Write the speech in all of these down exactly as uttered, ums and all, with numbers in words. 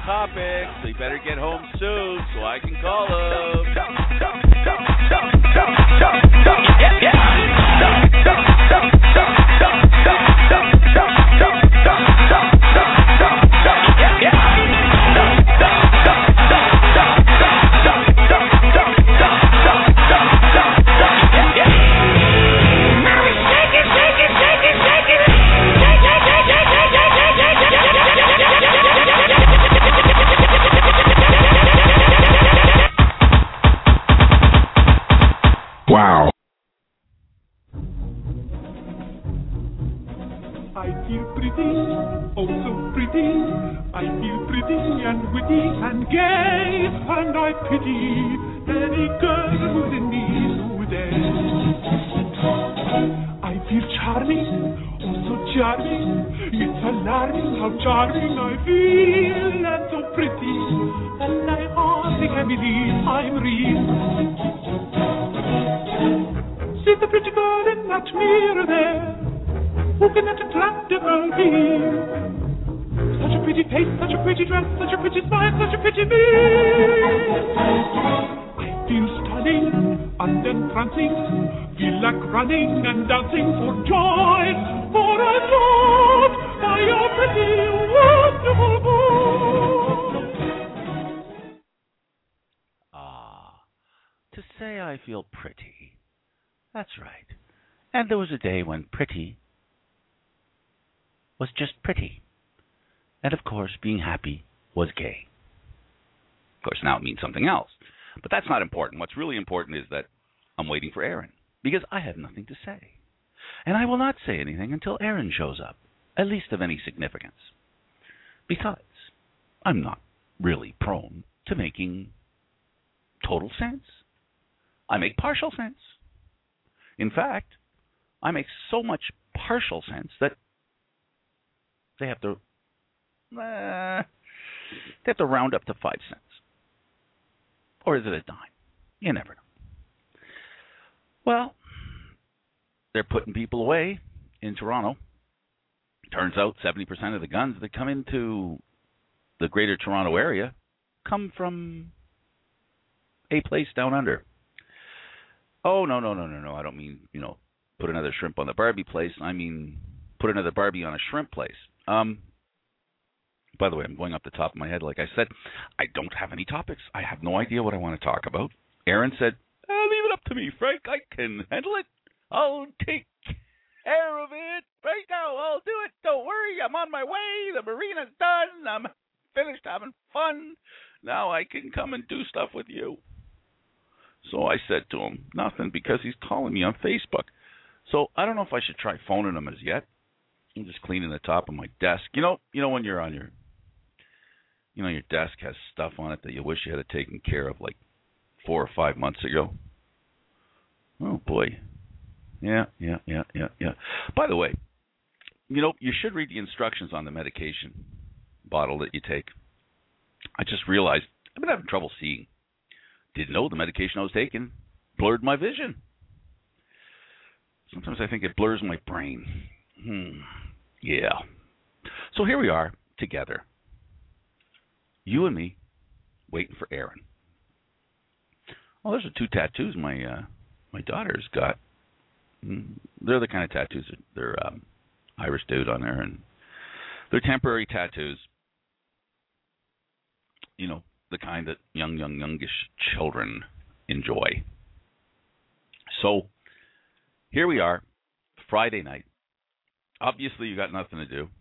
topics, so you better get home soon so I can call him. Wow. I feel pretty, oh so pretty. I feel pretty and witty and gay, and I pity any girl who's in need today. I feel charming, oh so charming. It's alarming how charming I feel, and so pretty that I hardly can believe I'm real. See the pretty girl in that mirror there. Who can that attractive girl be? Such a pretty face, such a pretty dress, such a pretty smile, such a pretty me. I feel stunning and entrancing, feel like running and dancing for joy, for I'm loved by your pretty, wonderful voice. Ah, to say I feel pretty. That's right. And there was a day when pretty was just pretty. And of course, being happy was gay. Of course, now it means something else. But that's not important. What's really important is that I'm waiting for Aaron, because I have nothing to say. And I will not say anything until Aaron shows up, at least of any significance. Besides, I'm not really prone to making total sense. I make partial sense. In fact, I make so much partial sense that they have to uh, they have to round up to five cents. Or is it a dime? You never know. Well, they're putting people away in Toronto. Turns out seventy percent of the guns that come into the greater Toronto area come from a place down under. Oh, no, no, no, no, no. I don't mean, you know, put another shrimp on the Barbie place. I mean, put another Barbie on a shrimp place. Um, by the way, I'm going off the top of my head. Like I said, I don't have any topics. I have no idea what I want to talk about. Aaron said, eh, leave it up to me, Frank. I can handle it. I'll take care of it right now. I'll do it. Don't worry. I'm on my way. The marina's done. I'm finished having fun. Now I can come and do stuff with you. So I said to him, nothing, because he's calling me on Facebook. So I don't know if I should try phoning him as yet. I'm just cleaning the top of my desk. You know, you know when you're on your, you know, your desk has stuff on it that you wish you had it taken care of like four or five months ago. Oh boy, yeah, yeah, yeah, yeah, yeah. By the way, you know, you should read the instructions on the medication bottle that you take. I just realized I've been having trouble seeing. Didn't know the medication I was taking blurred my vision. Sometimes I think it blurs my brain. Hmm. Yeah. So here we are together. You and me waiting for Aaron. Well, those are two tattoos my uh, my daughter's got. They're the kind of tattoos that they're um, Irish dude on there, and they're temporary tattoos. You know, the kind that young, young, youngish children enjoy. So here we are, Friday night. Obviously, you got nothing to do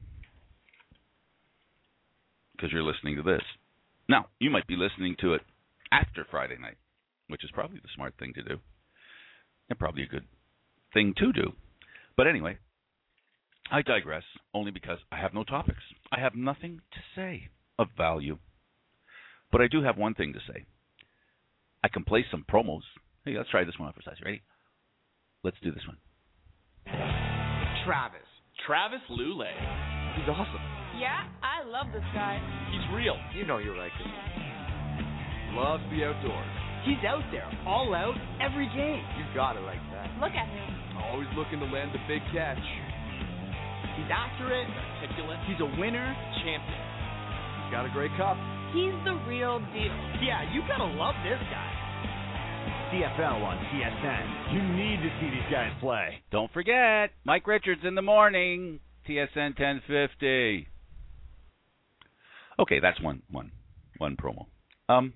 because you're listening to this. Now, you might be listening to it after Friday night, which is probably the smart thing to do, and probably a good thing to do. But anyway, I digress only because I have no topics. I have nothing to say of value. But I do have one thing to say. I can play some promos. Hey, let's try this one out for size. Ready? Let's do this one. Travis. Travis Lulay. He's awesome. Yeah, I love this guy. He's real. You know you like him. Loves the outdoors. He's out there, all out, every game. You gotta like that. Look at him. Always looking to land the big catch. He's accurate. Articulate. He's a winner. Champion. got a great cup. He's the real deal. Yeah, you gotta love this guy. C F L on T S N. You need to see these guys play. Don't forget, Mike Richards in the morning, T S N ten fifty. Okay, that's one, one, one promo. Um,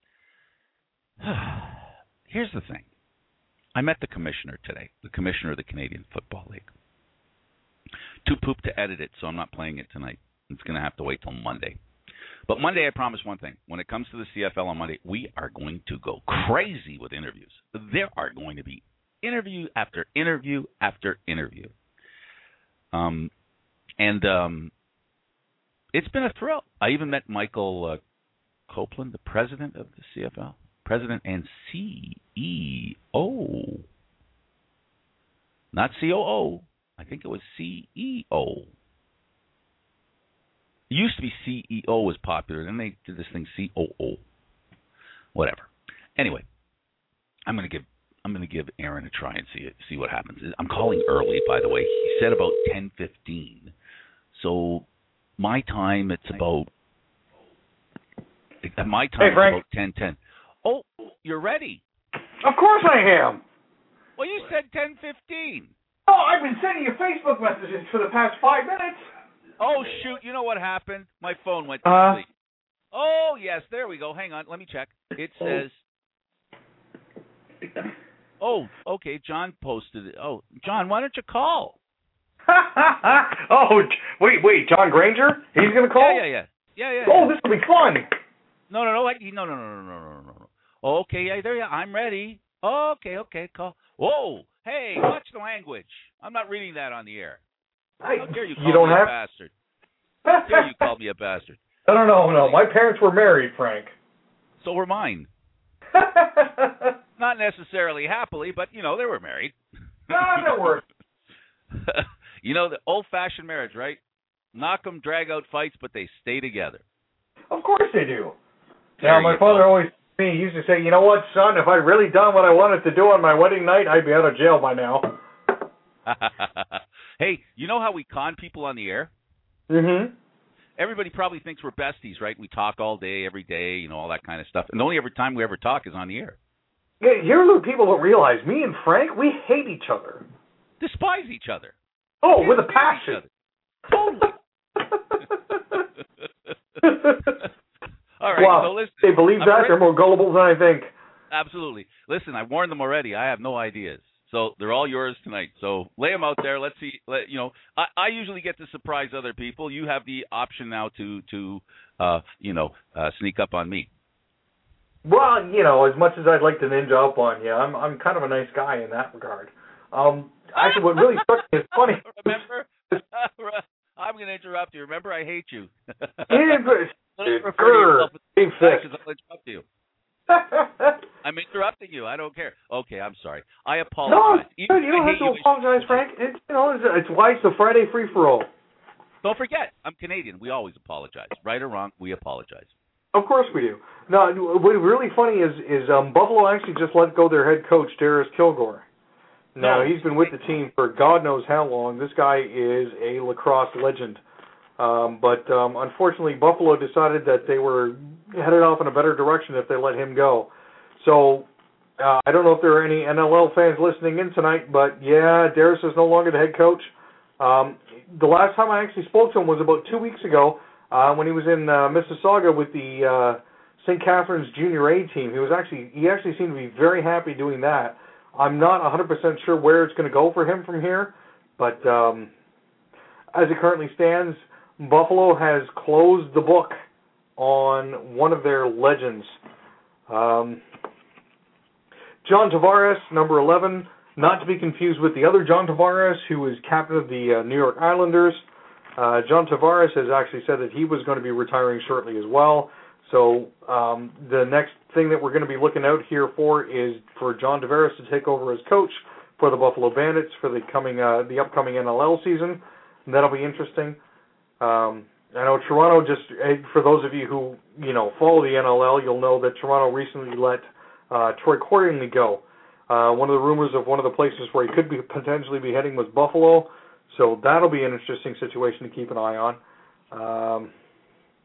here's the thing. I met the commissioner today, the commissioner of the Canadian Football League. Too poop to edit it, so I'm not playing it tonight. It's going to have to wait till Monday. But Monday, I promise one thing. When it comes to the C F L on Monday, we are going to go crazy with interviews. There are going to be interview after interview after interview. Um, and um, it's been a thrill. I even met Michael uh, Copeland, the president of the C F L, president and C E O. Not C O O. I think it was C E O. It used to be C E O was popular. Then they did this thing C O O. Whatever. Anyway, I'm gonna give I'm gonna give Aaron a try and see see what happens. I'm calling early, by the way. He said about ten fifteen. So my time it's about at my time hey, it's about ten ten. Oh, you're ready. Of course I am. Well, you said ten fifteen. Oh, I've been sending you Facebook messages for the past five minutes. Oh, shoot. You know what happened? My phone went to Uh, sleep. Oh, yes. There we go. Hang on. Let me check. It says... Oh, okay. John posted it. Oh, John, why don't you call? oh, wait, wait. John Granger? He's going to call? Yeah, yeah, yeah. Yeah, yeah. Oh, yeah. this will be fun. No, no, no. I, no, no, no, no, no, no, no. Oh, okay. Yeah, there you are. I'm ready. Okay, okay. Call. Whoa. Hey, watch the language. I'm not reading that on the air. I, How dare you call you don't me have... a bastard? How dare you call me a bastard? No, no, no, no. My parents were married, Frank. So were mine. Not necessarily happily, but, you know, they were married. No, that works. You know, the old-fashioned marriage, right? Knock 'em, drag out fights, but they stay together. Of course they do. There Now, my you father go. always he used to say, you know what, son, if I'd really done what I wanted to do on my wedding night, I'd be out of jail by now. Hey, you know how we con people on the air? Mm-hmm. Everybody probably thinks we're besties, right? We talk all day, every day, you know, all that kind of stuff. And the only every time we ever talk is on the air. Yeah, here's what people don't realize. Me and Frank, we hate each other. Despise each other. Oh, We with a hate passion. each other. All right, wow. so listen. They believe I'm that. ready- They're more gullible than I think. Absolutely. Listen, I warned them already. I have no ideas. So they're all yours tonight. So lay them out there. Let's see. Let, you know, I, I usually get to surprise other people. You have the option now to, to uh, you know, uh, sneak up on me. Well, you know, as much as I'd like to ninja up on you, I'm I'm kind of a nice guy in that regard. Um, actually, what really struck me is funny. Remember? I'm going to interrupt you. Remember, I hate you. Yeah, Don't refer to yourself as Big because fish. I'll interrupt you. I'm interrupting you. I don't care. Okay, I'm sorry. I apologize. No, Even you if I don't hate have to you, apologize, Frank. It's you know, it's, it's why it's the Friday free for all. Don't forget, I'm Canadian. We always apologize. Right or wrong, we apologize. Of course we do. No, what's really funny is is um, Buffalo actually just let go their head coach, Darius Kilgore. Now, No. he's been with the team for God knows how long. This guy is a lacrosse legend. Um, but um, unfortunately, Buffalo decided that they were headed off in a better direction if they let him go. So uh, I don't know if there are any N L L fans listening in tonight, but yeah, Darius is no longer the head coach. Um, the last time I actually spoke to him was about two weeks ago uh, when he was in uh, Mississauga with the uh, Saint Catharines Junior A team. He was actually he actually seemed to be very happy doing that. I'm not one hundred percent sure where it's going to go for him from here, but um, as it currently stands, Buffalo has closed the book on one of their legends. Um, John Tavares, number eleven, not to be confused with the other John Tavares, who is captain of the uh, New York Islanders. Uh, John Tavares has actually said that he was going to be retiring shortly as well. So um, the next thing that we're going to be looking out here for is for John Tavares to take over as coach for the Buffalo Bandits for the coming uh, the upcoming N L L season. And that'll be interesting. Um, I know Toronto, just for those of you who you know follow the N L L, you'll know that Toronto recently let uh, Troy Cordingley go. Uh, one of the rumors of one of the places where he could be potentially be heading was Buffalo, so that'll be an interesting situation to keep an eye on. Um,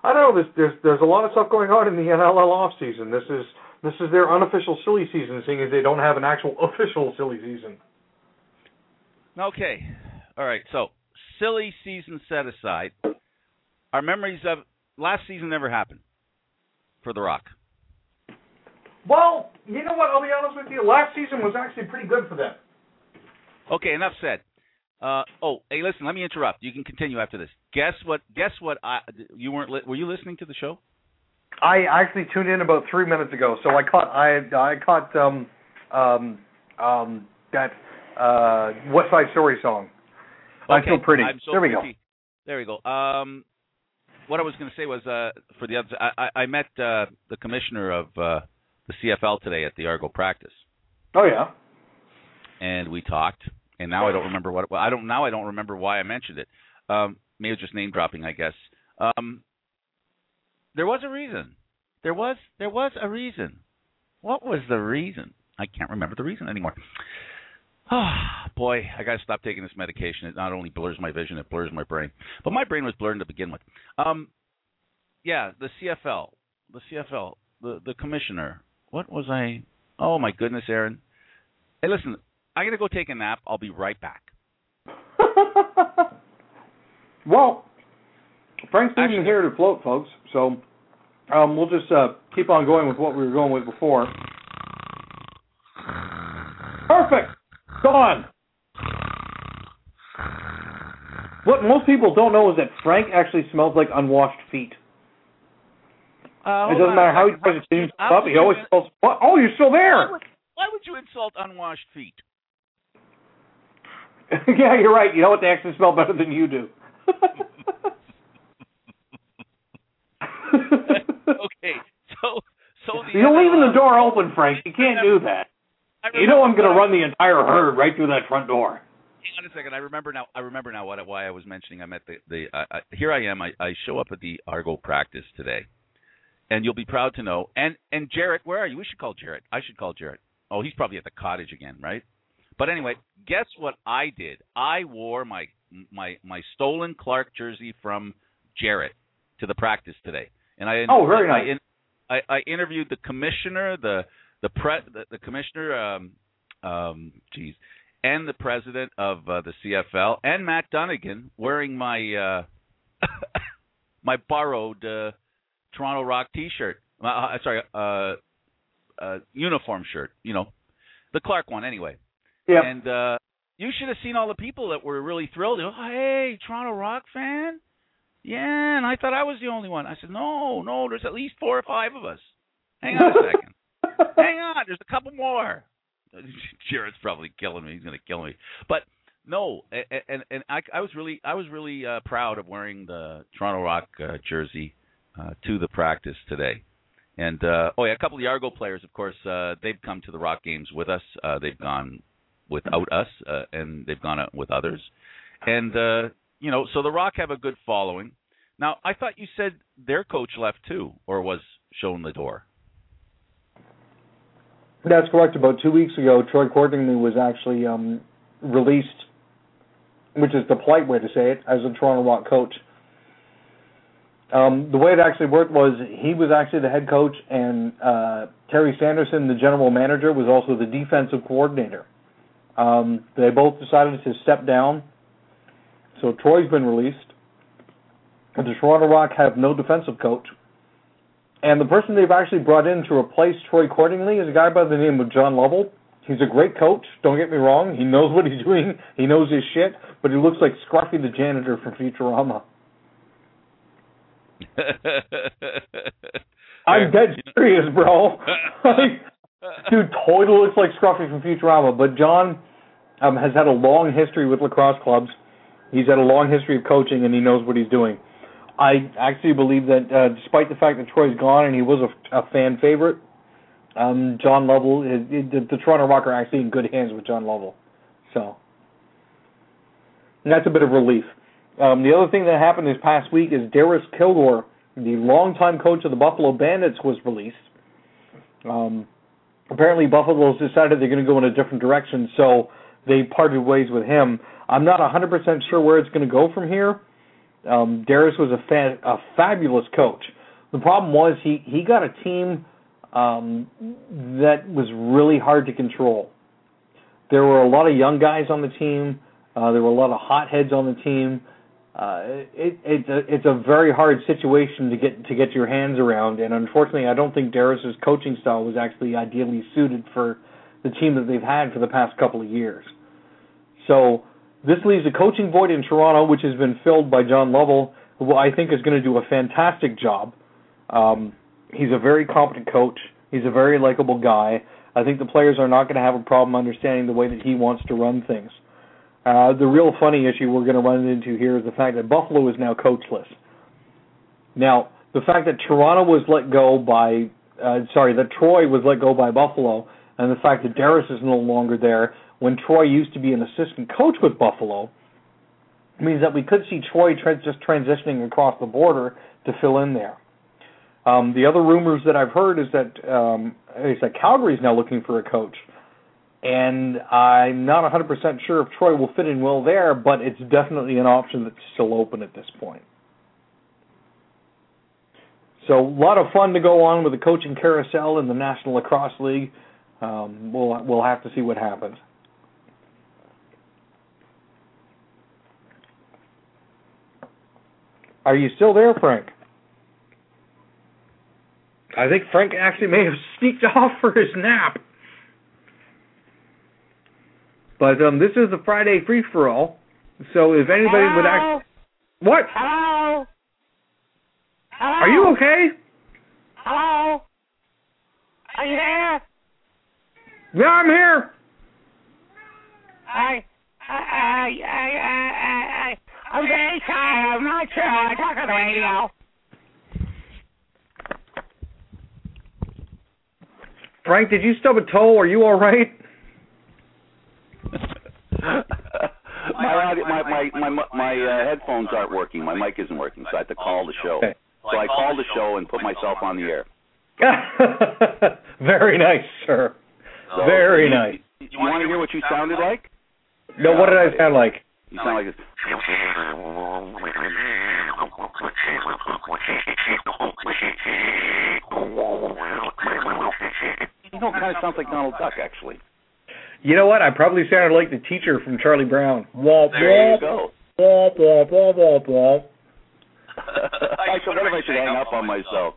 I don't know. There's, there's there's a lot of stuff going on in the N L L off season. This is this is their unofficial silly season, seeing as they don't have an actual official silly season. Okay, all right. So silly season set aside, our memories of last season never happened for The Rock. Well, you know what? I'll be honest with you. Last season was actually pretty good for them. Okay, enough said. Uh, oh, hey, listen. Let me interrupt. You can continue after this. Guess what? Guess what? I you weren't. Li- were you listening to the show? I actually tuned in about three minutes ago, so I caught. I I caught um um um that uh West Side Story song. Okay. I'm so pretty. I'm so there we pretty. go. There we go. Um, what I was going to say was uh for the others, I I, I met uh, the commissioner of uh, the C F L today at the Argo practice. Oh yeah. And we talked. And now I don't remember what. Well, I don't now. I don't remember why I mentioned it. Um, maybe just name dropping, I guess. Um, there was a reason. There was there was a reason. What was the reason? I can't remember the reason anymore. Oh, boy, I got to stop taking this medication. It not only blurs my vision, it blurs my brain. But my brain was blurred to begin with. Um, yeah, the C F L, the C F L, the the commissioner. What was I? Oh my goodness, Aaron. Hey, listen. I'm going to go take a nap. I'll be right back. Well, Frank's leaving Actually, here to float, folks, so um, we'll just uh, keep on going with what we were going with before. Perfect! Gone! What most people don't know is that Frank actually smells like unwashed feet. Uh, it doesn't matter how he tries to clean himself up, he always smells... What? Oh, you're still there! Why would, why would you insult unwashed feet? Yeah, you're right. You know what? They actually smell better than you do. Okay, so so the you're leaving uh, the door open, Frank. You can't do that. You know I'm going to run the entire herd right through that front door. Hang on a second. I remember now. I remember now what why I was mentioning. I met the the. Uh, I, here I am. I, I show up at the Argo practice today, and you'll be proud to know. And and Jarrett, where are you? We should call Jarrett. I should call Jarrett. Oh, he's probably at the cottage again, right? But anyway, guess what I did? I wore my my my stolen Clark jersey from Jarrett to the practice today, and I oh very nice. I, I, I interviewed the commissioner, the the pre the, the commissioner, um, um, geez, and the president of uh, the C F L, and Matt Dunnigan wearing my uh, my borrowed uh, Toronto Rock T-shirt. Uh, sorry, uh, uh, uniform shirt. You know, the Clark one, anyway. Yeah. And uh, you should have seen all the people that were really thrilled. Oh, hey, Toronto Rock fan? Yeah, and I thought I was the only one. I said, no, no, there's at least four or five of us. Hang on a second. Hang on, there's a couple more. Jared's probably killing me. He's going to kill me. But no, and and, and I, I was really I was really uh, proud of wearing the Toronto Rock uh, jersey uh, to the practice today. And uh, oh yeah, a couple of the Argo players, of course, uh, they've come to the Rock games with us. Uh, they've gone without us, uh, and they've gone out with others. And, uh, you know, so the Rock have a good following. Now, I thought you said their coach left too, or was shown the door. That's correct. About two weeks ago, Troy Cordingley was actually um, released, which is the polite way to say it, as a Toronto Rock coach. Um, the way it actually worked was he was actually the head coach, and uh, Terry Sanderson, the general manager, was also the defensive coordinator. Um, they both decided to step down, so Troy's been released. And the Toronto Rock have no defensive coach. And the person they've actually brought in to replace Troy Cordingley is a guy by the name of John Lovell. He's a great coach, don't get me wrong. He knows what he's doing. He knows his shit, but he looks like Scruffy the janitor from Futurama. I'm dead serious, bro. Dude totally looks like Scruffy from Futurama. But John um, has had a long history with lacrosse clubs. He's had a long history of coaching, and he knows what he's doing. I actually believe that uh, despite the fact that Troy's gone and he was a, a fan favorite, um, John Lovell, is, it, the, the Toronto Rock are actually in good hands with John Lovell. So, and that's a bit of relief. Um, the other thing that happened this past week is Darius Kilgore, the longtime coach of the Buffalo Bandits, was released. Um, apparently Buffalo's decided they're going to go in a different direction, so they parted ways with him. I'm not one hundred percent sure where it's going to go from here, Um, Darius was a, fa- a fabulous coach. The problem was he, he got a team um, that was really hard to control. There were a lot of young guys on the team. Uh, there were a lot of hotheads on the team. Uh, it, it's a it's a very hard situation to get to get your hands around, and unfortunately, I don't think Darius's coaching style was actually ideally suited for the team that they've had for the past couple of years. So this leaves a coaching void in Toronto, which has been filled by John Lovell, who I think is going to do a fantastic job. Um, he's a very competent coach. He's a very likable guy. I think the players are not going to have a problem understanding the way that he wants to run things. Uh, the real funny issue we're going to run into here is the fact that Buffalo is now coachless. Now, the fact that Toronto was let go by, uh, sorry, that Troy was let go by Buffalo, and the fact that Darius is no longer there when Troy used to be an assistant coach with Buffalo, means that we could see Troy tra- just transitioning across the border to fill in there. Um, the other rumors that I've heard is that um, is that Calgary is now looking for a coach. And I'm not one hundred percent sure if Troy will fit in well there, but it's definitely an option that's still open at this point. So a lot of fun to go on with the coaching carousel in the National Lacrosse League. Um, we'll we'll have to see what happens. Are you still there, Frank? I think Frank actually may have sneaked off for his nap. But um, this is the Friday free-for-all, so if anybody Hello? would act... What? Hello? Hello? Are you okay? Hello? Are you there? Yeah, I'm here. I, I, I, I, I, I, I'm very tired. I'm not sure how I talk on the radio. Frank, did you stub a toe? Are you all right? my, my my my my, my uh, headphones aren't working. My mic isn't working, so I had to call the show. Okay. So I called the show and put myself on the air. Very nice, sir. So, Very you, nice. Do you want to hear what you sounded like? No, what did I sound like? You sound like this. You know, it kind of sounds like Donald Duck, actually. You know what? I probably sounded like the teacher from Charlie Brown. Womp, there womp, you go. Womp, womp, womp, womp, womp. I should, what if I should hang up on myself?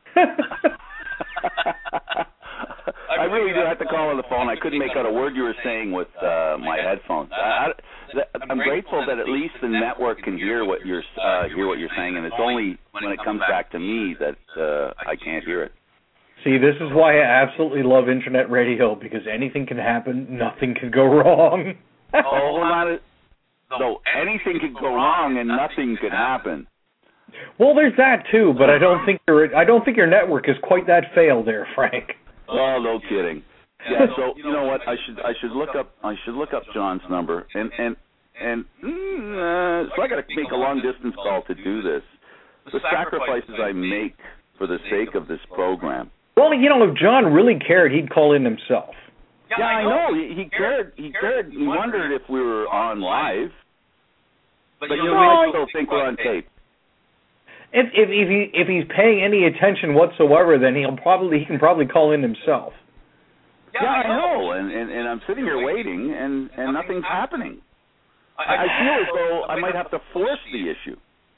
I really did have to call on the phone. I couldn't make out a word you were saying with uh, my headphones. I, I, I'm grateful that at least the network can hear what you're uh, hear what you're saying, and it's only when it comes back to me that uh, I can't hear it. See, this is why I absolutely love internet radio, because anything can happen, nothing can go wrong. Oh, hold on. So anything could go wrong and nothing could happen. Well, there's that too, but I don't think your I don't think your network is quite that failed there, Frank. Oh, no kidding. Yeah, so you know what? I should I should look up I should look up John's number and and and mm, uh, so I got to make a long distance call to do this. The sacrifices I make for the sake of this program. Well, you know, if John really cared, he'd call in himself. Yeah, I know. He, he cared. He cared. He wondered if we were on live. But you know, I still think we're on tape. If if if, he, if he's paying any attention whatsoever, then he'll probably he can probably call in himself. Yeah, I know, and, and and I'm sitting here waiting, and and nothing's happening. I, I feel as though I might have to force the issue.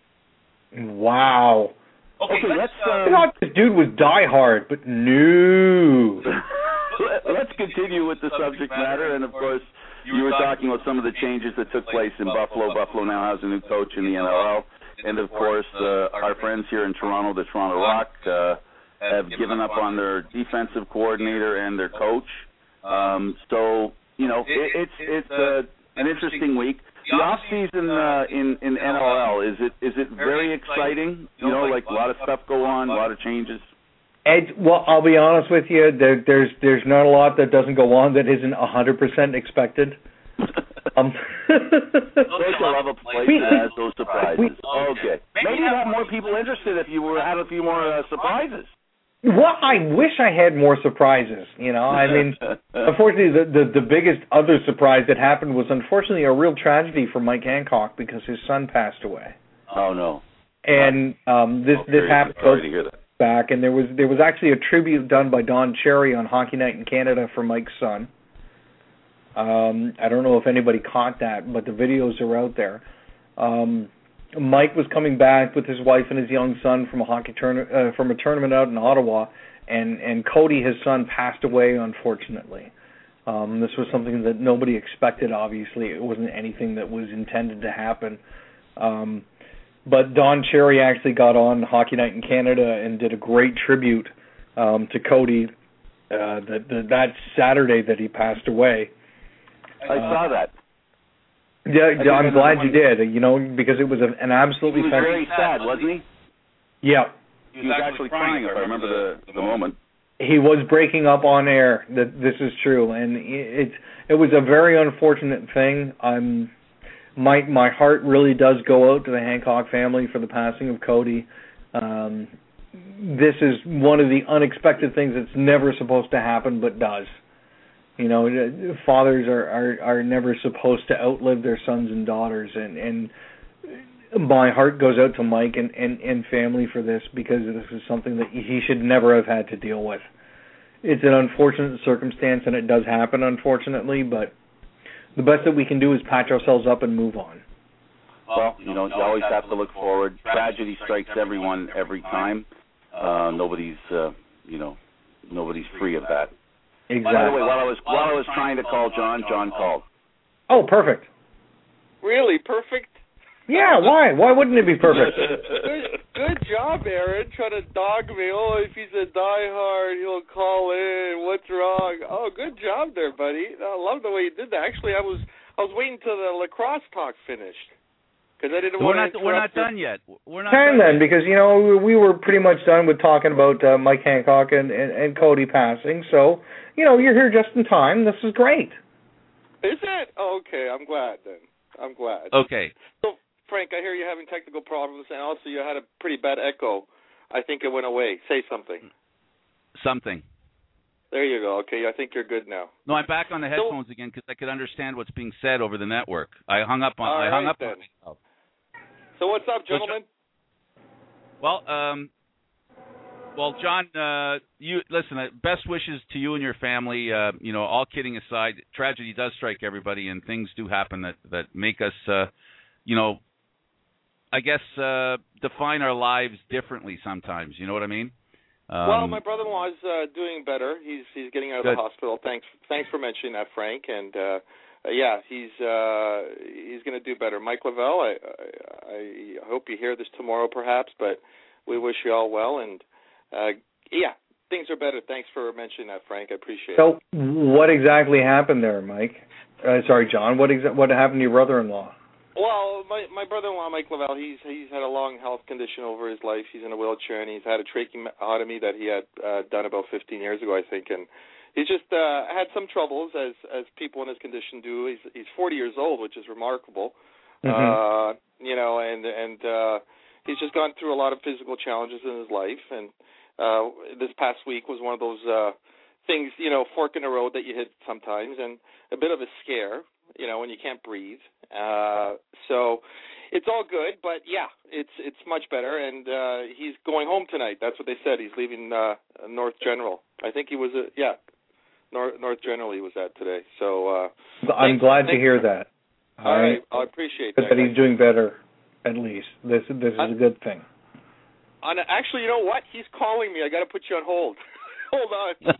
Wow. Okay, let's. Um, I thought this dude was Die Hard, but no. Let's continue with the subject matter, and of course, you were talking about some of the changes that took place in Buffalo. Buffalo now has a new coach in the N L L. And, of course, uh, our friends here in Toronto, the Toronto Rock, uh, have given up on their defensive coordinator and their coach. Um, so, you know, it, it's it's uh, an interesting week. The off season uh, in in N L L, is it is it very exciting? You know, like a lot of stuff go on, a lot of changes. Ed, well, I'll be honest with you. There, there's there's not a lot that doesn't go on that isn't one hundred percent expected. Um, Don't you love a place that has those surprises? Okay. Maybe you'd have more people interested if you were had a few more uh, surprises. Well, I wish I had more surprises. You know, I mean, unfortunately, the, the the biggest other surprise that happened was unfortunately a real tragedy for Mike Hancock because his son passed away. Oh no. And um, this oh, this happened sorry to hear that. back, and there was there was actually a tribute done by Don Cherry on Hockey Night in Canada for Mike's son. Um, I don't know if anybody caught that, but the videos are out there. Um, Mike was coming back with his wife and his young son from a hockey tourna- uh, from a tournament out in Ottawa, and, and Cody, his son, passed away, unfortunately. Um, this was something that nobody expected, obviously. It wasn't anything that was intended to happen. Um, but Don Cherry actually got on Hockey Night in Canada and did a great tribute um, to Cody uh, that, that, that Saturday that he passed away. I saw that. Yeah, I'm glad you did. You know, because it was an absolutely. He was very sad, wasn't he? Yeah. He was actually crying, if I remember the, the moment. He was breaking up on air. That this is true, and it it was a very unfortunate thing. I'm my my heart really does go out to the Hancock family for the passing of Cody. Um, this is one of the unexpected things that's never supposed to happen, but does. You know, fathers are, are, are never supposed to outlive their sons and daughters, and, and my heart goes out to Mike and, and, and family for this, because this is something that he should never have had to deal with. It's an unfortunate circumstance, and it does happen, unfortunately, but the best that we can do is patch ourselves up and move on. Well, you know, you always have to look forward. Tragedy strikes everyone every time. Uh, nobody's, uh, you know, nobody's free of that. Exactly. By the way, while I was while I was trying to call John, John called. Oh, perfect. Really perfect? Yeah. Why? Why wouldn't it be perfect? good, good job, Aaron. Trying to dog me. Oh, if he's a diehard, he'll call in. What's wrong? Oh, good job there, buddy. I love the way you did that. Actually, I was I was waiting till the lacrosse talk finished. Because I didn't we're want not, to We're not your... done yet. We're not Turn done then, yet. because, you know, we were pretty much done with talking about uh, Mike Hancock and, and, and Cody passing. So, you know, you're here just in time. This is great. Is it? Oh, okay, I'm glad then. I'm glad. Okay. So, Frank, I hear you're having technical problems, and also you had a pretty bad echo. I think it went away. Say something. Something. There you go. Okay, I think you're good now. No, I'm back on the headphones so, again because I could understand what's being said over the network. I hung up on. All I hung right, up then. on myself. So what's up, gentlemen? Well, um, well, John, uh, you listen. Uh, best wishes to you and your family. Uh, you know, all kidding aside, tragedy does strike everybody, and things do happen that that make us, uh, you know, I guess uh, define our lives differently sometimes. You know what I mean? Um, well, my brother-in-law is uh, doing better. He's he's getting out of good. the hospital. Thanks thanks for mentioning that, Frank. And uh, uh, yeah, he's uh, he's going to do better. Mike Lavelle, I, I I hope you hear this tomorrow, perhaps. But we wish you all well. And uh, yeah, things are better. Thanks for mentioning that, Frank. I appreciate so it. So, what exactly happened there, Mike? Uh, sorry, John. What exa- what happened to your brother-in-law? Well, my my brother-in-law, Mike Lavelle, he's he's had a long health condition over his life. He's in a wheelchair, and he's had a tracheotomy that he had uh, done about fifteen years ago, I think. And he's just uh, had some troubles, as as people in his condition do. He's he's forty years old, which is remarkable. Mm-hmm. Uh, you know, and and uh, he's just gone through a lot of physical challenges in his life. And uh, this past week was one of those uh, things, you know, fork in the road that you hit sometimes, and a bit of a scare. You know, when you can't breathe. Uh, so it's all good, but yeah, it's it's much better, and uh, he's going home tonight. That's what they said. He's leaving uh, North General. I think he was, uh, yeah, North, North General he was at today. So uh, I'm thanks, glad thanks. to hear that. All I, right, I appreciate that. That he's doing better, at least. This this is uh, a good thing. On, actually, you know what? He's calling me. I got to put you on hold. Hold on.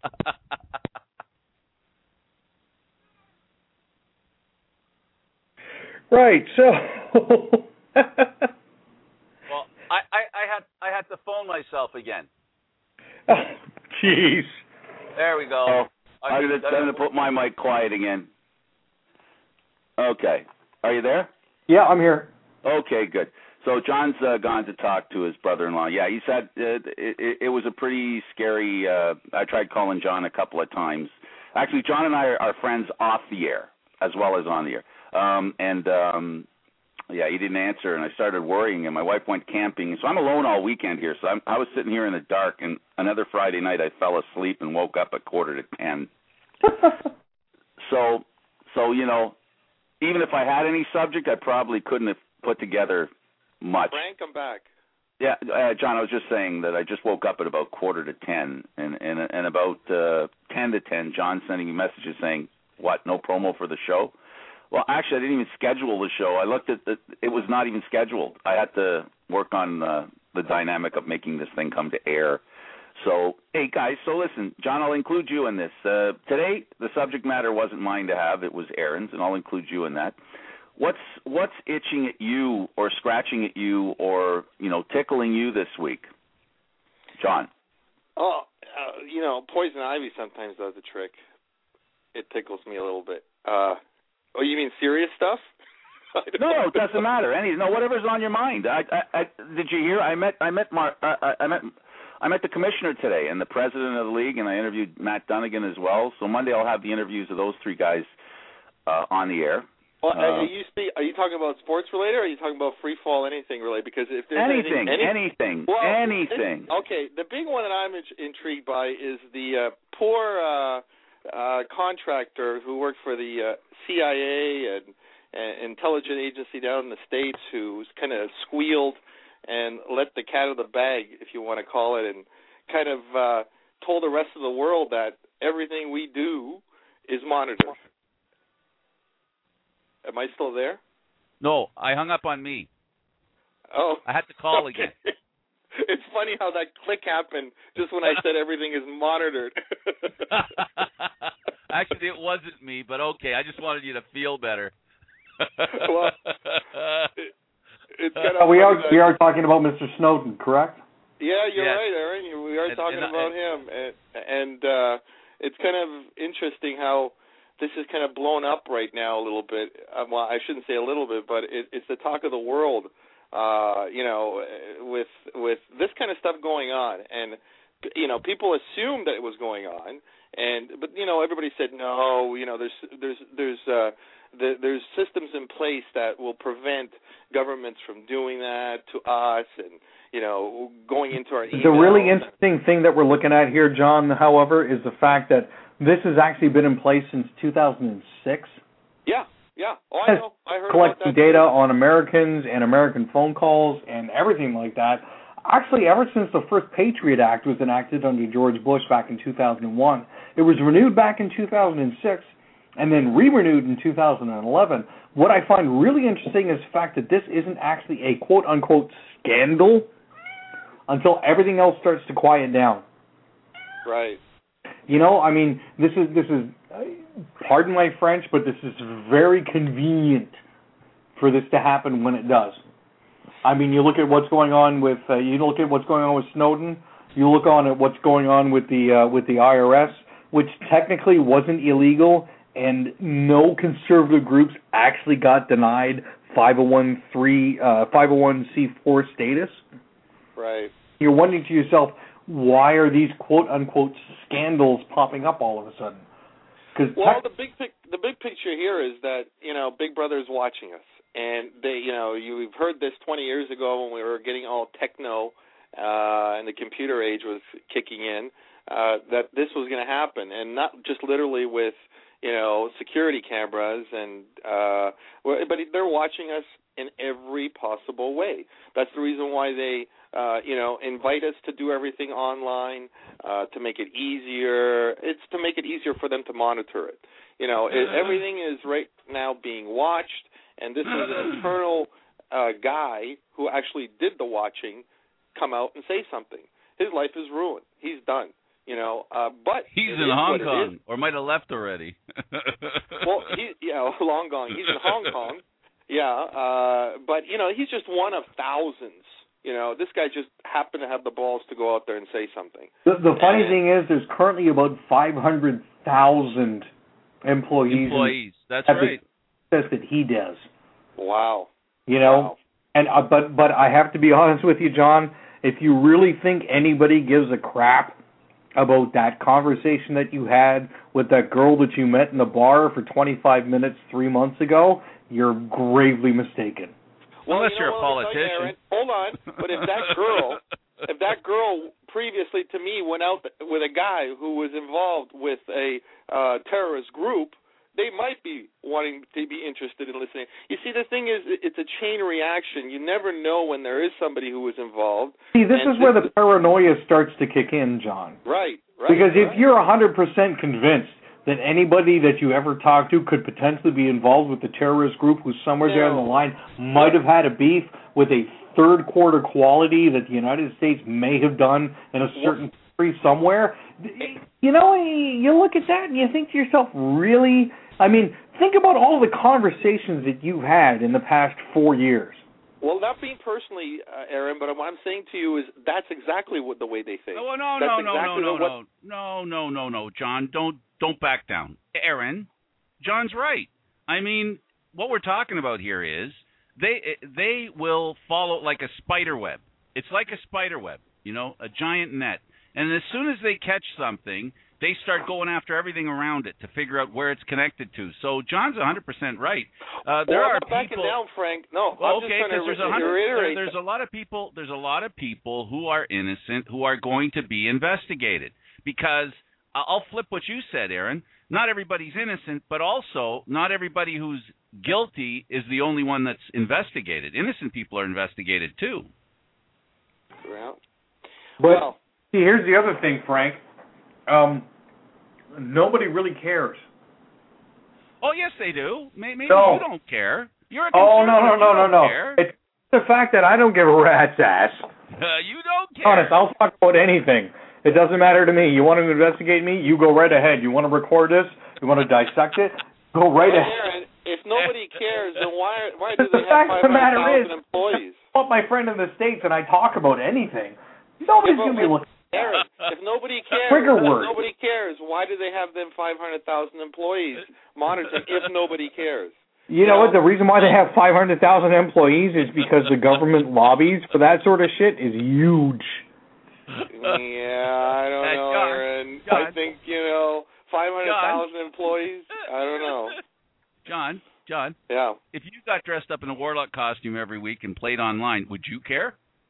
Right, so well, I, I, I had I had to phone myself again. Oh, jeez. There we go. Oh, I'm going to put my mic quiet again. Okay. Are you there? Yeah, I'm here. Okay, good. So John's uh, gone to talk to his brother-in-law. Yeah, he said uh, it, it, it was a pretty scary. Uh, I tried calling John a couple of times. Actually, John and I are, are friends off the air as well as on the air. Um, and, um, yeah, he didn't answer, and I started worrying, and my wife went camping. So I'm alone all weekend here. So I'm, I was sitting here in the dark, and another Friday night I fell asleep and woke up at quarter to ten. so, so, you know, even if I had any subject, I probably couldn't have put together much. Frank, I'm back. Yeah, uh, John, I was just saying that I just woke up at about quarter to ten, and and, and about uh, ten to ten, John's sending me messages saying, what, no promo for the show? Well, actually, I didn't even schedule the show. I looked at the, it was not even scheduled. I had to work on uh, the dynamic of making this thing come to air. So, hey, guys, so listen, John, I'll include you in this. Uh, today, the subject matter wasn't mine to have. It was Aaron's, and I'll include you in that. What's what's itching at you or scratching at you or, you know, tickling you this week? John. Oh, uh, you know, poison ivy sometimes does a trick. It tickles me a little bit. Uh, oh, you mean serious stuff? No, it doesn't matter. Any no, whatever's on your mind. I, I, I did you hear? I met I met Mar, I, I met I met the commissioner today and the president of the league, and I interviewed Matt Dunnigan as well. So Monday I'll have the interviews of those three guys uh, on the air. Well, uh, are you speak, are you talking about sports related, or are you talking about free fall, anything related? Because if there's anything, anything, any, anything, well, anything. Okay, the big one that I'm in, intrigued by is the uh, poor uh, uh, contractor who worked for the uh, C I A and, and intelligence agency down in the States, who's kind of squealed and let the cat out of the bag, if you want to call it, and kind of uh, told the rest of the world that everything we do is monitored. Am I still there? No, I hung up on me. Oh. I had to call okay. again. It's funny how that click happened just when I said everything is monitored. Actually, it wasn't me, but okay. I just wanted you to feel better. Well, it, it's kind of uh, we are that, we are talking about Mister Snowden, correct? Yeah, you're yes. right, Aaron. We are and, talking and, about and, him, and, and uh, it's kind of interesting how this is kind of blown up right now a little bit. Uh, well, I shouldn't say a little bit, but it, it's the talk of the world. Uh, you know, with with this kind of stuff going on, and you know, people assumed that it was going on, and but you know, everybody said no. You know, there's there's there's uh, the, there's systems in place that will prevent governments from doing that to us, and you know, going into our emails. The really interesting thing that we're looking at here, John, however, is the fact that this has actually been in place since two thousand six. Yeah, yeah. Oh, I know. I heard collecting about that data too. on Americans and American phone calls and everything like that. Actually, ever since the first Patriot Act was enacted under George Bush back in two thousand one, it was renewed back in two thousand six and then re-renewed in two thousand eleven. What I find really interesting is the fact that this isn't actually a quote-unquote scandal until everything else starts to quiet down. Right. You know, I mean, this is this is, uh, pardon my French, but this is very convenient for this to happen when it does. I mean, you look at what's going on with uh, you look at what's going on with Snowden. You look on at what's going on with the uh, with the I R S, which technically wasn't illegal, and no conservative groups actually got denied five oh one c four status. Right. You're wondering to yourself, why are these quote-unquote scandals popping up all of a sudden? Well, tech- the big pic- the big picture here is that, you know, Big Brother is watching us, and they, you know, you've heard this twenty years ago when we were getting all techno uh, and the computer age was kicking in, uh, that this was going to happen, and not just literally with, you know, security cameras and, uh, but they're watching us in every possible way. That's the reason why they, uh, you know, invite us to do everything online, uh, to make it easier. It's to make it easier for them to monitor it. You know, it, everything is right now being watched, and this is an internal uh, guy who actually did the watching come out and say something. His life is ruined. He's done. You know, uh, but he's in Hong Kong, or might have left already. Well, he, yeah, long gone. He's in Hong Kong. Yeah, uh, but you know, he's just one of thousands. You know, this guy just happened to have the balls to go out there and say something. The, the funny and, thing is, there's currently about five hundred thousand employees. Employees, that's at right. The success that he does. Wow. You know, wow. and uh, but but I have to be honest with you, John. If you really think anybody gives a crap about that conversation that you had with that girl that you met in the bar for twenty-five minutes three months ago, you're gravely mistaken. Well, Unless you know you're a politician. You, Aaron, hold on, but if that girl, if that girl previously to me went out with a guy who was involved with a uh, terrorist group, they might be wanting to be interested in listening. You see, the thing is, it's a chain reaction. You never know when there is somebody who is involved. See, this is where the paranoia starts to kick in, John. Right, right. Because right. if you're one hundred percent convinced that anybody that you ever talk to could potentially be involved with the terrorist group who somewhere no. there on the line might have had a beef with a third quarter quality that the United States may have done in a certain country somewhere, you know, you look at that and you think to yourself, really? I mean, think about all the conversations that you've had in the past four years. Well, not being personally, uh, Aaron, but what I'm saying to you is that's exactly what the way they think. No, no, that's no, exactly no, no, what... no, no, no, no, no, John, don't don't back down. Aaron, John's right. I mean, what we're talking about here is they they will follow like a spider web. It's like a spider web, you know, a giant net. And as soon as they catch something, they start going after everything around it to figure out where it's connected to. So John's one hundred percent right. Uh, there well, are I'm not people. backing down, Frank. No, well, I'm okay, just trying to there's a re- reiterate. There, there's a lot of people. There's a lot of people who are innocent who are going to be investigated because I'll flip what you said, Aaron. Not everybody's innocent, but also not everybody who's guilty is the only one that's investigated. Innocent people are investigated too. Well, but well. see, here's the other thing, Frank. Um, nobody really cares. Oh, yes, they do. Maybe no. you don't care. You're a oh no no no no no. Care. It's the fact that I don't give a rat's ass. Uh, you don't care. Honest, I'll talk about anything. It doesn't matter to me. You want to investigate me? You go right ahead. You want to record this? You want to dissect it? Go right well, ahead. Aaron, if nobody cares, then why why do the they fact have of the five matter hundred is, thousand employees? I want my friend in the States and I talk about anything. Nobody's yeah, going to be looking. Aaron, if nobody cares, Trigger if word. nobody cares, why do they have them five hundred thousand employees monitoring if nobody cares? You, you know, know what? The reason why they have five hundred thousand employees is because the government lobbies for that sort of shit is huge. Yeah, I don't know, John, Aaron. John, I think, you know, five hundred thousand employees, I don't know. John, John. Yeah. If you got dressed up in a warlock costume every week and played online, would you care?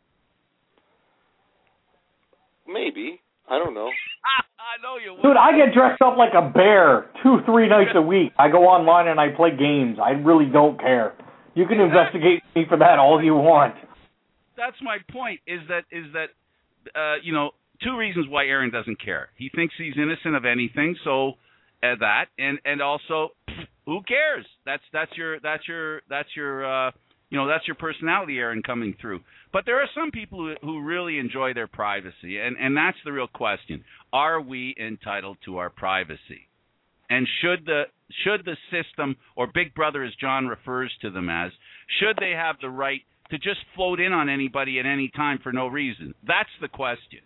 Maybe. I don't know. I know you would. Dude, I get dressed up like a bear two, three nights a week. I go online and I play games. I really don't care. You can investigate me for that all you want. That's my point, is that, is that uh, you know, two reasons why Aaron doesn't care. He thinks he's innocent of anything, so uh, that, and, and also, who cares? That's that's your that's your that's your uh, you know that's your personality, Aaron, coming through. But there are some people who, who really enjoy their privacy, and, and that's the real question: are we entitled to our privacy? And should the should the system, or Big Brother, as John refers to them as, should they have the right to just float in on anybody at any time for no reason? That's the question.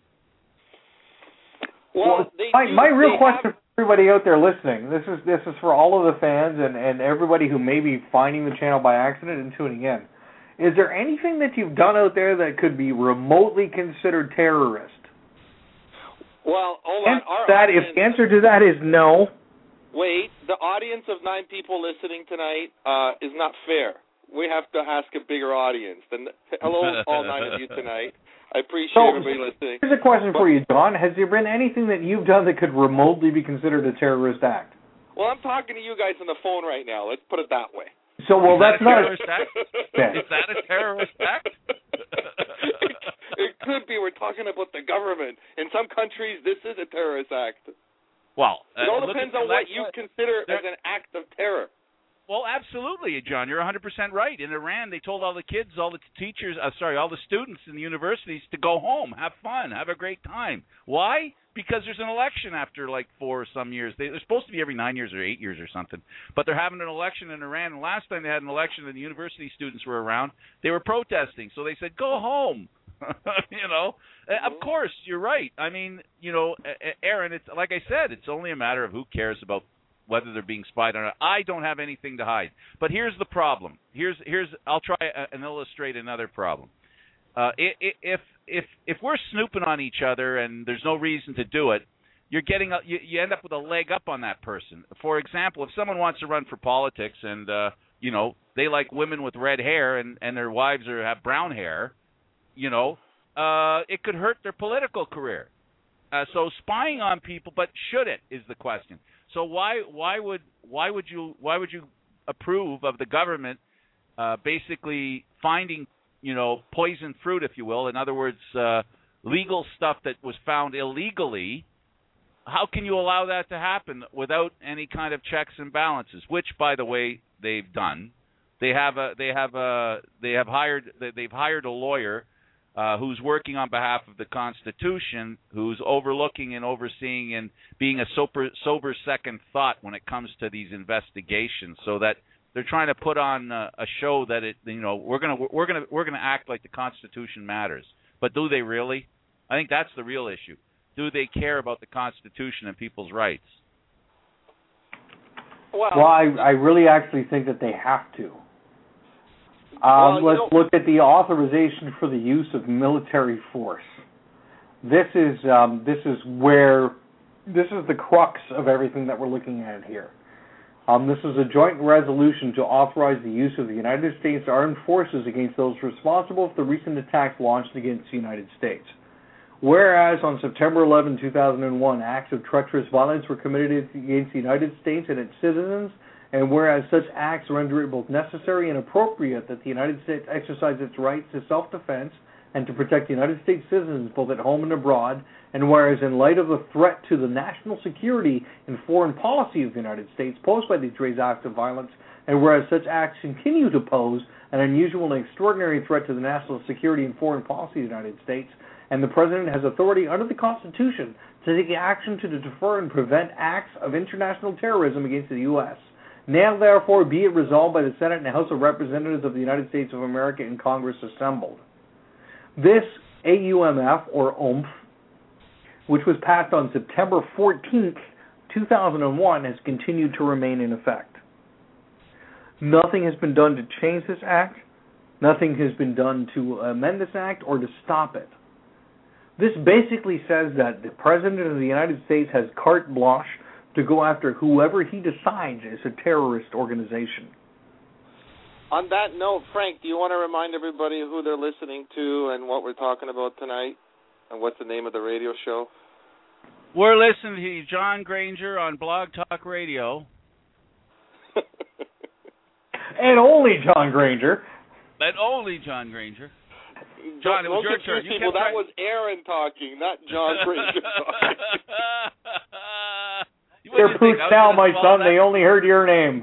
Well, well they my, do, my real they question have... for everybody out there listening, this is this is for all of the fans and, and everybody who may be finding the channel by accident and tuning in. Is there anything that you've done out there that could be remotely considered terrorist? Well, hold and on. Our that, audience... if the answer to that is no... Wait, the audience of nine people listening tonight uh, is not fair. We have to ask a bigger audience. Than, hello, all nine of you tonight. I appreciate so, everybody listening. Here's a question but, for you, John. Has there been anything that you've done that could remotely be considered a terrorist act? Well, I'm talking to you guys on the phone right now. Let's put it that way. So, well, is that's that a not terrorist a act. Yeah. Is that a terrorist act? it, it could be. We're talking about the government. In some countries, this is a terrorist act. Well, uh, it all look depends at, on like, what you consider there, as an act of terror. Well, absolutely, John. You're one hundred percent right. In Iran, they told all the kids, all the teachers, uh, sorry, all the students in the universities to go home, have fun, have a great time. Why? Because there's an election after like four or some years. They, they're supposed to be every nine years or eight years or something. But they're having an election in Iran. And last time they had an election and the university students were around, they were protesting. So they said, go home. you know, mm-hmm. Of course, you're right. I mean, you know, Aaron, it's like I said, it's only a matter of who cares about whether they're being spied or not. I don't have anything to hide. But here's the problem. Here's here's I'll try and illustrate another problem. Uh, if if if we're snooping on each other and there's no reason to do it, you're getting a, you, you end up with a leg up on that person. For example, if someone wants to run for politics and uh, you know they like women with red hair and, and their wives are have brown hair, you know, uh, it could hurt their political career. Uh, so spying on people, but should it, is the question. So why why would why would you why would you approve of the government uh, basically finding, you know, poison fruit, if you will? In other words, uh, legal stuff that was found illegally. How can you allow that to happen without any kind of checks and balances? Which, by the way, they've done. They have a they have a they have hired they've hired a lawyer uh, who's working on behalf of the Constitution, who's overlooking and overseeing and being a sober sober second thought when it comes to these investigations. So that they're trying to put on a, a show that it you know we're gonna we're gonna we're gonna act like the Constitution matters. But do they really? I think that's the real issue. Do they care about the Constitution and people's rights? Well, well I, I really actually think that they have to. Um, well, let's look at the authorization for the use of military force. This is um, this is where this is the crux of everything that we're looking at here. Um, this is a joint resolution to authorize the use of the United States Armed Forces against those responsible for the recent attacks launched against the United States. Whereas on September eleventh, two thousand one, acts of treacherous violence were committed against the United States and its citizens, and whereas such acts render it both necessary and appropriate that the United States exercise its rights to self-defense and to protect the United States citizens both at home and abroad, and whereas in light of the threat to the national security and foreign policy of the United States posed by these acts of violence, and whereas such acts continue to pose an unusual and extraordinary threat to the national security and foreign policy of the United States, and the President has authority under the Constitution to take action to deter and prevent acts of international terrorism against the U S Now, therefore, be it resolved by the Senate and House of Representatives of the United States of America and Congress assembled. This A U M F, or O M F, which was passed on September fourteenth, two thousand one, has continued to remain in effect. Nothing has been done to change this act. Nothing has been done to amend this act or to stop it. This basically says that the President of the United States has carte blanche to go after whoever he decides is a terrorist organization. On that note, Frank, do you want to remind everybody who they're listening to and what we're talking about tonight? And what's the name of the radio show? We're listening to John Granger on Blog Talk Radio. And only John Granger. And only John Granger. John, it was your turn. You people, that was Aaron talking, not John Granger talking. They're poots now, my son. That? They only heard your name.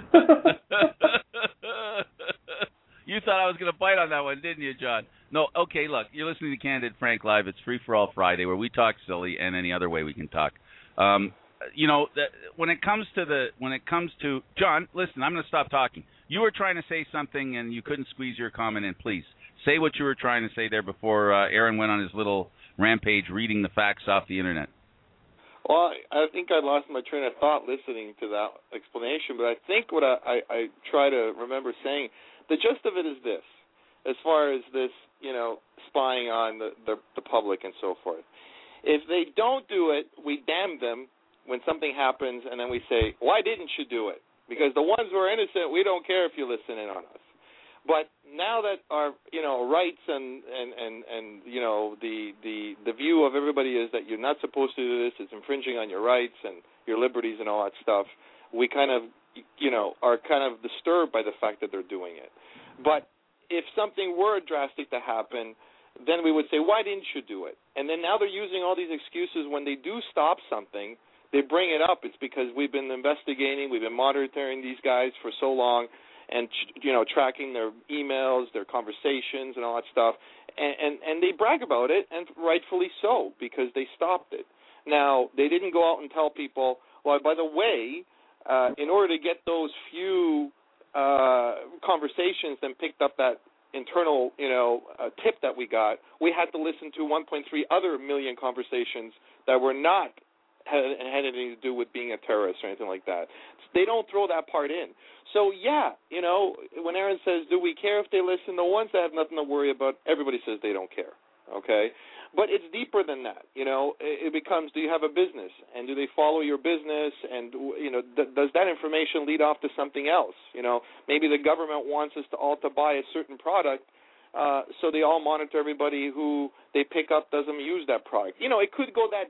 You thought I was going to bite on that one, didn't you, John? No, okay, look, you're listening to Candid Frank Live. It's Free for All Friday, where we talk silly and any other way we can talk. Um, you know, the, when it comes to the, when it comes to, John, listen, I'm going to stop talking. You were trying to say something and you couldn't squeeze your comment in. Please say what you were trying to say there before uh, Aaron went on his little rampage reading the facts off the internet. Well, I think I lost my train of thought listening to that explanation, but I think what I, I, I try to remember saying, the gist of it is this, as far as this, you know, spying on the, the, the public and so forth. If they don't do it, we damn them when something happens, and then we say, why didn't you do it? Because the ones who are innocent, we don't care if you listen in on us. But now that our, you know, rights and, and, and, and you know, the, the, the view of everybody is that you're not supposed to do this, it's infringing on your rights and your liberties and all that stuff, we kind of, you know, are kind of disturbed by the fact that they're doing it. But if something were drastic to happen, then we would say, why didn't you do it? And then now they're using all these excuses when they do stop something. They bring it up. It's because we've been investigating, we've been monitoring these guys for so long, and, you know, tracking their emails, their conversations, and all that stuff. And, and, and they brag about it, and rightfully so, because they stopped it. Now, they didn't go out and tell people, well, by the way, uh, in order to get those few uh, conversations then picked up that internal, you know, uh, tip that we got, we had to listen to one point three other million conversations that were not had, had anything to do with being a terrorist or anything like that. They don't throw that part in. So, yeah, you know, when Aaron says, do we care if they listen, the ones that have nothing to worry about, everybody says they don't care, okay? But it's deeper than that, you know. It becomes, do you have a business, and do they follow your business, and, you know, th- does that information lead off to something else? You know, maybe the government wants us to all to buy a certain product, uh, so they all monitor everybody who they pick up doesn't use that product. You know, it could go that deep.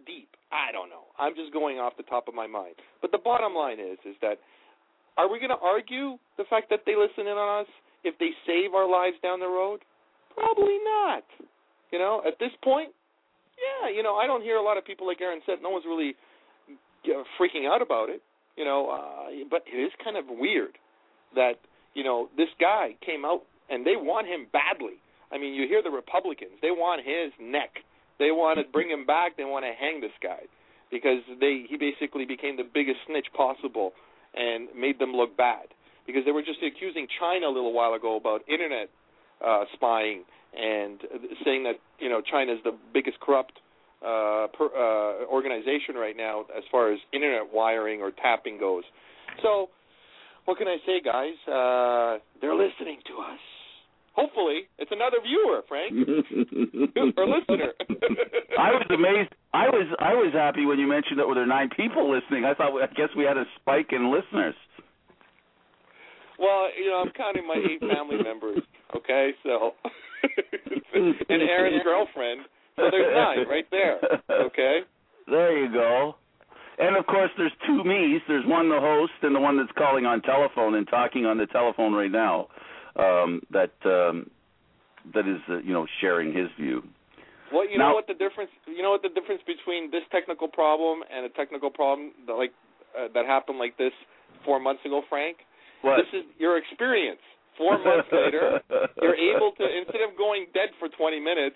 I don't know. I'm just going off the top of my mind. But the bottom line is, is that are we going to argue the fact that they listen in on us if they save our lives down the road? Probably not. You know, at this point, yeah, you know, I don't hear a lot of people, like Aaron said, no one's really you know, freaking out about it, you know, uh, but it is kind of weird that, you know, this guy came out and they want him badly. I mean, you hear the Republicans, they want his neck. They want to bring him back. They want to hang this guy because they he basically became the biggest snitch possible and made them look bad because they were just accusing China a little while ago about internet uh, spying and saying that, you know, China is the biggest corrupt uh, per, uh, organization right now as far as internet wiring or tapping goes. So what can I say, guys? Uh, they're listening to us. Hopefully, it's another viewer, Frank, or listener. I was amazed. I was I was happy when you mentioned that there were nine people listening. I thought, I guess we had a spike in listeners. Well, you know, I'm counting my eight family members. Okay, so and Aaron's girlfriend. So there's nine right there. Okay. There you go. And of course, there's two me's. There's one, the host, and the one that's calling on telephone and talking on the telephone right now. Um, that um, that is, uh, you know, sharing his view. Well, you now, know what the difference. You know what the difference between this technical problem and a technical problem that like uh, that happened like this four months ago, Frank. What? This is your experience. Four months later, you're able to, instead of going dead for twenty minutes.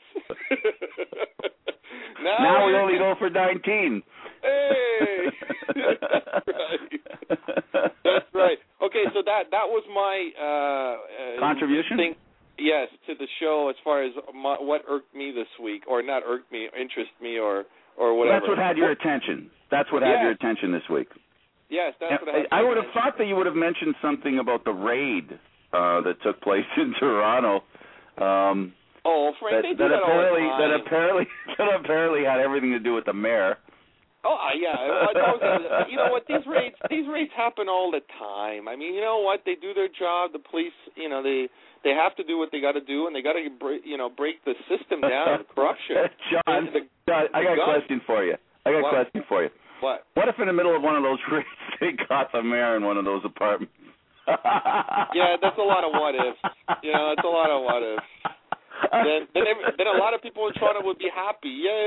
now, now we only go for nineteen. Hey, that's right. That's right. Okay, so that that was my uh, contribution. Thing, yes, to the show as far as my, what irked me this week, or not irked me, interested me, or or whatever. Well, that's what had your attention. That's what had yes. your attention this week. Yes, that's what had I, I would have attention. thought that you would have mentioned something about the raid uh, that took place in Toronto. Um, oh, Frank, that, they do that that apparently all the time. that apparently that apparently had everything to do with the mayor. Oh uh, yeah, uh, you know what? These raids, these raids happen all the time. I mean, you know what? They do their job. The police, you know, they they have to do what they got to do, and they got to, you know, break the system down, corruption. John, the, John, I got a question for you. I got what? a question for you. What? What if in the middle of one of those raids they caught the mayor in one of those apartments? Yeah, that's a lot of what ifs. You know, it's a lot of what ifs. Then, then, every, then a lot of people in Toronto would be happy.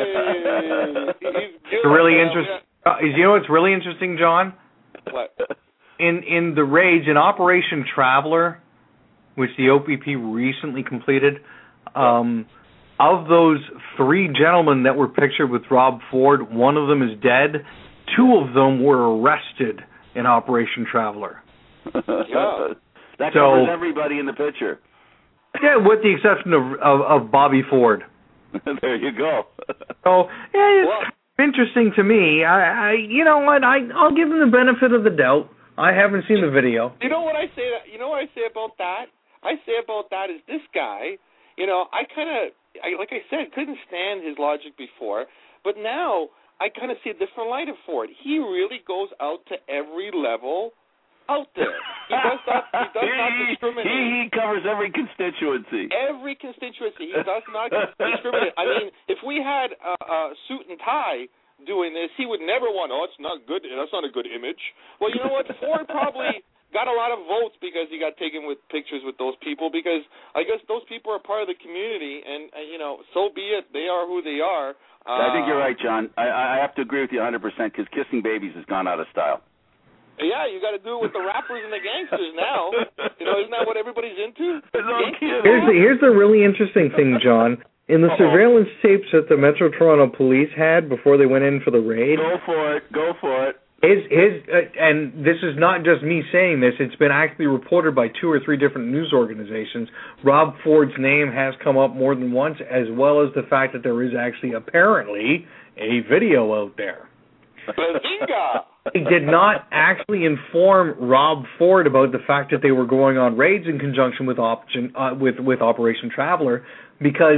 Yay! He's good. It's really interesting. Uh, you know what's really interesting, John? What? In in the raids in Operation Traveler, which the O P P recently completed, um, of those three gentlemen that were pictured with Rob Ford, one of them is dead. Two of them were arrested in Operation Traveler. Yeah. That so, covers everybody in the picture. Yeah, with the exception of of, of Bobby Ford. There you go. So yeah, it's well, interesting to me. I, I, you know what? I I'll give him the benefit of the doubt. I haven't seen the video. You know what I say? That, you know what I say about that? I say about that is this guy. You know, I kind of, I, like I said, couldn't stand his logic before, but now I kind of see a different light of Ford. He really goes out to every level out there. He does not, he does not discriminate. He, he covers every constituency. Every constituency. He does not discriminate. I mean, if we had a, a suit and tie doing this, he would never want, oh, it's not good. That's not a good image. Well, you know what? Ford probably got a lot of votes because he got taken with pictures with those people, because I guess those people are part of the community, and, uh, you know, so be it. They are who they are. Uh, I think you're right, John. I, I have to agree with you one hundred percent, because kissing babies has gone out of style. Yeah, you got to do it with the rappers and the gangsters now. You know, isn't that what everybody's into? No kidding. Here's the, here's the really interesting thing, John. In the Uh-oh. surveillance tapes that the Metro Toronto Police had before they went in for the raid, Go for it. Go for it. his his uh, and this is not just me saying this. It's been actually reported by two or three different news organizations. Rob Ford's name has come up more than once, as well as the fact that there is actually apparently a video out there. Bazinga! They did not actually inform Rob Ford about the fact that they were going on raids in conjunction with option uh, with with Operation Traveler, because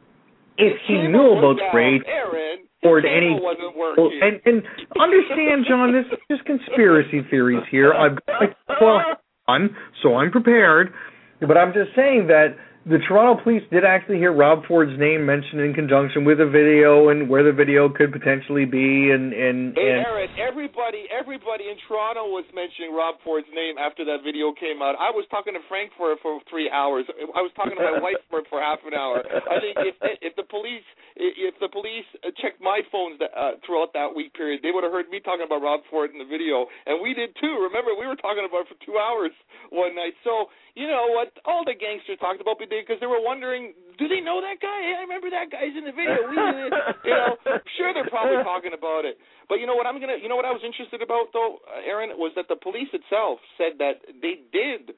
if he knew about the raid, Aaron, Ford the any wasn't working. and and understand, John, this is just conspiracy theories here. I've got my twelve on, so I'm prepared. But I'm just saying that the Toronto Police did actually hear Rob Ford's name mentioned in conjunction with a video and where the video could potentially be. And, and, hey, and Aaron, everybody, everybody in Toronto was mentioning Rob Ford's name after that video came out. I was talking to Frank for for three hours. I was talking to my wife for for half an hour. I think if if the police if the police checked my phones that, uh, throughout that week period, they would have heard me talking about Rob Ford in the video, and we did too. Remember, we were talking about it for two hours one night. So you know what? All the gangsters talked about me because they were wondering, do they know that guy? Hey, I remember that guy's in the video. We, you know, sure they're probably talking about it. But you know what I'm gonna, you know what I was interested about though, Aaron, was that the police itself said that they did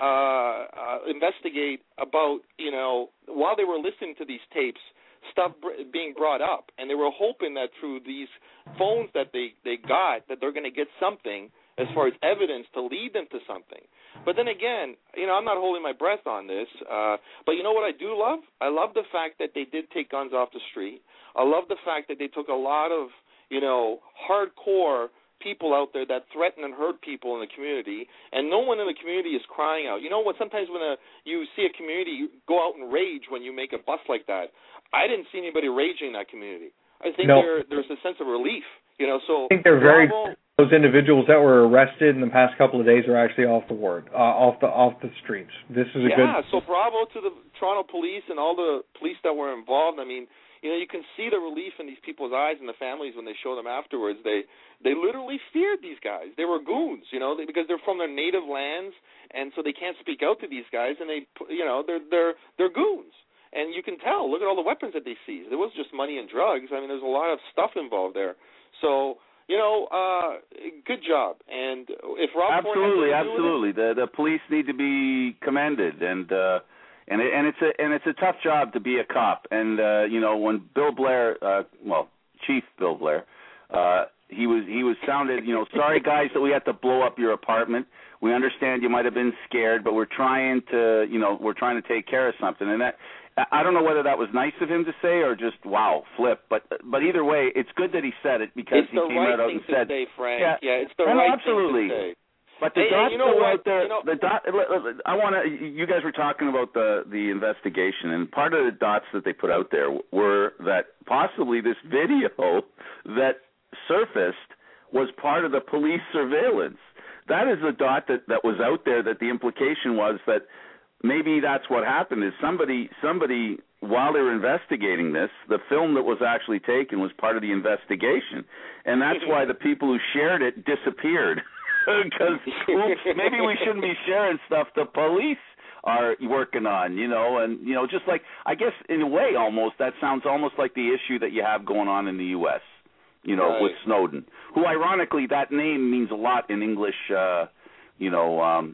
uh, uh, investigate about, you know, while they were listening to these tapes, stuff br- being brought up, and they were hoping that through these phones that they they got, that they're going to get something as far as evidence to lead them to something. But then again, you know, I'm not holding my breath on this, uh, but you know what I do love? I love the fact that they did take guns off the street. I love the fact that they took a lot of, you know, hardcore people out there that threaten and hurt people in the community, and no one in the community is crying out. You know what? Sometimes when a, you see a community go out and rage when you make a bust like that, I didn't see anybody raging in that community. I think no. there there's a sense of relief, you know. So I think they're very bravo. Those individuals that were arrested in the past couple of days are actually off the word, uh, off the off the streets. This is a yeah, good. Yeah, so bravo to the Toronto police and all the police that were involved. I mean, you know, you can see the relief in these people's eyes and the families when they show them afterwards. They they literally feared these guys. They were goons, you know, they, because they're from their native lands, and so they can't speak out to these guys, and they, you know, they're they're they're goons. And you can tell. Look at all the weapons that they seized. There was just money and drugs. I mean, there's a lot of stuff involved there. So. You know, uh, good job. And if Rob absolutely, Ford absolutely, the the police need to be commended, and uh, and it, and it's a and it's a tough job to be a cop. And uh, you know, when Bill Blair, uh, well, Chief Bill Blair, uh, he was he was sounded, you know, sorry guys that we had to blow up your apartment. We understand you might have been scared, but we're trying to, you know, we're trying to take care of something. And that, I don't know whether that was nice of him to say or just wow, flip. But but either way, it's good that he said it because it's he the came right right out thing and to said, say, Frank. yeah, yeah it's the no, right absolutely. thing to say. But the hey, dots you know go what? out there. You know, the dot. I want to. You guys were talking about the the investigation, and part of the dots that they put out there were that possibly this video that surfaced was part of the police surveillance. That is the dot that, that was out there. That the implication was that maybe that's what happened. Is somebody somebody while they were investigating this, the film that was actually taken was part of the investigation, and that's why the people who shared it disappeared. Because oops, maybe we shouldn't be sharing stuff the police are working on, you know, and you know, just like I guess in a way, almost that sounds almost like the issue that you have going on in the U S You know, right. with Snowden, who ironically that name means a lot in English, uh, you know, um,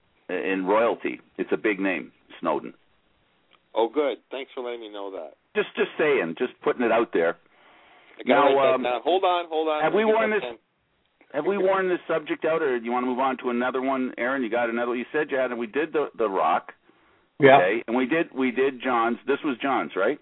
in royalty. It's a big name, Snowden. Oh, good. Thanks for letting me know that. Just, just saying, just putting it out there. I now, gotta write that um, down. Hold on, hold on. Have we worn this? Pen. Have we worn this subject out, or do you want to move on to another one, Aaron? You got another? You said you had, and we did the the Rock. Yeah. Okay, and we did we did John's. This was John's, right?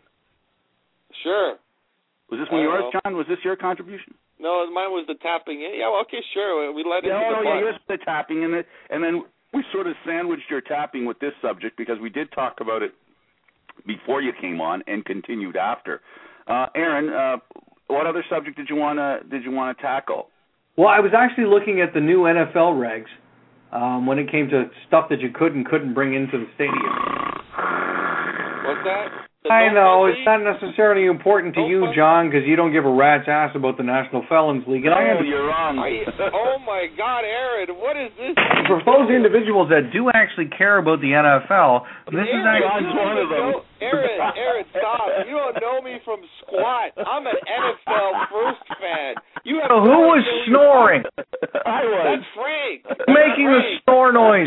Sure. Was this one I yours, know. John? Was this your contribution? No, mine was the tapping. Yeah, well, okay, sure. We led into Yeah, the no, fun. yeah, here's the tapping, and it, and then we sort of sandwiched your tapping with this subject because we did talk about it before you came on and continued after. Uh, Aaron, uh, what other subject did you want to did you want to tackle? Well, I was actually looking at the new N F L regs um, when it came to stuff that you could and couldn't bring into the stadium. What's that? The I no know, fun it's league? not necessarily important to No you, fun? John, because you don't give a rat's ass about the National Felons League. And I Oh, under- you're wrong. Are you, oh, my God, Aaron, what is this? For those individuals that do actually care about the N F L, this is Aaron, actually you don't one of even them. know- Aaron, Aaron, stop. You don't know me from squat. I'm an N F L first fan. You have So no who was idea what snoring? I was. That's Frank. Making the Frank. snore noise.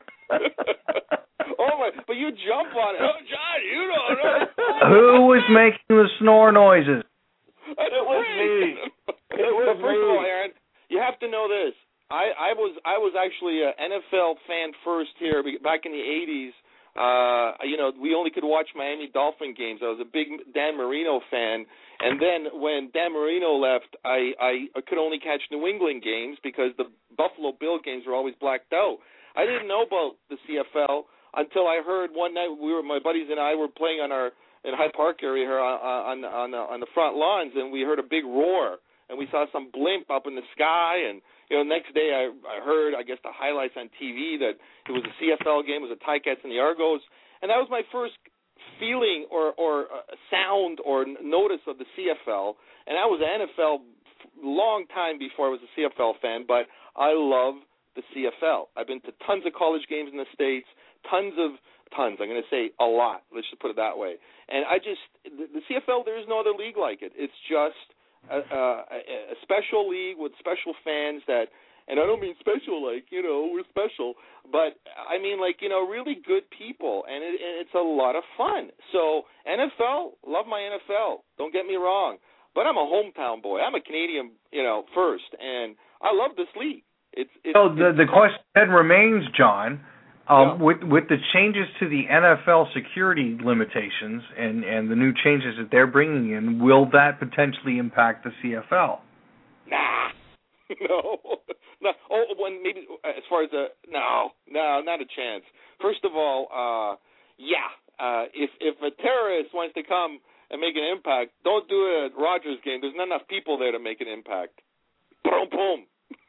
Oh, my, but you jump on it. Oh, John, you don't know. Who was making the snore noises? That's It was Frank. me. It was but first me. of all, Aaron, you have to know this. I, I was I was actually an N F L fan first here back in the eighties. Uh, you know, we only could watch Miami Dolphin games. I was a big Dan Marino fan, and then when Dan Marino left, I, I could only catch New England games because the Buffalo Bill games were always blacked out. I didn't know about the C F L until I heard one night we were my buddies and I were playing on our in High Park area here on on on the, on the front lawns, and we heard a big roar, and we saw some blimp up in the sky, and you know, next day I I heard I guess the highlights on T V that it was a C F L game, it was the Ticats and the Argos, and that was my first feeling or or uh, sound or notice of the C F L, and I was an N F L long time before I was a C F L fan, but I love the C F L. I've been to tons of college games in the States, tons of tons. I'm going to say a lot. Let's just put it that way. And I just the, the C F L, there is no other league like it. It's just a, a, a special league with special fans that. And I don't mean special like, you know, we're special, but I mean like, you know, really good people, and, it, and it's a lot of fun. So N F L, love my N F L, don't get me wrong, but I'm a hometown boy. I'm a Canadian, you know, first, and I love this league. It's, it's So the, it's the question then remains, John, um, yeah. with, with the changes to the N F L security limitations and, and the new changes that they're bringing in, will that potentially impact the C F L? Nah, no. No, oh, when maybe as far as the no, no, not a chance. First of all, uh, yeah, uh, if if a terrorist wants to come and make an impact, don't do it at Rogers game. There's not enough people there to make an impact. Boom, boom.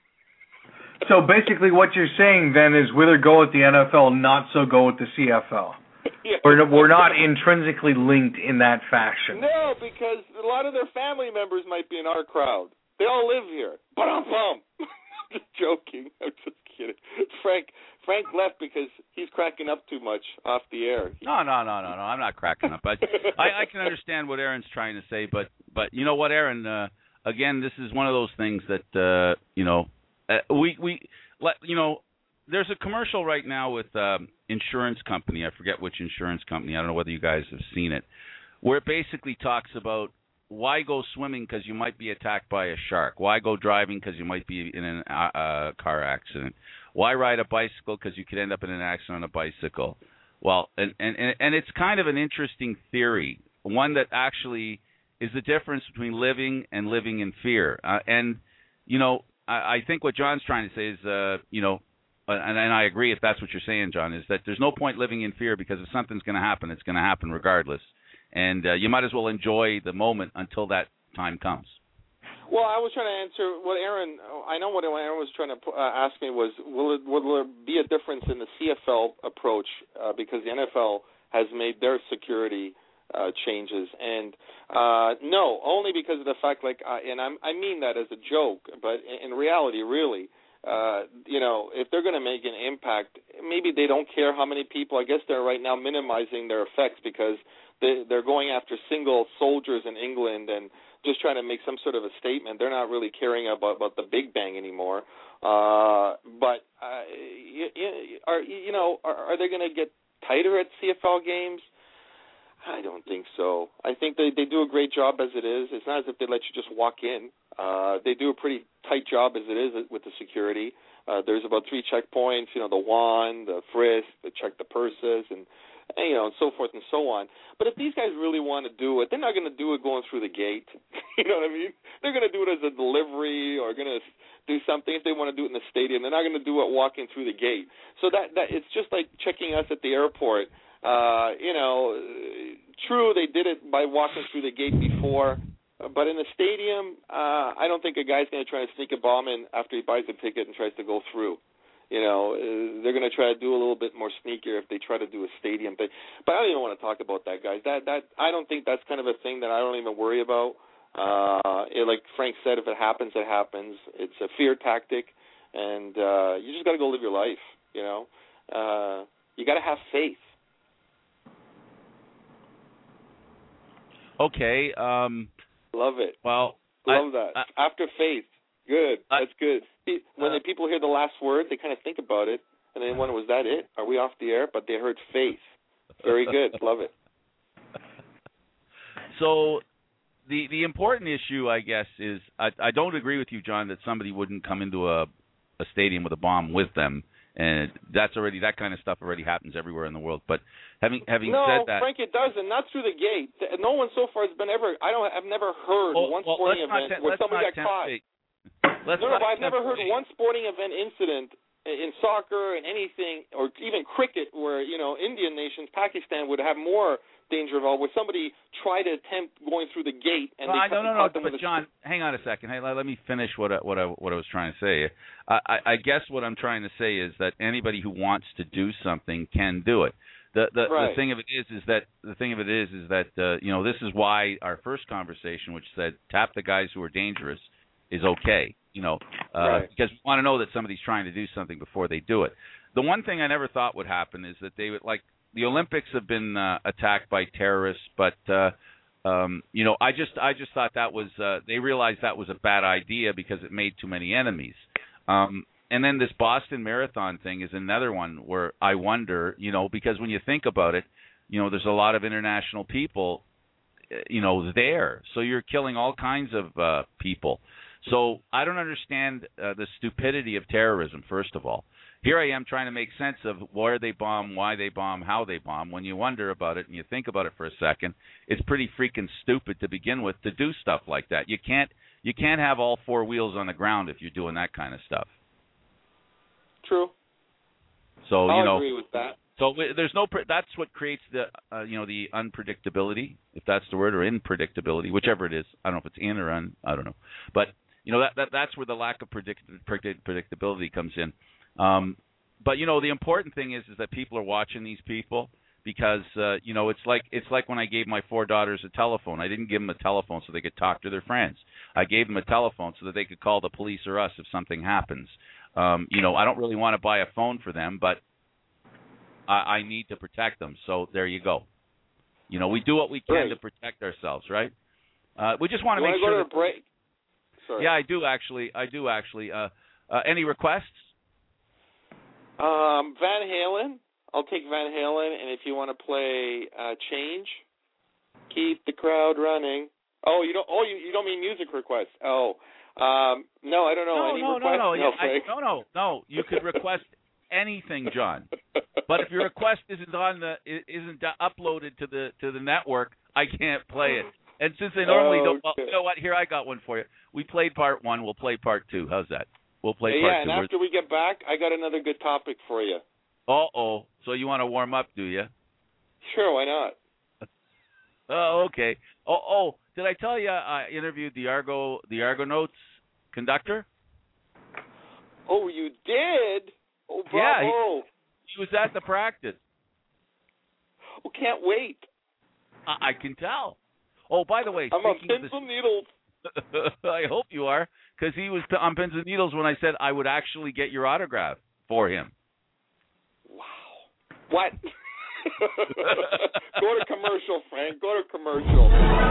So basically, what you're saying then is whether go with the N F L, not so go with the C F L. Yeah. We're we're not intrinsically linked in that fashion. No, because a lot of their family members might be in our crowd. They all live here. Bum, bum. Just joking. I'm just kidding. Frank Frank left because he's cracking up too much off the air. No, no, no, no, no. I'm not cracking up. I, I, I can understand what Aaron's trying to say, but but you know what, Aaron? Uh, again, this is one of those things that uh, you know uh, we we let you know. There's a commercial right now with um, insurance company. I forget which insurance company. I don't know whether you guys have seen it, where it basically talks about. Why go swimming because you might be attacked by a shark? Why go driving because you might be in a uh, car accident? Why ride a bicycle because you could end up in an accident on a bicycle? Well, and, and, and it's kind of an interesting theory, one that actually is the difference between living and living in fear. Uh, and, you know, I, I think what John's trying to say is, uh, you know, and, and I agree if that's what you're saying, John, is that there's no point living in fear because if something's going to happen, it's going to happen regardless. And uh, you might as well enjoy the moment until that time comes. Well, I was trying to answer what Aaron. I know what Aaron was trying to uh, ask me was, will it will there be a difference in the C F L approach uh, because the N F L has made their security uh, changes, and uh, no, only because of the fact, like, uh, and I'm, I mean that as a joke, but in reality, really. Uh, you know, if they're going to make an impact, maybe they don't care how many people. I guess they're right now minimizing their effects because they, they're going after single soldiers in England and just trying to make some sort of a statement. They're not really caring about, about the Big Bang anymore. Uh, but, uh, you, you, are, you know, are, are they going to get tighter at C F L games? I don't think so. I think they, they do a great job as it is. It's not as if they let you just walk in. Uh, they do a pretty tight job as it is with the security. Uh, there's about three checkpoints, you know, the wand, the frisk, they check the purses, and, and, you know, and so forth and so on. But if these guys really want to do it, they're not going to do it going through the gate. You know what I mean? They're going to do it as a delivery or going to do something. If they want to do it in the stadium, they're not going to do it walking through the gate. So that, that it's just like checking us at the airport. Uh, you know, true, they did it by walking through the gate before, but in the stadium, uh, I don't think a guy's going to try to sneak a bomb in after he buys a ticket and tries to go through. You know, uh, they're going to try to do a little bit more sneakier if they try to do a stadium thing. But I don't even want to talk about that, guys. That that I don't think that's kind of a thing that I don't even worry about. Uh, it, like Frank said, if it happens, it happens. It's a fear tactic, and uh, you just got to go live your life. You know, uh, you got to have faith. Okay. Um, Love it. Well, love I, that. I, After faith, good. I, That's good. When uh, the people hear the last word, they kind of think about it, and they wonder, was that it? Are we off the air? But they heard faith. Very good. Love it. So the the important issue, I guess, is I, I don't agree with you, John, that somebody wouldn't come into a a stadium with a bomb with them. And that's already that kind of stuff already happens everywhere in the world. But having having no, said that, Frank, it doesn't. Not through the gate. No one so far has been ever. I don't. I've never heard well, one well, sporting let's event not, where let's somebody not got caught. Let's no, no, not but I've never heard fate. one sporting event incident in soccer and anything, or even cricket, where, you know, Indian nations, Pakistan would have more danger of all, where somebody tried to attempt going through the gate and well, they I, no, no, caught no, them but with John, a... hang on a second. Hey, let, let me finish what I, what I what I was trying to say. I, I, I guess what I'm trying to say is that anybody who wants to do something can do it. The the, right. the thing of it is is that the thing of it is is that uh, you know, this is why our first conversation, which said tap the guys who are dangerous, is okay. You know, uh, right. because we want to know that somebody's trying to do something before they do it. The one thing I never thought would happen is that they would, like, the Olympics have been uh, attacked by terrorists, but uh, um, you know, I just I just thought that was uh, they realized that was a bad idea because it made too many enemies. Um, and then this Boston Marathon thing is another one where I wonder, you know, because when you think about it, you know, there's a lot of international people, you know, there, so you're killing all kinds of uh, people. So I don't understand uh, the stupidity of terrorism. First of all. Here I am trying to make sense of where they bomb, why they bomb, how they bomb. When you wonder about it and you think about it for a second, it's pretty freaking stupid to begin with to do stuff like that. You can't you can't have all four wheels on the ground if you're doing that kind of stuff. True. So I'll you know, agree with that. So there's no. That's what creates the uh, you know the unpredictability, if that's the word, or unpredictability, whichever it is. I don't know if it's in or un. I don't know, but you know that, that that's where the lack of predict, predict, predictability comes in. Um, but you know, the important thing is is that people are watching these people because uh, you know it's like it's like when I gave my four daughters a telephone. I didn't give them a telephone so they could talk to their friends. I gave them a telephone so that they could call the police or us if something happens. Um, you know, I don't really want to buy a phone for them, but I, I need to protect them. So there you go. You know, we do what we can right. to protect ourselves, right? Uh, we just want to you make want sure. To go to a break? Sorry. Yeah, I do actually. I do actually. Uh, uh, any requests? Um, Van Halen. I'll take Van Halen, and if you want to play uh, Change, keep the crowd running. Oh, you don't. Oh, you, you don't mean music requests. Oh, um, no, I don't know no, any no, requests. No, no, no, I, no, no, no. You could request anything, John. But if your request isn't on the isn't uploaded to the to the network, I can't play it. And since they normally oh, don't, well, okay. you know what? Here, I got one for you. We played part one. We'll play part two. How's that? We'll play yeah, part yeah, two. and after we get back, I got another good topic for you. Uh-oh. So you want to warm up, do you? Sure, why not? Oh, okay. Oh, oh, did I tell you I interviewed the Argo the Argonauts conductor? Oh, you did? Oh, bravo. Yeah, he, he was at the practice. Oh, can't wait. I, I can tell. Oh, by the way, I'm on speaking pins of and needles. I hope you are, because he was on pins and needles when I said I would actually get your autograph for him. Wow. What? Go to commercial, Frank. Go to commercial.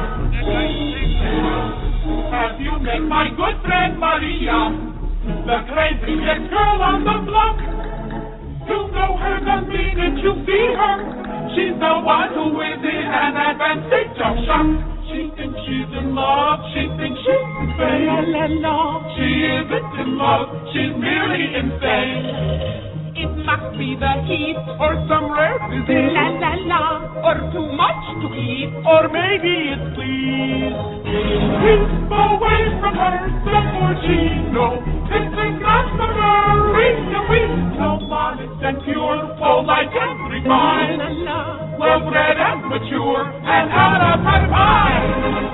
Have you met my good friend Maria, the craziest girl on the block? You know her the minute you see her. She's the one who is in an advanced state of shock. She thinks she's in love. She thinks she's insane. She isn't in love. She's merely insane. It must be the heat, or some rare disease, la la la, or too much to eat, or maybe it's please. Keep away from her, before she knows this is not the Maria we know, modest and pure, so like every fine, well bred and mature, and out of her mind.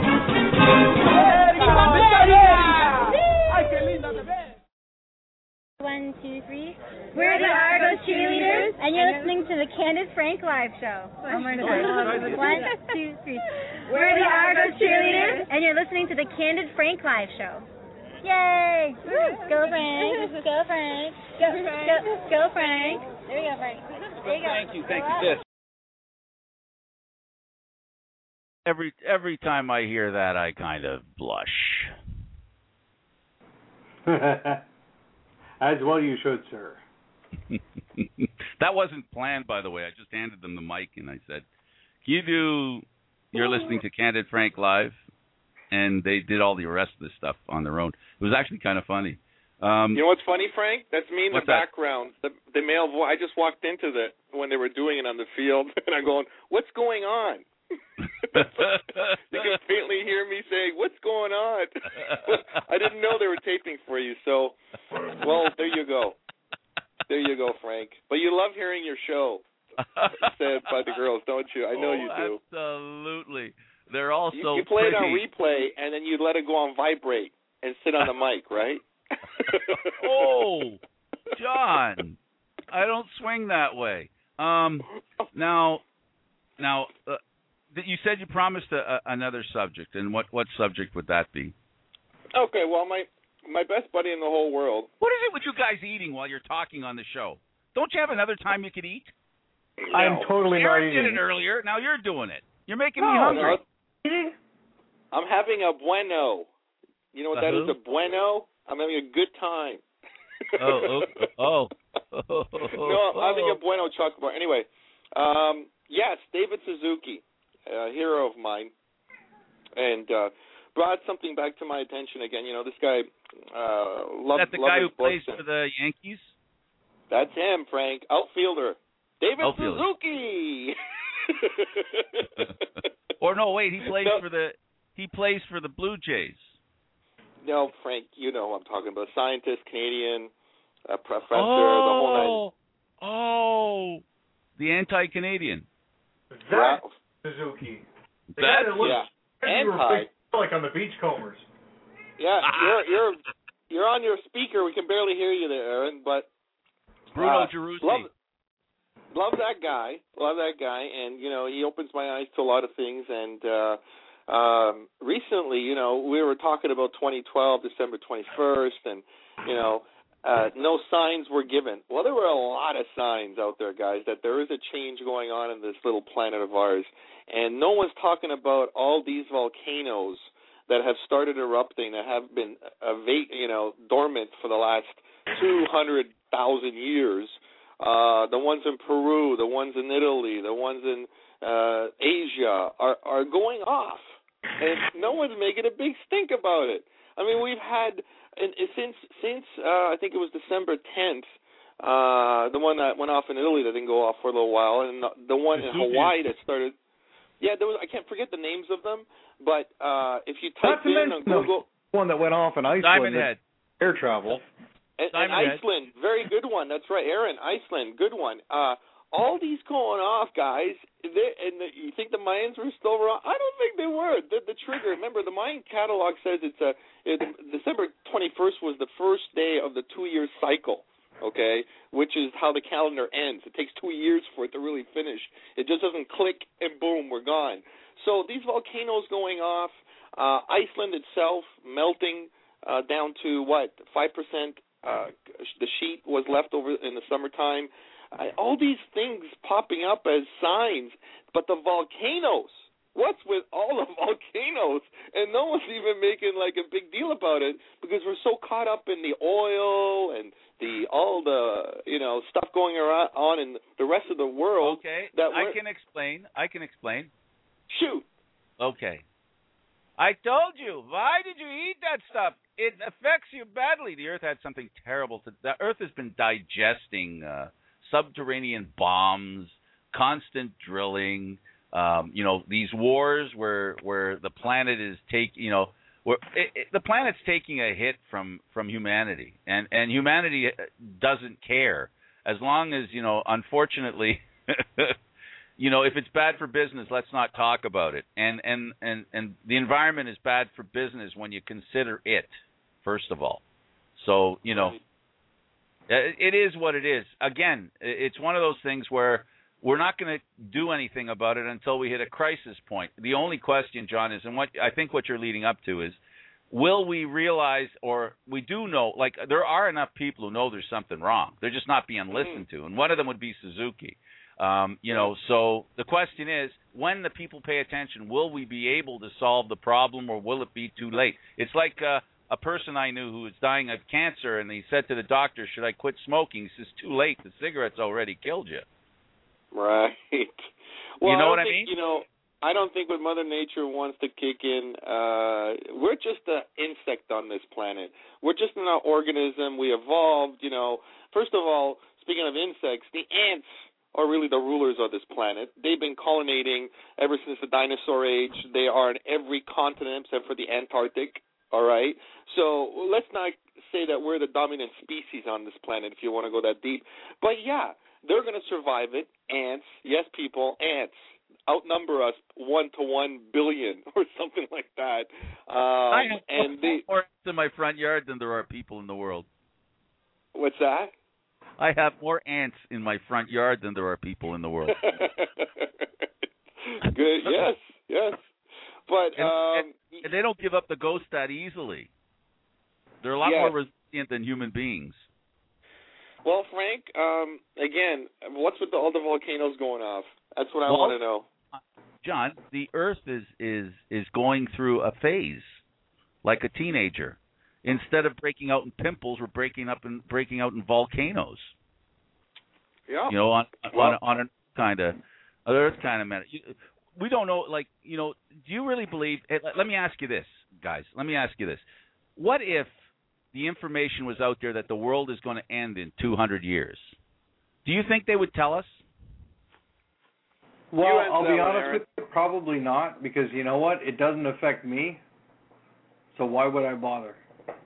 Ay, qué linda te ves. One, two, three. We're the Argos cheerleaders, and you're listening to the Candid Frank Live Show. One more time. One, two, three. We're the Argos cheerleaders, and you're listening to the Candid Frank Live Show. Yay! Go Frank! Go Frank! Go, go, go Frank! There you go, Frank. There you go. Thank you, thank you. This. Every every time I hear that, I kind of blush. As well you should, sir. That wasn't planned, by the way. I just handed them the mic and I said, can you do, you're listening to Candid Frank Live? And they did all the rest of the stuff on their own. It was actually kind of funny. Um, you know what's funny, Frank? That's me in the what's that? background. The, the male voice. I just walked into the, when they were doing it on the field, and I'm going, what's going on? You can faintly hear me saying, what's going on? I didn't know they were taping for you, so, well, there you go. There you go, Frank. But you love hearing your show said by the girls, don't you? I know oh, you do. Absolutely. They're all you, so You play pretty. it on replay, and then you let it go on vibrate and sit on the mic, right? Oh, John, I don't swing that way. Um, now, now, uh, you said you promised a, a, another subject, and what, what subject would that be? Okay, well, my my best buddy in the whole world. What is it with you guys eating while you're talking on the show? Don't you have another time you could eat? No. I'm totally Aaron not eating. did it earlier. Now you're doing it. You're making no, me hungry. No. I'm having a bueno. You know what a that who? is? A bueno? I'm having a good time. oh, oh, oh. No, I'm having a bueno chocolate bar. Anyway, um, yes, David Suzuki, a hero of mine, and uh, brought something back to my attention again. You know, this guy uh, loves. Is that the love guy his who plays books. for the Yankees? That's him, Frank, outfielder. David Outfielder. Suzuki. Or no, wait, he plays No. for the he plays for the Blue Jays. No, Frank, you know who I'm talking about. Scientist, Canadian, uh, professor, oh, the whole nine. Oh, the anti-Canadian. That Suzuki. The guy That's that looks yeah. like you were Anti. fixed, like on the Beachcombers. Yeah, you're you're you're on your speaker. We can barely hear you there, Aaron. But Bruno uh, Gerussi. Love, love that guy. Love that guy, and you know he opens my eyes to a lot of things. And uh, um, recently, you know, we were talking about twenty twelve, December twenty-first, and you know. Uh, no signs were given. Well, there were a lot of signs out there, guys, that there is a change going on in this little planet of ours. And no one's talking about all these volcanoes that have started erupting, that have been, uh, you know, dormant for the last two hundred thousand years. Uh, the ones in Peru, the ones in Italy, the ones in uh, Asia are, are going off. And no one's making a big stink about it. I mean, we've had... And since since uh, I think it was December tenth, uh, the one that went off in Italy that didn't go off for a little while, and the, the one in Hawaii that started. Yeah, there was. I can't forget the names of them, but uh, if you type in on Google, the one that went off in Iceland, Diamond Head, air travel. And, and Iceland, very good one. That's right, Aaron. Iceland, good one. Uh, all these going off, guys. And the, you think the Mayans were still wrong? I don't think they were. The, the trigger. Remember, the Mayan catalog says it's a it, December twenty-first was the first day of the two-year cycle. Okay, which is how the calendar ends. It takes two years for it to really finish. It just doesn't click and boom, we're gone. So these volcanoes going off, uh, Iceland itself melting uh, down to what five percent. Uh, the sheet was left over in the summertime. Uh, all these things popping up as signs, but the volcanoes, what's with all the volcanoes? And no one's even making like a big deal about it because we're so caught up in the oil and the all the you know stuff going around on in the rest of the world. Okay, that I can explain. I can explain. Shoot. Okay. I told you. Why did you eat that stuff? It affects you badly. The Earth had something terrible to. The Earth has been digesting. Uh, subterranean bombs, constant drilling, um, you know, these wars where where the planet is take, you know, where it, it, the planet's taking a hit from, from humanity, and, and humanity doesn't care as long as, you know, unfortunately, you know, if it's bad for business, let's not talk about it. And and and and the environment is bad for business when you consider it, first of all. So, you know. It is what it is. Again, it's one of those things where we're not going to do anything about it until we hit a crisis point. The only question, John, is, and what I think what you're leading up to is, will we realize, or we do know, like there are enough people who know there's something wrong. They're just not being listened to, and one of them would be Suzuki. Um, you know, so the question is, when the people pay attention, will we be able to solve the problem, or will it be too late? It's like uh, a person I knew who was dying of cancer, and he said to the doctor, should I quit smoking? He says, too late. The cigarette's already killed you. Right. Well, you know I what I think, mean? You know, I don't think when Mother Nature wants to kick in, uh, we're just an insect on this planet. We're just an organism. We evolved, you know. First of all, speaking of insects, the ants are really the rulers of this planet. They've been pollinating ever since the dinosaur age. They are in every continent except for the Antarctic. All right, so let's not say that we're the dominant species on this planet, if you want to go that deep. But yeah, they're going to survive it. Ants, yes, people, ants outnumber us one to one billion or something like that. Um, I have and they, more ants in my front yard than there are people in the world. What's that? I have more ants in my front yard than there are people in the world. Good. Yes. Yes. But and, um, and, and they don't give up the ghost that easily. They're a lot yes. more resilient than human beings. Well, Frank, um, again, what's with the, all the volcanoes going off? That's what I well, want to know. John, the Earth is, is, is going through a phase like a teenager. Instead of breaking out in pimples, we're breaking up and breaking out in volcanoes. Yeah. You know, on well, on, on a kind of Earth kind of matter. We don't know, like, you know, do you really believe? Let me ask you this, guys. Let me ask you this. What if the information was out there that the world is going to end in two hundred years? Do you think they would tell us? Well, I'll be honest with you, probably not, because you know what? It doesn't affect me, so why would I bother?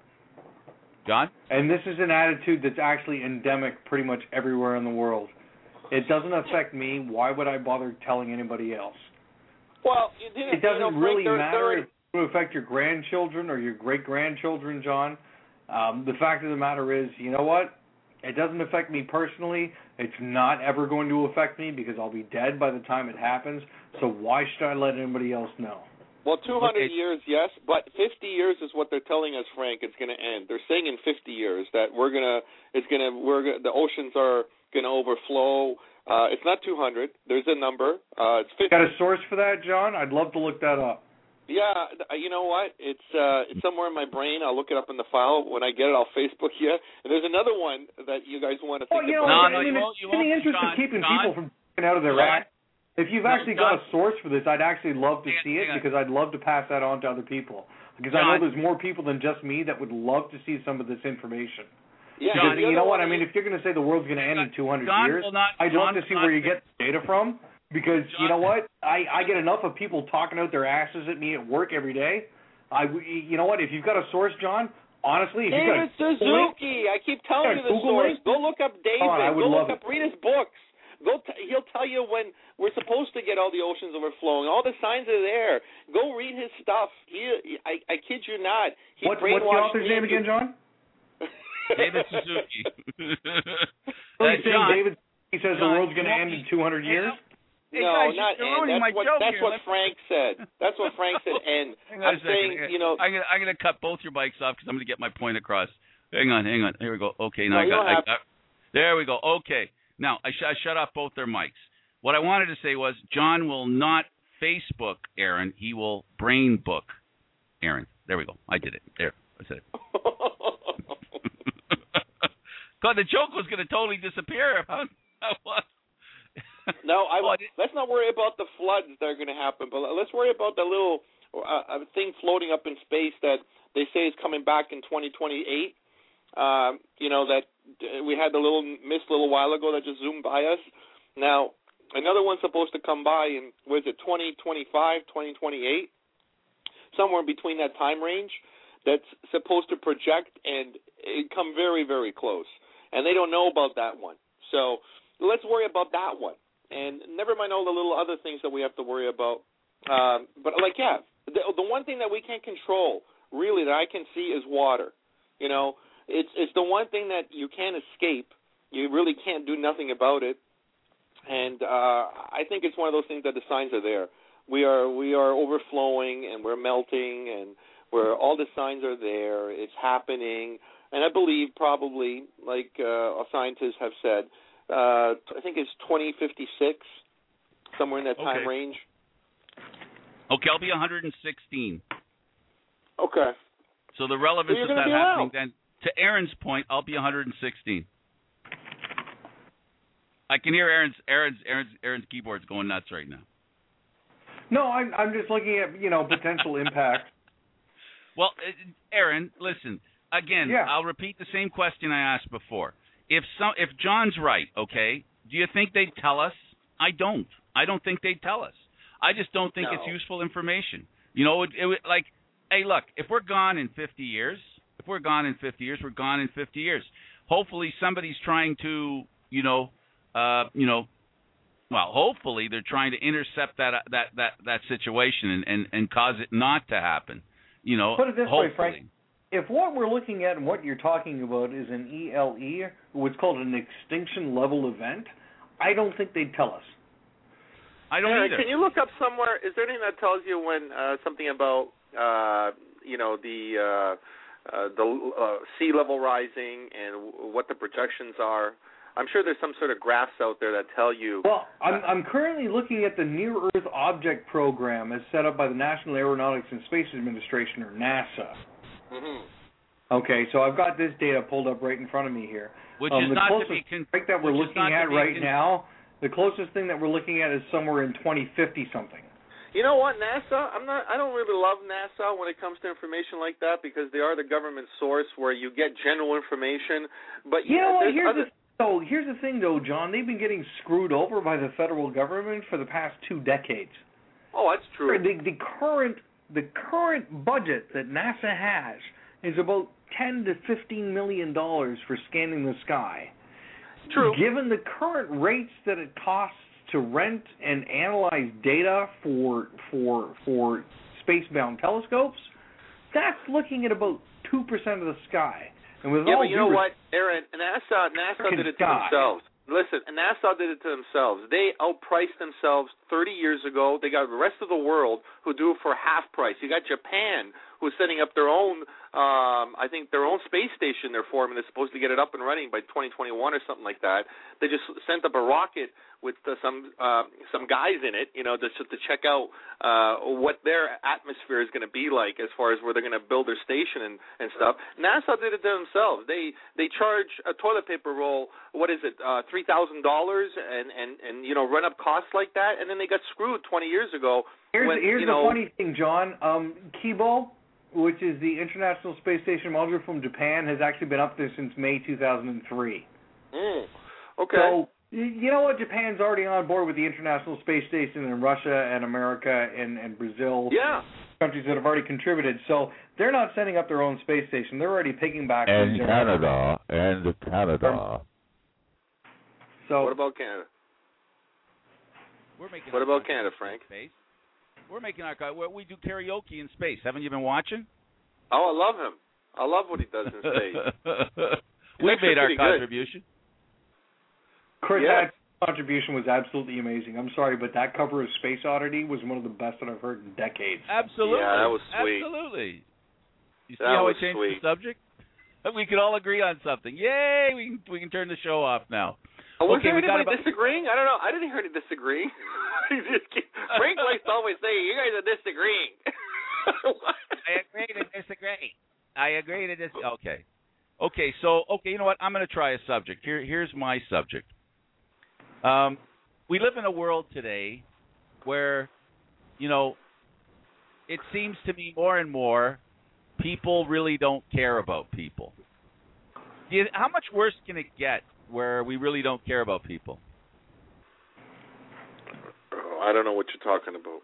John? And this is an attitude that's actually endemic pretty much everywhere in the world. It doesn't affect me. Why would I bother telling anybody else? Well, you didn't, it doesn't you know, really Frank, matter they're, if it's going to affect your grandchildren or your great-grandchildren, John. Um, the fact of the matter is, you know what? It doesn't affect me personally. It's not ever going to affect me because I'll be dead by the time it happens. So why should I let anybody else know? Well, two hundred years, yes, but fifty years is what they're telling us, Frank. It's going to end. They're saying in fifty years that we're gonna, it's gonna, we're gonna, the oceans are going to overflow. Uh, it's not two hundred. There's a number. Uh, it's fifty. Got a source for that, John? I'd love to look that up. Yeah, you know what? It's uh, it's somewhere in my brain. I'll look it up in the file. When I get it, I'll Facebook you. And there's another one that you guys want to think well, you know, about. No, no, I mean, you won't, you in won't, the interest John, of keeping John, people from getting out of their John, act, if you've no, actually John, got a source for this, I'd actually love to hang see it on. because I'd love to pass that on to other people. Because John, I know there's more people than just me that would love to see some of this information. Yeah, because John, you know what? I is, mean, if you're going to say the world's going to end in two hundred John years, not, I'd John love to see not, where you get the data from. Because John, you know what? I, I get enough of people talking out their asses at me at work every day. I, you know what? If you've got a source, John, honestly, if you've got David Suzuki. I keep telling you the source. Go look up David. Oh, I would Go love look up, it. read his books. Go. T- he'll tell you when we're supposed to get all the oceans overflowing. All the signs are there. Go read his stuff. He, I, I kid you not. He what, what's the author's name again, John? David Suzuki. So uh, you're saying John, David Suzuki says John, the world's going to end in two hundred years? Hey, no, guys, not you're end. ruining That's my what, joke that's here. what Frank said. That's what Frank said. End. Hang on I'm a second. saying, you know. I'm gonna I'm gonna cut both your mics off because I'm gonna get my point across. Hang on, hang on. Here we go. Okay, now No, I you got. don't I have- got there we go. Okay, now I, sh- I shut off both their mics. What I wanted to say was John will not Facebook Aaron. He will brain book Aaron. There we go. I did it. There, I said it. God, the joke was going to totally disappear. No, I, Oh, let's not worry about the floods that are going to happen, but let's worry about the little uh, thing floating up in space that they say is coming back in twenty twenty-eight. Um, you know, that we had the little mist a little while ago that just zoomed by us. Now, another one's supposed to come by in, was it twenty twenty-five, twenty twenty-eight? Somewhere between that time range that's supposed to project and it come very, very close. And they don't know about that one. So let's worry about that one. And never mind all the little other things that we have to worry about. Um, but, like, yeah, the, the one thing that we can't control, really, that I can see is water. You know, it's it's the one thing that you can't escape. You really can't do nothing about it. And uh, I think it's one of those things that the signs are there. We are we are overflowing and we're melting and we're, all the signs are there. It's happening. And I believe probably, like uh, scientists have said, Uh, I think it's twenty fifty-six, somewhere in that time Okay. range. Okay, I'll be one hundred sixteen. Okay. So the relevance So of you're that gonna be happening around. then, to Aaron's point, I'll be one hundred sixteen. I can hear Aaron's Aaron's Aaron's Aaron's keyboard's going nuts right now. No, I'm I'm just looking at, you know, potential impact. Well, uh, Aaron, listen. Again, Yeah. I'll repeat the same question I asked before. If some, if John's right, okay, do you think they'd tell us? I don't. I don't think they'd tell us. I just don't think No. it's useful information. You know, it, it, like, hey, look, if we're gone in fifty years, If we're gone in fifty years, we're gone in fifty years. Hopefully somebody's trying to, you know, uh, you know, well, hopefully they're trying to intercept that that that that situation and, and, and cause it not to happen. You know, put it this hopefully. way, Frank. If what we're looking at and what you're talking about is an E L E, what's called an extinction level event, I don't think they'd tell us. I don't Eric, either. Can you look up somewhere? Is there anything that tells you when uh, something about uh, you know the uh, uh, the uh, sea level rising and w- what the projections are? I'm sure there's some sort of graphs out there that tell you. Well, I'm, I'm currently looking at the Near Earth Object Program as set up by the National Aeronautics and Space Administration, or NASA. Mm-hmm. Okay, so I've got this data pulled up right in front of me here. Which um, is the not closest to be con- thing that we're which is looking not at to be right con- now, the closest thing that we're looking at is somewhere in twenty fifty something. You know what, NASA? I'm not. I don't really love NASA when it comes to information like that because they are the government source where you get general information. But you know what? Here's other... the so here's the thing, though, John. They've been getting screwed over by the federal government for the past two decades. Oh, that's true. The, the current the current budget that NASA has is about ten to fifteen million dollars for scanning the sky. True. Given the current rates that it costs to rent and analyze data for for for space-bound telescopes, that's looking at about two percent of the sky. And with yeah, all but you know due what, Aaron? NASA NASA did it to sky. themselves. Listen, NASA did it to themselves. They outpriced themselves thirty years ago. They got the rest of the world who do it for half price. You got Japan who's setting up their own, um, I think, their own space station they're forming. They're supposed to get it up and running by twenty twenty-one or something like that. They just sent up a rocket with uh, some uh, some guys in it, you know, just to check out uh, what their atmosphere is going to be like as far as where they're going to build their station and, and stuff. NASA did it to themselves. They they charge a toilet paper roll, what is it, uh, three thousand dollars, and, and, and, you know, run up costs like that, and then they got screwed twenty years ago. Here's, when, here's you know, the funny thing, John. Um, Kibo, which is the International Space Station module from Japan, has actually been up there since May two thousand three. Mm, okay. So, you know what? Japan's already on board with the International Space Station in Russia and America and, and Brazil. Yeah. Countries that have already contributed. So they're not setting up their own space station. They're already picking back. And Canada. And Canada. So what about Canada? We're making what about Canada, Frank? Space. We're making our we do karaoke in space. Haven't you been watching? Oh, I love him. I love what he does in space. we made our contribution. Good. Chris, yeah. that contribution was absolutely amazing. I'm sorry, but that cover of Space Oddity was one of the best that I've heard in decades. Absolutely. Yeah, that was sweet. Absolutely. You see that how was I changed sweet. the subject? We can all agree on something. Yay! We can we can turn the show off now. Oh, was okay, there we got anybody about... disagreeing? I don't know. I didn't hear any disagreeing. Frank likes to always say, "You guys are disagreeing." I agree to disagree. I agree to dis. Okay, okay. So, okay, you know what? I'm going to try a subject. Here, here's my subject. Um, we live in a world today where, you know, it seems to me more and more people really don't care about people. You, how much worse can it get where we really don't care about people? Oh, I don't know what you're talking about.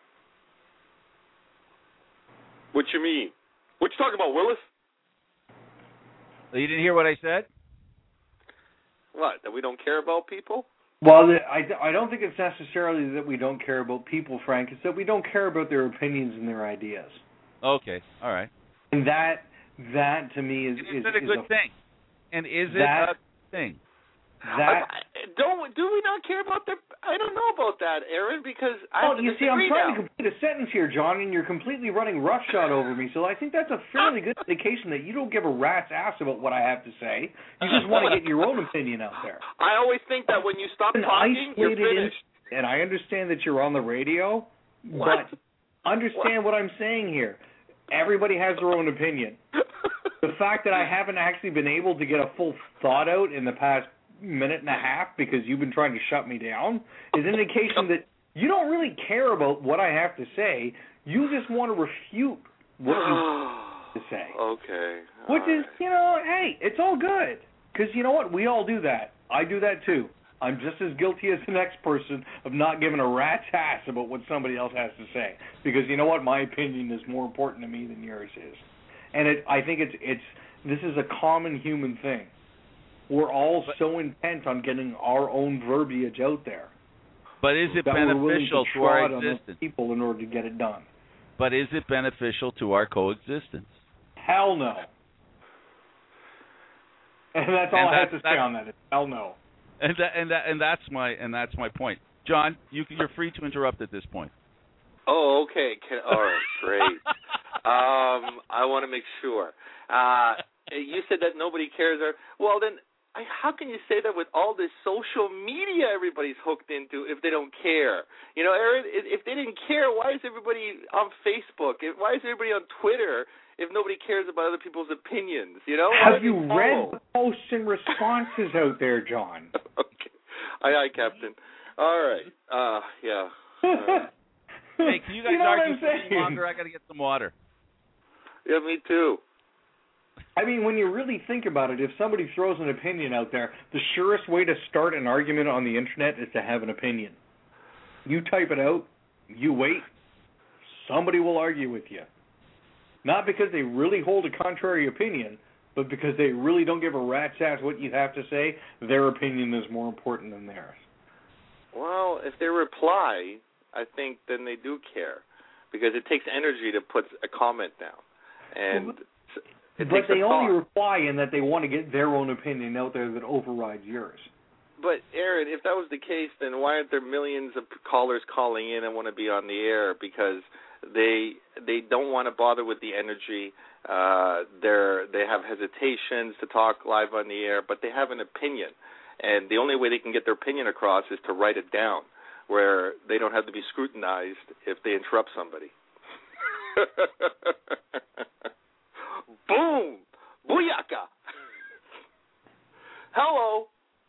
What you mean? What you talking about, Willis? You didn't hear what I said? What, that we don't care about people? Well, I, I don't think it's necessarily that we don't care about people, Frank. It's that we don't care about their opinions and their ideas. Okay, all right. And that, that to me is, is, is, it a is good a, thing? And is it that, a thing? That I, don't do we not care about their? I don't know about that, Aaron, because I well, have to you see, I'm trying now. to complete a sentence here, John, and you're completely running roughshod over me. So I think that's a fairly good indication that you don't give a rat's ass about what I have to say. You just want to get your own opinion out there. I always think that when you stop An talking, you're finished. In, and I understand that you're on the radio, what? but understand what? what I'm saying here. Everybody has their own opinion. The fact that I haven't actually been able to get a full thought out in the past minute and a half because you've been trying to shut me down is an indication that you don't really care about what I have to say. You just want to refute what you have to say. Okay. Which all is, right. you know, hey, it's all good. Because you know what? We all do that. I do that too. I'm just as guilty as the next person of not giving a rat's ass about what somebody else has to say. Because you know what? My opinion is more important to me than yours is. And it, I think it's it's this is a common human thing. We're all but, so intent on getting our own verbiage out there. But is it beneficial to, to our existence? People in order to get it done. But is it beneficial to our coexistence? Hell no. And that's all and I have to say on that. Hell no. And that, and that, and that's my and that's my point. John, you, you're free to interrupt at this point. Oh, okay. Can, all right, great. um, I want to make sure. Uh, you said that nobody cares. Or well, then I, how can you say that with all this social media everybody's hooked into if they don't care? You know, Aaron, if they didn't care, why is everybody on Facebook? Why is everybody on Twitter if nobody cares about other people's opinions? You know, have you read the posts and responses out there, John? Okay, aye, aye, Captain. All right. Uh, yeah. Uh, hey, can you guys you know argue for any longer? I got to get some water. Yeah, me too. I mean, when you really think about it, if somebody throws an opinion out there, the surest way to start an argument on the internet is to have an opinion. You type it out, you wait, somebody will argue with you. Not because they really hold a contrary opinion, but because they really don't give a rat's ass what you have to say. Their opinion is more important than theirs. Well, if they reply, I think then they do care, because it takes energy to put a comment down. And... Well, It but they only reply in that they want to get their own opinion out there that overrides yours. But, Aaron, if that was the case, then why aren't there millions of callers calling in and want to be on the air? Because they they don't want to bother with the energy. Uh, they're they have hesitations to talk live on the air, but they have an opinion. And the only way they can get their opinion across is to write it down, where they don't have to be scrutinized if they interrupt somebody. Boom! Booyaka! Hello!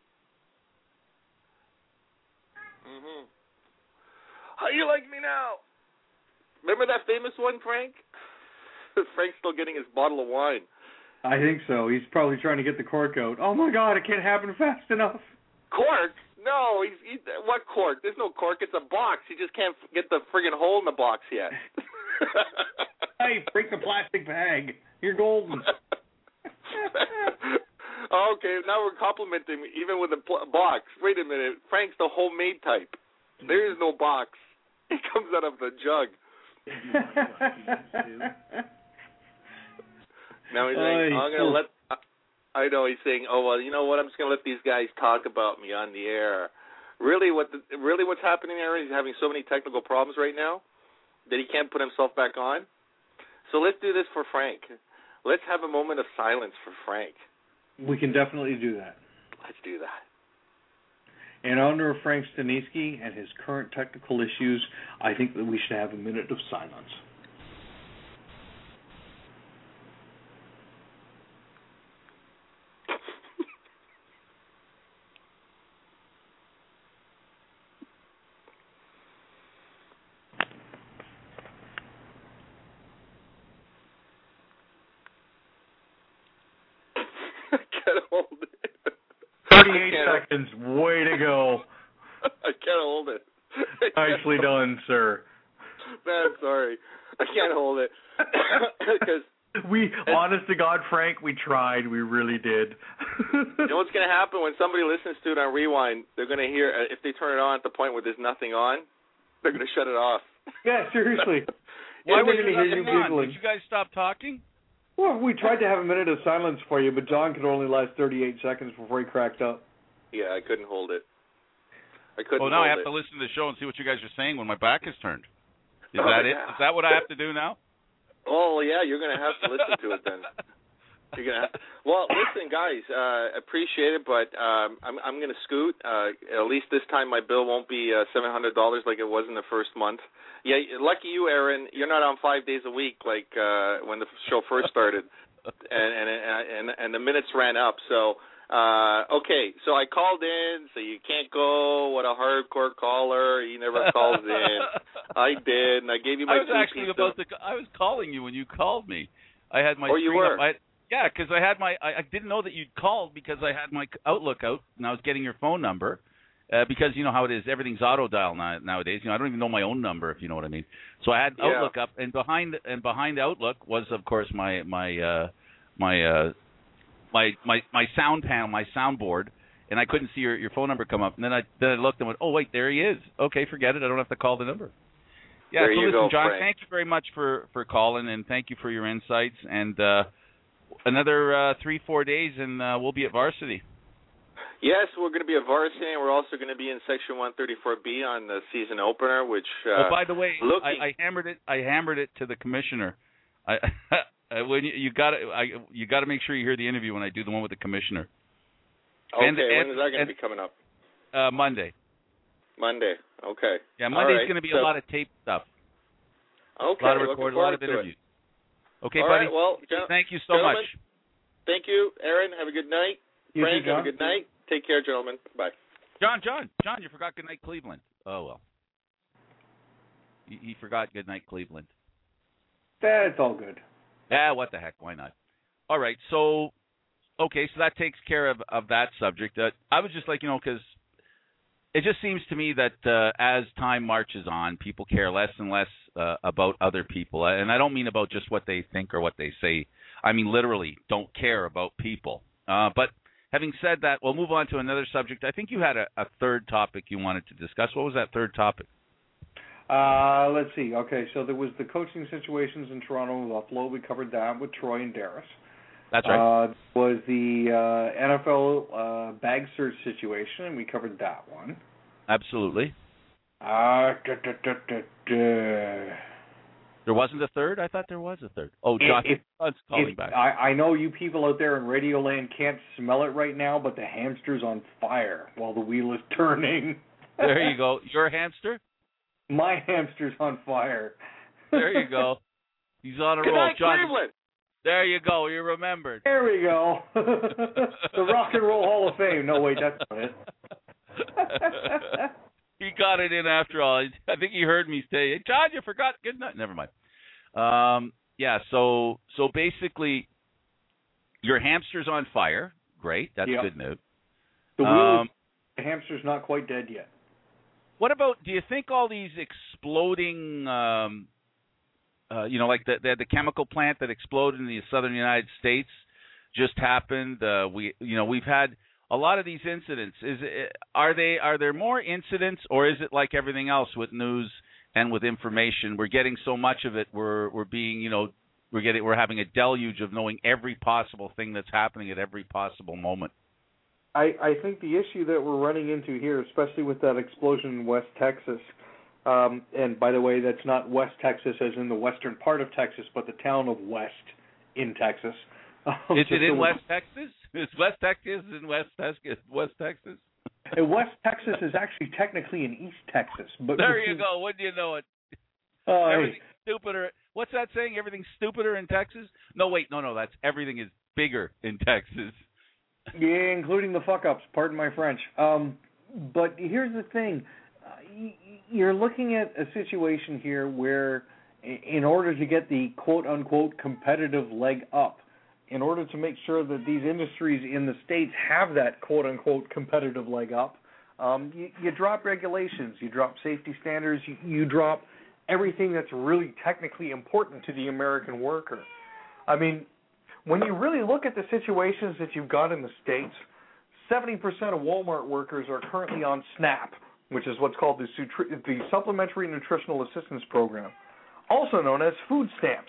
Mm-hmm. How you like me now? Remember that famous one, Frank? Frank's still getting his bottle of wine. I think so. He's probably trying to get the cork out. Oh, my God, it can't happen fast enough. Cork? No, he's, he, what cork? There's no cork. It's a box. He just can't get the friggin' hole in the box yet. Hey, break the plastic bag. You're golden. Okay, now we're complimenting me, even with the pl- box. Wait a minute. Frank's the homemade type. There is no box. It comes out of the jug. Now he's saying, oh, I'm going to let... I know he's saying, oh, well, you know what? I'm just going to let these guys talk about me on the air. Really, what the, really what's happening there is he's having so many technical problems right now that he can't put himself back on. So let's do this for Frank. Let's have a moment of silence for Frank. We can definitely do that. Let's do that. In honor of Frank Staniski and his current technical issues, I think that we should have a minute of silence. thirty-eight seconds. Way to go. I can't hold it. Nicely done, sir. Man, sorry. I can't hold it. Because we, honest to God, Frank, we tried. We really did. You know what's going to happen when somebody listens to it on Rewind? They're going to hear, if they turn it on at the point where there's nothing on, they're going to shut it off. Yeah, seriously. Why were you going to hear you giggling? Did you guys stop talking? Well, we tried to have a minute of silence for you, but John could only last thirty-eight seconds before he cracked up. Yeah, I couldn't hold it. I couldn't Well, now hold I have it. to listen to the show and see what you guys are saying when my back is turned. Is Oh, that yeah. it? Is that what I have to do now? Oh, yeah, you're going to have to listen to it then. You're gonna have to. Well, listen, guys, uh, appreciate it, but um, I'm, I'm going to scoot. Uh, at least this time my bill won't be uh, seven hundred dollars like it was in the first month. Yeah, lucky you, Aaron. You're not on five days a week like uh, when the show first started. And, and and and the minutes ran up. So uh, okay, so I called in. So you can't go. What a hardcore caller. He never calls in. I did, and I gave you my. I was actually about to. I was calling you when you called me. I had my. Oh, you screen were. Up. I, yeah, because I had my. I, I didn't know that you'd called because I had my Outlook out and I was getting your phone number, uh, because you know how it is. Everything's auto dial now, nowadays. You know, I don't even know my own number, if you know what I mean. So I had Yeah. Outlook up, and behind and behind Outlook was, of course, my my uh, my uh, my my my sound panel, my soundboard, and I couldn't see your, your phone number come up. And then I then I looked and went, oh wait, there he is. Okay, forget it. I don't have to call the number. Yeah. There so you listen, go, John, Frank. thank you very much for, for calling, and thank you for your insights. And uh, another uh, three four days, and uh, we'll be at varsity. Yes, we're going to be at varsity, and we're also going to be in Section one thirty-four B on the season opener, which. Uh, oh, by the way, looking... I, I hammered it. I hammered it to the commissioner. I when you, you got to you got to make sure you hear the interview when I do the one with the commissioner. Okay, and, when and, is that going and, to be coming up? Uh, Monday. Monday. Okay. Yeah, Monday's right. going to be so, a lot of tape stuff. Okay. A lot of looking record, a forward lot of to interviews. It. Okay, All buddy. Right, well, gen- thank you so much. Thank you, Aaron. Have a good night. You Frank, too, have a good night. Take care, gentlemen. Bye. John, John, John, you forgot Good Night Cleveland. Oh, well. He, he forgot Good Night Cleveland. That's all good. Yeah, what the heck? Why not? All right, so, okay, so that takes care of, of that subject. Uh, I was just like, you know, because it just seems to me that uh, as time marches on, people care less and less uh, about other people. And I don't mean about just what they think or what they say. I mean literally don't care about people. Uh, but having said that, we'll move on to another subject. I think you had a, a third topic you wanted to discuss. What was that third topic? Uh, let's see. Okay, so there was the coaching situations in Toronto and Buffalo. We covered that with Troy and Darris. That's right. Uh, was the uh, N F L uh, bag search situation, and we covered that one. Absolutely. Uh, da, da, da, da, da. There wasn't a third? I thought there was a third. Oh, John, if, John's calling if, back. I, I know you people out there in Radio Land can't smell it right now, but the hamster's on fire while the wheel is turning. There you go. Your hamster? My hamster's on fire. There you go. He's on a Good roll. night, John, Cleveland. there you go. You remembered. There we go. The Rock and Roll Hall of Fame. No, wait, that's not it. He got it in after all. I think he heard me say, hey, John, you forgot. Good night. Never mind. Um, yeah, so so basically, your hamster's on fire. Great. That's yep. good news. The, wheel, um, the hamster's not quite dead yet. What about, do you think all these exploding, um, uh, you know, like the, the the chemical plant that exploded in the southern United States just happened? Uh, we, you know, we've had a lot of these incidents. Is it, are they are there more incidents, or is it like everything else with news and with information? We're getting so much of it. We're we're being, you know, we're getting we're having a deluge of knowing every possible thing that's happening at every possible moment. I, I think the issue that we're running into here, especially with that explosion in West Texas, um, and by the way, that's not West Texas as in the western part of Texas, but the town of West in Texas. Um, Is it in so West Texas? Is West Texas in West Texas? West Texas? West Texas is actually technically in East Texas. But there you go. Wouldn't you know it? Uh, Everything's stupider. What's that saying? Everything's stupider in Texas? No, wait. No, no. That's everything is bigger in Texas. Yeah, including the fuck-ups. Pardon my French. Um, but here's the thing. Uh, you're looking at a situation here where in order to get the quote-unquote competitive leg up, in order to make sure that these industries in the States have that quote-unquote competitive leg up, um, you, you drop regulations, you drop safety standards, you, you drop everything that's really technically important to the American worker. I mean, when you really look at the situations that you've got in the States, seventy percent of Walmart workers are currently on SNAP, which is what's called the, the Supplementary Nutritional Assistance Program, also known as food stamps.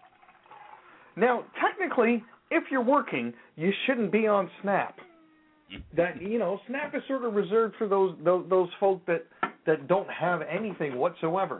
Now, technically, if you're working, you shouldn't be on SNAP. That, you know, SNAP is sort of reserved for those those, those folk that, that don't have anything whatsoever.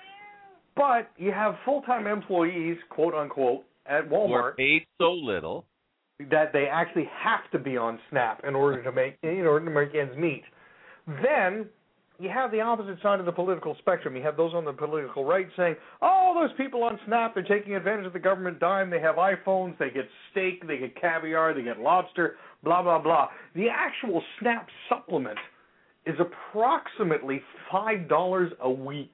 But you have full-time employees, quote-unquote, at Walmart, who are paid so little that they actually have to be on SNAP in order to make in order to make ends meet. Then you have the opposite side of the political spectrum. You have those on the political right saying, "Oh, those people on SNAP, they're taking advantage of the government dime. They have iPhones, they get steak, they get caviar, they get lobster, blah blah blah." The actual SNAP supplement is approximately five dollars a week.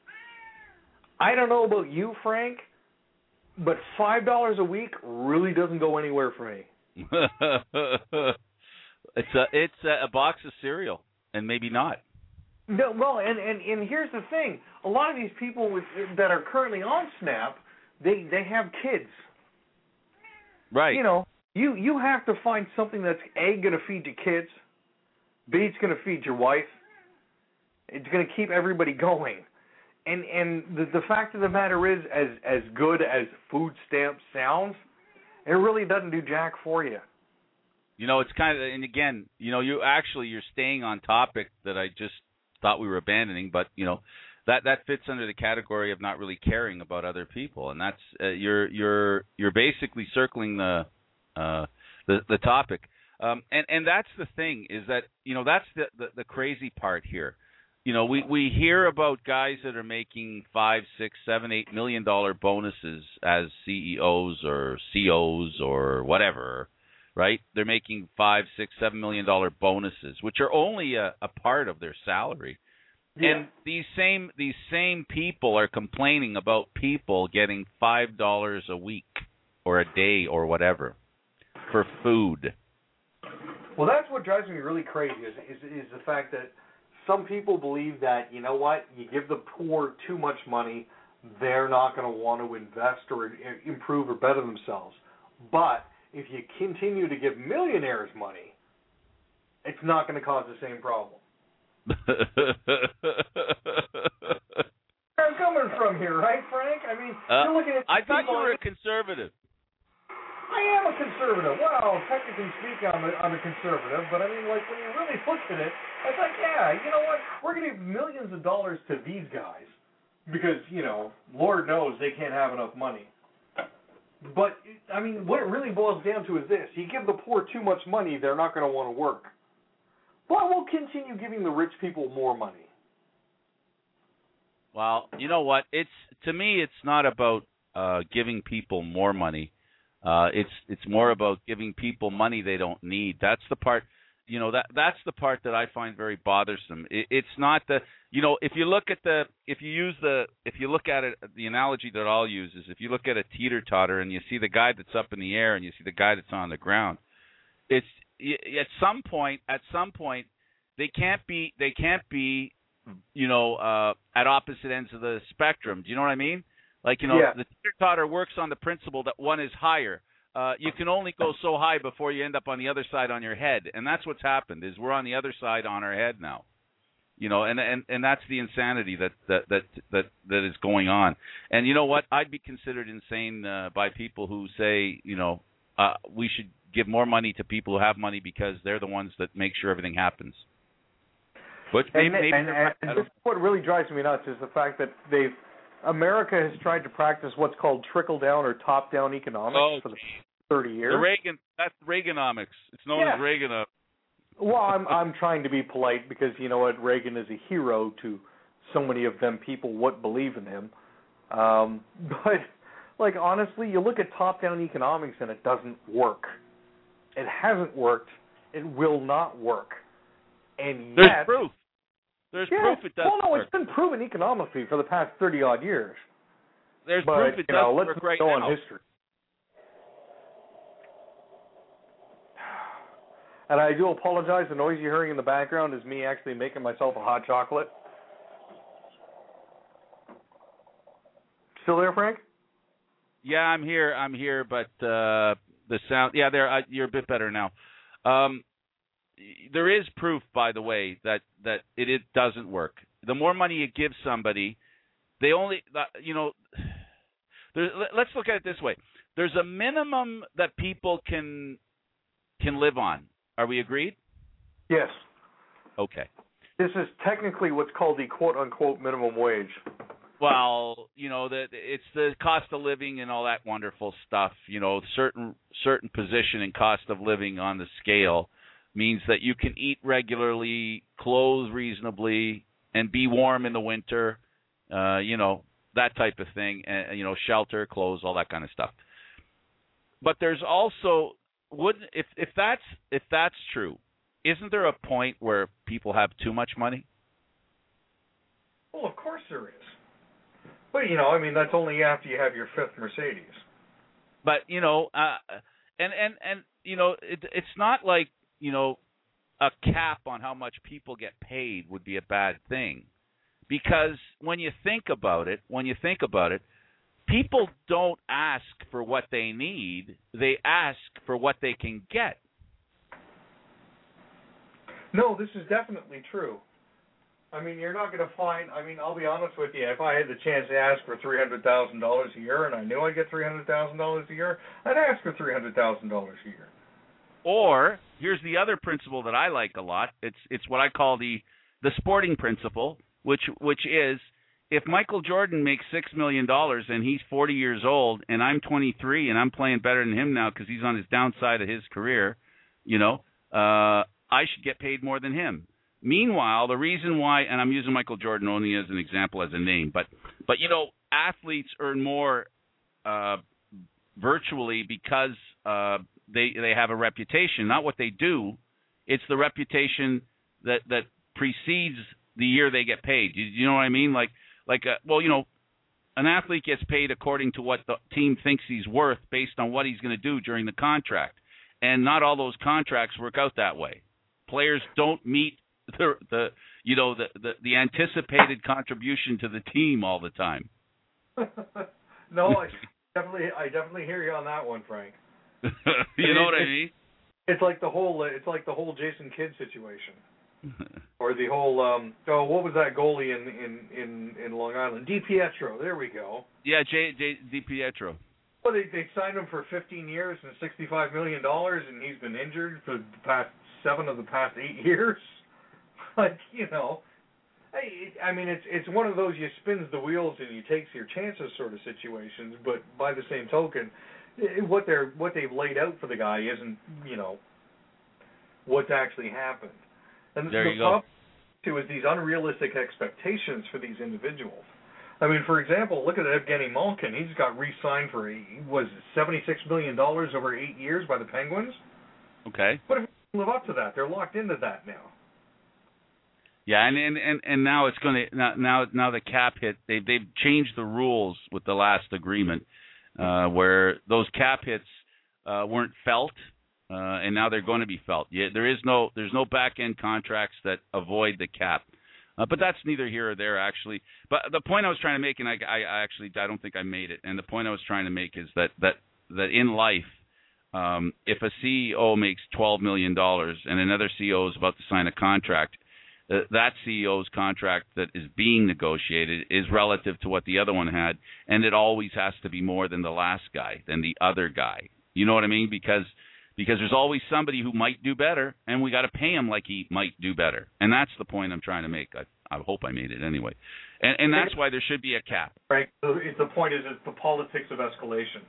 I don't know about you, Frank, but five dollars a week really doesn't go anywhere for me. it's a it's a, a box of cereal. and maybe not. No, well, and, and, and here's the thing: a lot of these people with, that are currently on SNAP, they they have kids. Right. You know, you you have to find something that's A, going to feed your kids, B, it's going to feed your wife. It's going to keep everybody going. And and the, the fact of the matter is, as as good as food stamps sounds, it really doesn't do jack for you. You know, it's kind of, and again, you know, you actually, you're staying on topic that I just thought we were abandoning, but, you know, that that fits under the category of not really caring about other people, and that's uh, you're you're you're basically circling the uh, the the topic, um, and and that's the thing is that, you know, that's the, the the crazy part here. You know, we we hear about guys that are making five, six, seven, eight million dollar bonuses as C E Os or C Os or whatever, right? They're making five, six, seven million dollar bonuses, which are only a, a part of their salary. Yeah. And these same these same people are complaining about people getting five dollars a week or a day or whatever for food. Well, that's what drives me really crazy is is, is the fact that some people believe that, you know what, you give the poor too much money, they're not going to want to invest or improve or better themselves. But if you continue to give millionaires money, it's not going to cause the same problem. Where I'm coming from here, right, Frank? I mean, uh, you're looking at I thought you were like, a conservative. I am a conservative. Well, technically speaking, I'm a, I'm a conservative, but I mean, like, when you really look at it, it's like, yeah, you know what? We're going to give millions of dollars to these guys because, you know, Lord knows they can't have enough money. But, I mean, what it really boils down to is this. You give the poor too much money, they're not going to want to work. But we'll continue giving the rich people more money. Well, you know what? It's to me, it's not about uh, giving people more money. Uh, it's it's more about giving people money they don't need. That's the part, you know, that that's the part that I find very bothersome. It, it's not the, you know, if you look at the, if you use the, if you look at it, the analogy that I'll use is if you look at a teeter-totter and you see the guy that's up in the air and you see the guy that's on the ground, it's at some point, at some point, they can't be, they can't be, you know, uh, at opposite ends of the spectrum. Do you know what I mean? Like, you know, yeah. the teeter-totter works on the principle that one is higher. Uh, you can only go so high before you end up on the other side on your head, and that's what's happened. Is we're on the other side on our head now, you know, and and, and that's the insanity that, that that that that is going on. And you know what? I'd be considered insane uh, by people who say, you know, uh, we should give more money to people who have money because they're the ones that make sure everything happens. Which maybe, and, maybe and, and, and this, what really drives me nuts is the fact that they've America has tried to practice what's called trickle-down or top-down economics oh, for the thirty years. The Reagan, that's Reaganomics. It's known yeah. as Reaganomics. Well, I'm I'm trying to be polite because you know what, Reagan is a hero to so many of them people what believe in him. Um, but like honestly, you look at top-down economics and it doesn't work. It hasn't worked. It will not work. And There's yet, proof. There's yeah, proof it doesn't well, no, work. it's been proven economically for the past thirty odd years. There's but, proof it you know, doesn't let's work right go now. on history. And I do apologize. The noise you're hearing in the background is me actually making myself a hot chocolate. Still there, Frank? Yeah, I'm here. I'm here, but uh, the sound. Yeah, there. Uh, you're a bit better now. Um, there is proof, by the way, that that it, it doesn't work. The more money you give somebody, they only, you know. Let's look at it this way. There's a minimum that people can can live on. Are we agreed? Yes. Okay. This is technically what's called the quote-unquote minimum wage. Well, you know, the, it's the cost of living and all that wonderful stuff. You know, certain certain position and cost of living on the scale means that you can eat regularly, clothe reasonably, and be warm in the winter. Uh, you know, that type of thing. And you know, shelter, clothes, all that kind of stuff. But there's also wouldn't if if that's if that's true, isn't there a point where people have too much money? Well, of course there is. But, you know, I mean, that's only after you have your fifth Mercedes. But, you know, uh, and, and, and you know, it, it's not like, you know, a cap on how much people get paid would be a bad thing. Because when you think about it, when you think about it, people don't ask for what they need. They ask for what they can get. No, this is definitely true. I mean, you're not going to find, I mean, I'll be honest with you, if I had the chance to ask for three hundred thousand dollars a year and I knew I'd get three hundred thousand dollars a year, I'd ask for three hundred thousand dollars a year. Or, here's the other principle that I like a lot. It's it's what I call the the sporting principle, which which is, if Michael Jordan makes six million dollars and he's forty years old and I'm twenty-three and I'm playing better than him now because he's on his downside of his career, you know, uh, I should get paid more than him. Meanwhile, the reason why, and I'm using Michael Jordan only as an example, as a name, but, but you know, athletes earn more uh, virtually because uh, they they have a reputation, not what they do. It's the reputation that, that precedes the year they get paid. You, you know what I mean? Like, like uh, well, you know, an athlete gets paid according to what the team thinks he's worth based on what he's going to do during the contract. And not all those contracts work out that way. Players don't meet the, the you know the, the the anticipated contribution to the team all the time. No, I definitely I definitely hear you on that one, Frank. You know what I mean? It's like the whole it's like the whole Jason Kidd situation, or the whole um oh what was that goalie in in in, in Long Island? DiPietro. There we go. Yeah, J, J DiPietro. Well, they they signed him for fifteen years and sixty-five million dollars, and he's been injured for the past seven of the past eight years. Like, you know, I, I mean, it's it's one of those you spins the wheels and you takes your chances sort of situations. But by the same token, what they're what they've laid out for the guy isn't, you know, what's actually happened. And there the you go. problem too is these unrealistic expectations for these individuals. I mean, for example, look at Evgeny Malkin. He's got re-signed for a, was seventy-six million dollars over eight years by the Penguins. Okay. What if they live up to that? They're locked into that now. Yeah, and and, and, and now it's going to now, now now the cap hit. They they've changed the rules with the last agreement, uh, where those cap hits uh, weren't felt, uh, and now they're going to be felt. Yeah, there is no there's no back end contracts that avoid the cap. Uh, but that's neither here or there, actually. But the point I was trying to make, and I, I, I actually I don't think I made it. And the point I was trying to make is that that that in life, um, if a C E O makes twelve million dollars and another C E O is about to sign a contract, uh, that C E O's contract that is being negotiated is relative to what the other one had, and it always has to be more than the last guy, than the other guy. You know what I mean? Because because there's always somebody who might do better, and we got to pay him like he might do better. And that's the point I'm trying to make. I, I hope I made it anyway. And, and that's why there should be a cap. Right. So the point is it's the politics of escalation.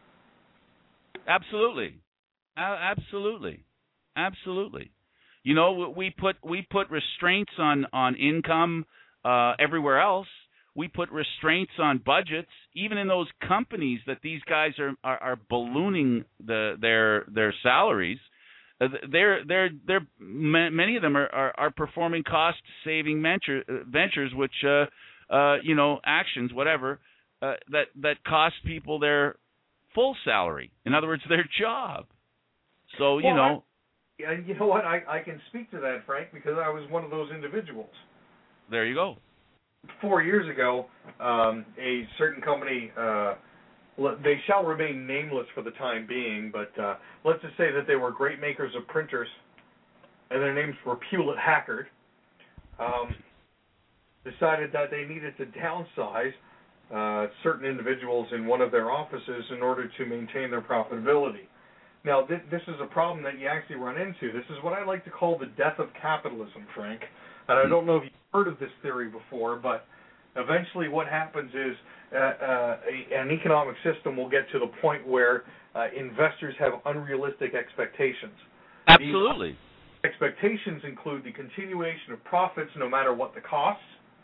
Absolutely. Uh, absolutely. Absolutely. You know, we put we put restraints on, on income uh, everywhere else. We put restraints on budgets, even in those companies that these guys are, are, are ballooning the, their their salaries. Uh, they're they're they're many of them are, are, are performing cost saving venture, ventures, which uh, uh, you know actions whatever uh, that that cost people their full salary. In other words, their job. So you well, know. I, you know what? I, I can speak to that, Frank, because I was one of those individuals. There you go. Four years ago, um, a certain company, uh, they shall remain nameless for the time being, but uh, let's just say that they were great makers of printers, and their names were Hewlett-Packard, um, decided that they needed to downsize uh, certain individuals in one of their offices in order to maintain their profitability. Now, th- this is a problem that you actually run into. This is what I like to call the death of capitalism, Frank. And I don't know if you've heard of this theory before, but eventually what happens is uh, uh, a, an economic system will get to the point where uh, investors have unrealistic expectations. Absolutely. These expectations include the continuation of profits no matter what the costs,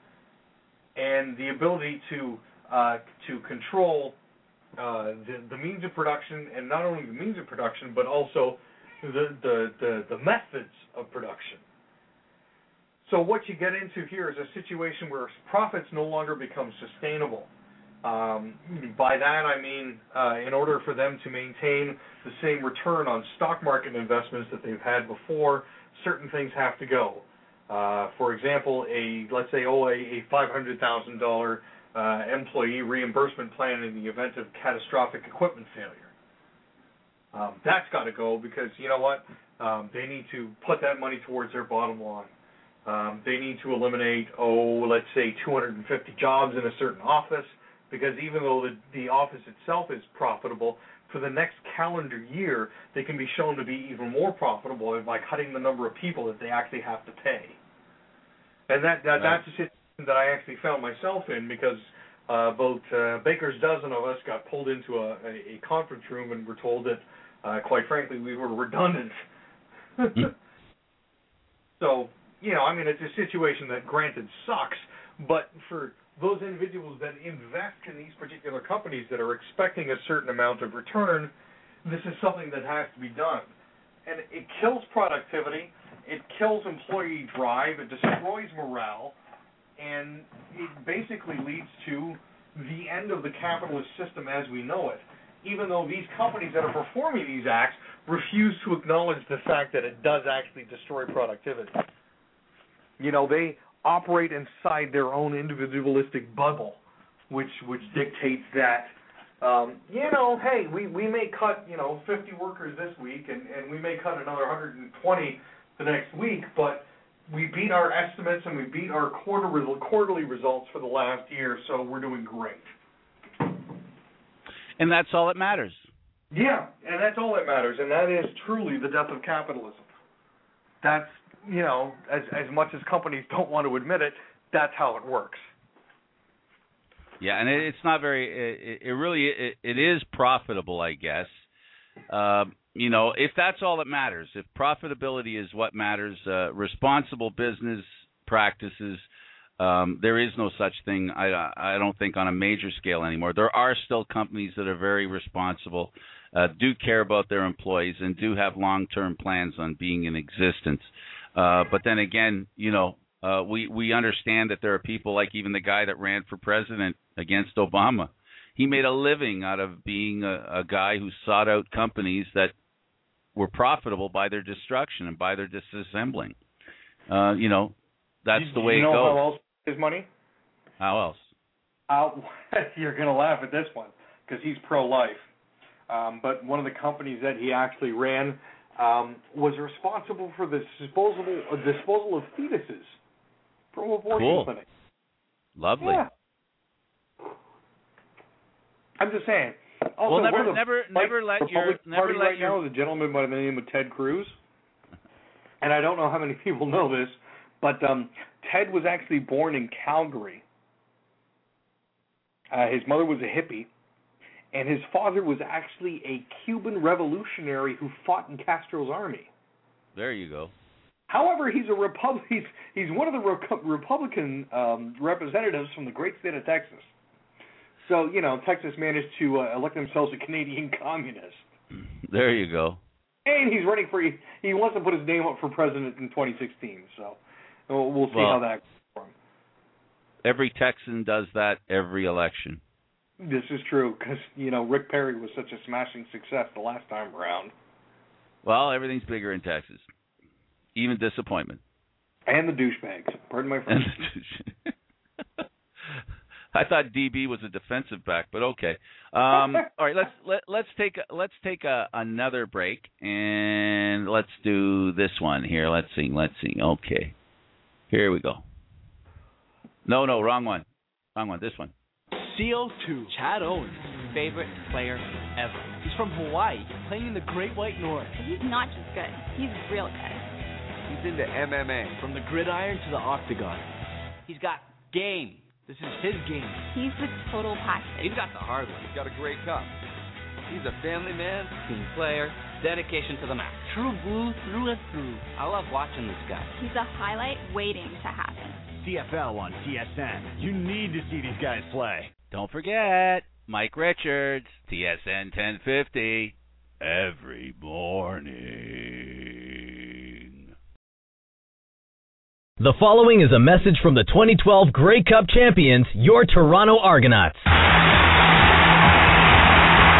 and the ability to uh, to control uh, the, the means of production, and not only the means of production, but also the, the, the, the methods of production. So what you get into here is a situation where profits no longer become sustainable. Um, by that I mean uh, in order for them to maintain the same return on stock market investments that they've had before, certain things have to go. Uh, for example, a let's say oh a, a five hundred thousand dollars uh, employee reimbursement plan in the event of catastrophic equipment failure. Um, that's got to go because you know what? Um, they need to put that money towards their bottom line. Um, they need to eliminate, oh, let's say two hundred fifty jobs in a certain office, because even though the, the office itself is profitable, for the next calendar year, they can be shown to be even more profitable by cutting the number of people that they actually have to pay. And that, that right. that's a situation that I actually found myself in because uh, both uh, Baker's dozen of us got pulled into a, a, a conference room and were told that, uh, quite frankly, we were redundant. mm. So, you know, I mean, it's a situation that, granted, sucks, but for those individuals that invest in these particular companies that are expecting a certain amount of return, this is something that has to be done. And it kills productivity, it kills employee drive, it destroys morale, and it basically leads to the end of the capitalist system as we know it, even though these companies that are performing these acts refuse to acknowledge the fact that it does actually destroy productivity. You know, they operate inside their own individualistic bubble, which which dictates that, um, you know, hey, we, we may cut, you know, fifty workers this week, and, and we may cut another one hundred twenty the next week, but we beat our estimates and we beat our quarter, quarterly results for the last year, so we're doing great. And that's all that matters. Yeah, and that's all that matters, and that is truly the death of capitalism. That's, you know, as as much as companies don't want to admit it, that's how it works. Yeah, and it, it's not very. It, it really it, it is profitable, I guess. Uh, you know, if that's all that matters, if profitability is what matters, uh, responsible business practices. Um, there is no such thing. I I don't think on a major scale anymore. There are still companies that are very responsible, uh, do care about their employees, and do have long-term plans on being in existence. Uh, but then again, you know, uh, we, we understand that there are people like even the guy that ran for president against Obama. He made a living out of being a, a guy who sought out companies that were profitable by their destruction and by their disassembling. Uh, you know, that's the way you know it goes. How else is money? How else? Uh, you're going to laugh at this one because he's pro-life. Um, but one of the companies that he actually ran Um, was responsible for the disposal, uh, disposal of fetuses from abortion cool. clinics. Lovely. Yeah. I'm just saying. Also, well, never, the never, never let your, never Party let right your. now is a gentleman by the name of Ted Cruz, and I don't know how many people know this, but um, Ted was actually born in Calgary. Uh, his mother was a hippie. And his father was actually a Cuban revolutionary who fought in Castro's army. There you go. However, he's a Repub- he's, he's one of the Re- Republican um, representatives from the great state of Texas. So, you know, Texas managed to uh, elect themselves a Canadian communist. There you go. And he's running for, he, he wants to put his name up for president in twenty sixteen. So we'll, we'll see well, how that goes for him. Every Texan does that every election. This is true because, you know, Rick Perry was such a smashing success the last time around. Well, everything's bigger in Texas. Even disappointment. And the douchebags. Pardon my French. I thought D B was a defensive back, but okay. Um, all right, let's let, let's take a, let's take a, another break and let's do this one here. Let's see. Let's see. Okay. Here we go. No, no, wrong one. Wrong one. This one. C O two, Chad Owens, favorite player ever. He's from Hawaii, playing in the Great White North. He's not just good, he's real good. He's into M M A. From the gridiron to the octagon. He's got game. This is his game. He's the total package. He's got the hard one. He's got a great cup. He's a family man, team player, dedication to the max. True blue through and through. I love watching this guy. He's a highlight waiting to happen. C F L on T S N. You need to see these guys play. Don't forget, Mike Richards, T S N ten fifty, every morning. The following is a message from the twenty twelve Grey Cup champions, your Toronto Argonauts.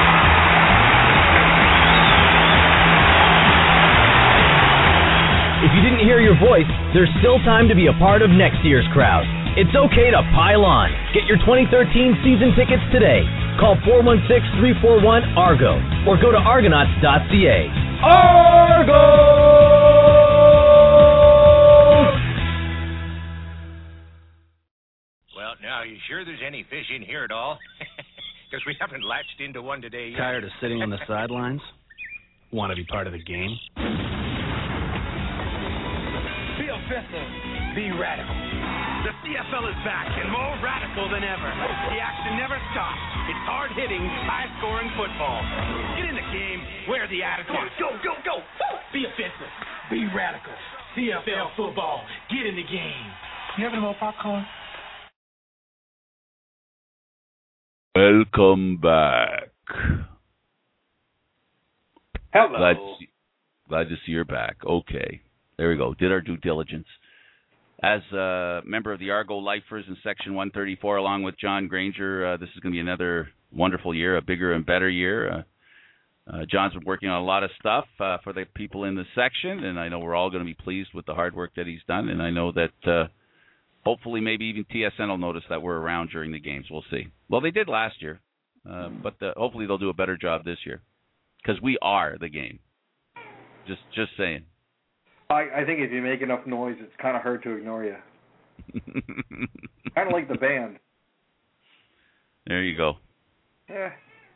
If you didn't hear your voice, there's still time to be a part of next year's crowd. It's okay to pile on. Get your twenty thirteen season tickets today. Call four one six, three four one, ARGO or go to argonauts dot c a. Argo! Well, now, you sure there's any fish in here at all? Because we haven't latched into one today yet. Tired of sitting on the sidelines? Want to be part of the game? Be offensive. Be radical. The C F L is back and more radical than ever. The action never stops. It's hard-hitting, high-scoring football. Get in the game. Wear the attitude. Come on, go, go, go. Be offensive. Be radical. C F L football. Get in the game. You having more popcorn? Welcome back. Hello. Glad to, see, glad to see you're back. Okay. There we go. Did our due diligence. As a member of the Argo Lifers in Section one thirty-four, along with John Granger, uh, this is going to be another wonderful year, a bigger and better year. Uh, uh, John's been working on a lot of stuff uh, for the people in the section, and I know we're all going to be pleased with the hard work that he's done, and I know that uh, hopefully maybe even T S N will notice that we're around during the games. We'll see. Well, they did last year, uh, but uh, hopefully they'll do a better job this year because we are the game. Just, just saying. I, I think if you make enough noise, it's kind of hard to ignore you. Kind of like the band. There you go. Yeah.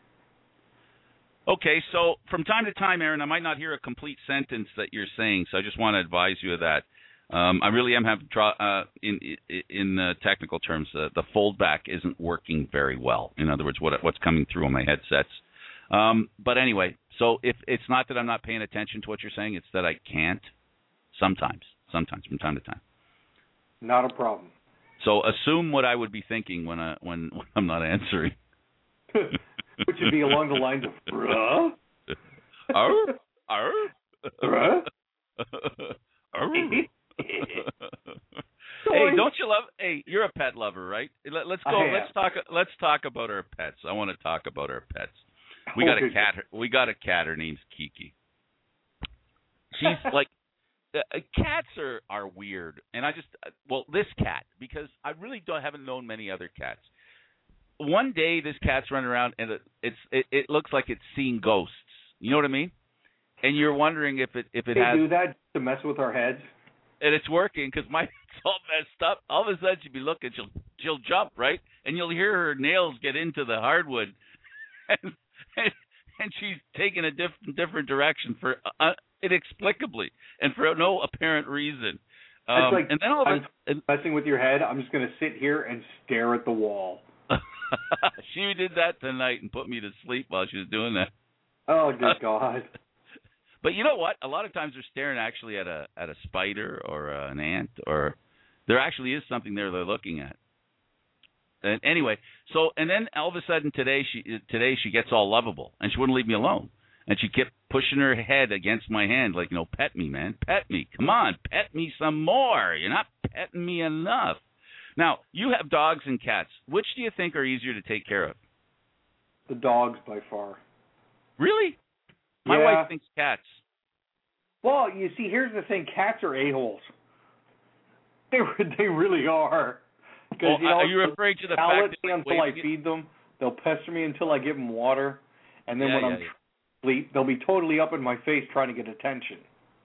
Okay, so from time to time, Aaron, I might not hear a complete sentence that you're saying, so I just want to advise you of that. Um, I really am having uh, in in uh, technical terms, uh, the foldback isn't working very well. In other words, what what's coming through on my headsets. Um, but anyway, so if it's not that I'm not paying attention to what you're saying, it's that I can't. Sometimes, sometimes, from time to time. Not a problem. So assume what I would be thinking when I when, when I'm not answering. Which would be along the lines of, bruh? Arr? Arr? Bruh? Arr? Hey, don't you love? Hey, you're a pet lover, right? Let, let's go. Let's talk. Let's talk about our pets. I want to talk about our pets. We got a cat. We got a cat. Her name's Kiki. She's like. Uh, cats are, are weird, and I just uh, well this cat because I really don't haven't known many other cats. One day this cat's running around and it, it's it, it looks like it's seeing ghosts. You know what I mean? And you're wondering if it if it they has do that to mess with our heads. And it's working because my it's all messed up. All of a sudden she'll be looking, she'll she'll jump right, and you'll hear her nails get into the hardwood, and and, and she's taking a different different direction for. Uh, inexplicably and for no apparent reason. Um, it's like and then all of I'm a, messing with your head. I'm just going to sit here and stare at the wall. She did that tonight and put me to sleep while she was doing that. Oh, good God. But you know what? A lot of times they're staring actually at a at a spider or uh, an ant, or there actually is something there they're looking at. And anyway, so and then all of a sudden today she today she gets all lovable and she wouldn't leave me alone. And she kept pushing her head against my hand like, you know, pet me, man. Pet me. Come on, pet me some more. You're not petting me enough. Now, you have dogs and cats. Which do you think are easier to take care of? The dogs, by far. Really? My yeah. wife thinks cats. Well, you see, here's the thing. Cats are a-holes. They, they really are. Well, you know, are you referring to the fact that... until I feed them. They'll pester me until I give them water. And then yeah, when yeah, I'm... Yeah. Sleep, they'll be totally up in my face trying to get attention.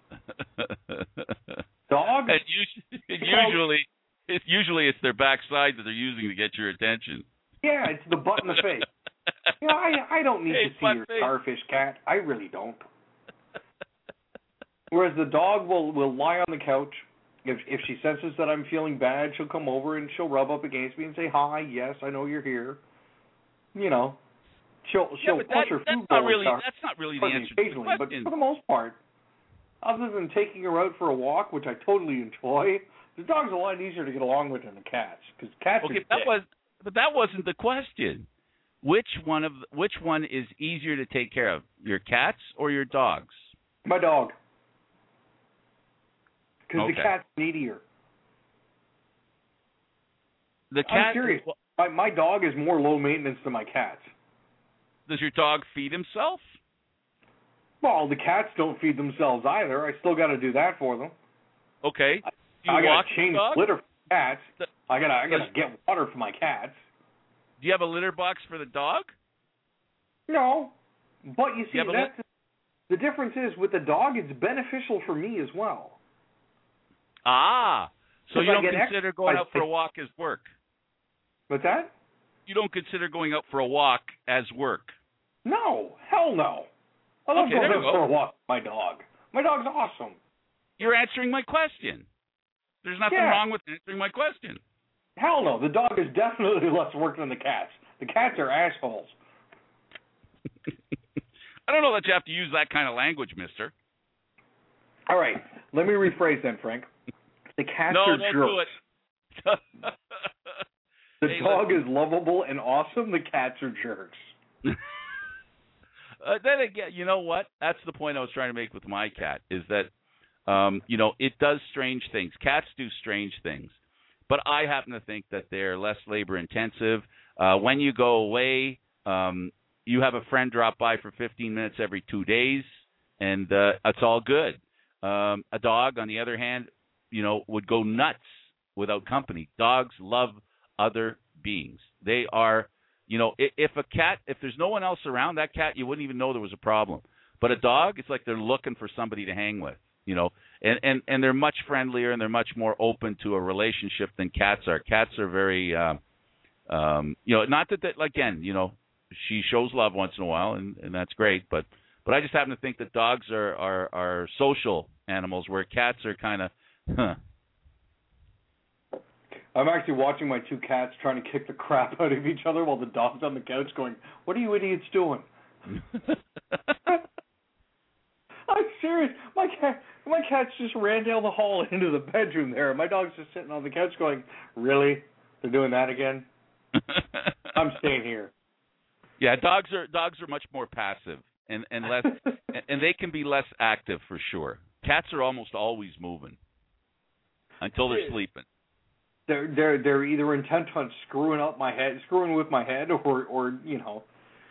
Dogs? And usually, it, usually it's their backside that they're using to get your attention. Yeah, it's the butt in the face. You know, I, I don't need hey, to see your face. starfish, cat. I really don't. Whereas the dog will, will lie on the couch. If if she senses that I'm feeling bad, she'll come over and she'll rub up against me and say, hi, yes, I know you're here. You know. She'll she'll yeah, push that, her food that's not really down, that's not really the answer to the but question. for the most part, other than taking her out for a walk, which I totally enjoy, the dog's a lot easier to get along with than the cats because cats. Okay, are that thick. was but that wasn't the question. Which one of which one is easier to take care of, your cats or your dogs? My dog, because okay. the cat's needier. The cat. I'm serious. My my dog is more low maintenance than my cats. Does your dog feed himself? Well, the cats don't feed themselves either. I still got to do that for them. Okay. Do you I walk gotta change the dog? litter for cats. The, I gotta I gotta get water for my cats. Do you have a litter box for the dog? No, but you see, you that's the difference is with the dog, it's beneficial for me as well. Ah, so you I don't get consider exercise. going out for a walk as work? What's that? You don't consider going out for a walk as work? No, hell no. I love Okay, going there out you go. for a walk with my dog. My dog's awesome. You're answering my question. There's nothing Yeah. wrong with answering my question. Hell no, the dog is definitely less work than the cats. The cats are assholes. I don't know that you have to use that kind of language, mister. All right, let me rephrase then, Frank. The cats no, are don't jerks. do it. The Hey, dog listen. is lovable and awesome. The cats are jerks. uh, then again, you know what? That's the point I was trying to make with my cat, is that, um, you know, it does strange things. Cats do strange things. But I happen to think that they're less labor-intensive. Uh, when you go away, um, you have a friend drop by for fifteen minutes every two days, and uh, it's all good. Um, a dog, on the other hand, you know, would go nuts without company. Dogs love other beings. They are, you know, if, if a cat, if there's no one else around, that cat, you wouldn't even know there was a problem. But a dog, it's like they're looking for somebody to hang with, you know, and, and, and they're much friendlier and they're much more open to a relationship than cats are. Cats are very, um, um, you know, not that, that, again, you know, she shows love once in a while, and, and that's great, but but I just happen to think that dogs are, are, are social animals, where cats are kind of, huh. I'm actually watching my two cats trying to kick the crap out of each other while the dog's on the couch going, "What are you idiots doing?" I'm serious. My cat, my cats just ran down the hall into the bedroom there, and my dog's just sitting on the couch going, "Really? They're doing that again? I'm staying here." Yeah, dogs are dogs are much more passive and and less, and they can be less active for sure. Cats are almost always moving until they're sleeping. They're they're they're either intent on screwing up my head, screwing with my head, or or you know,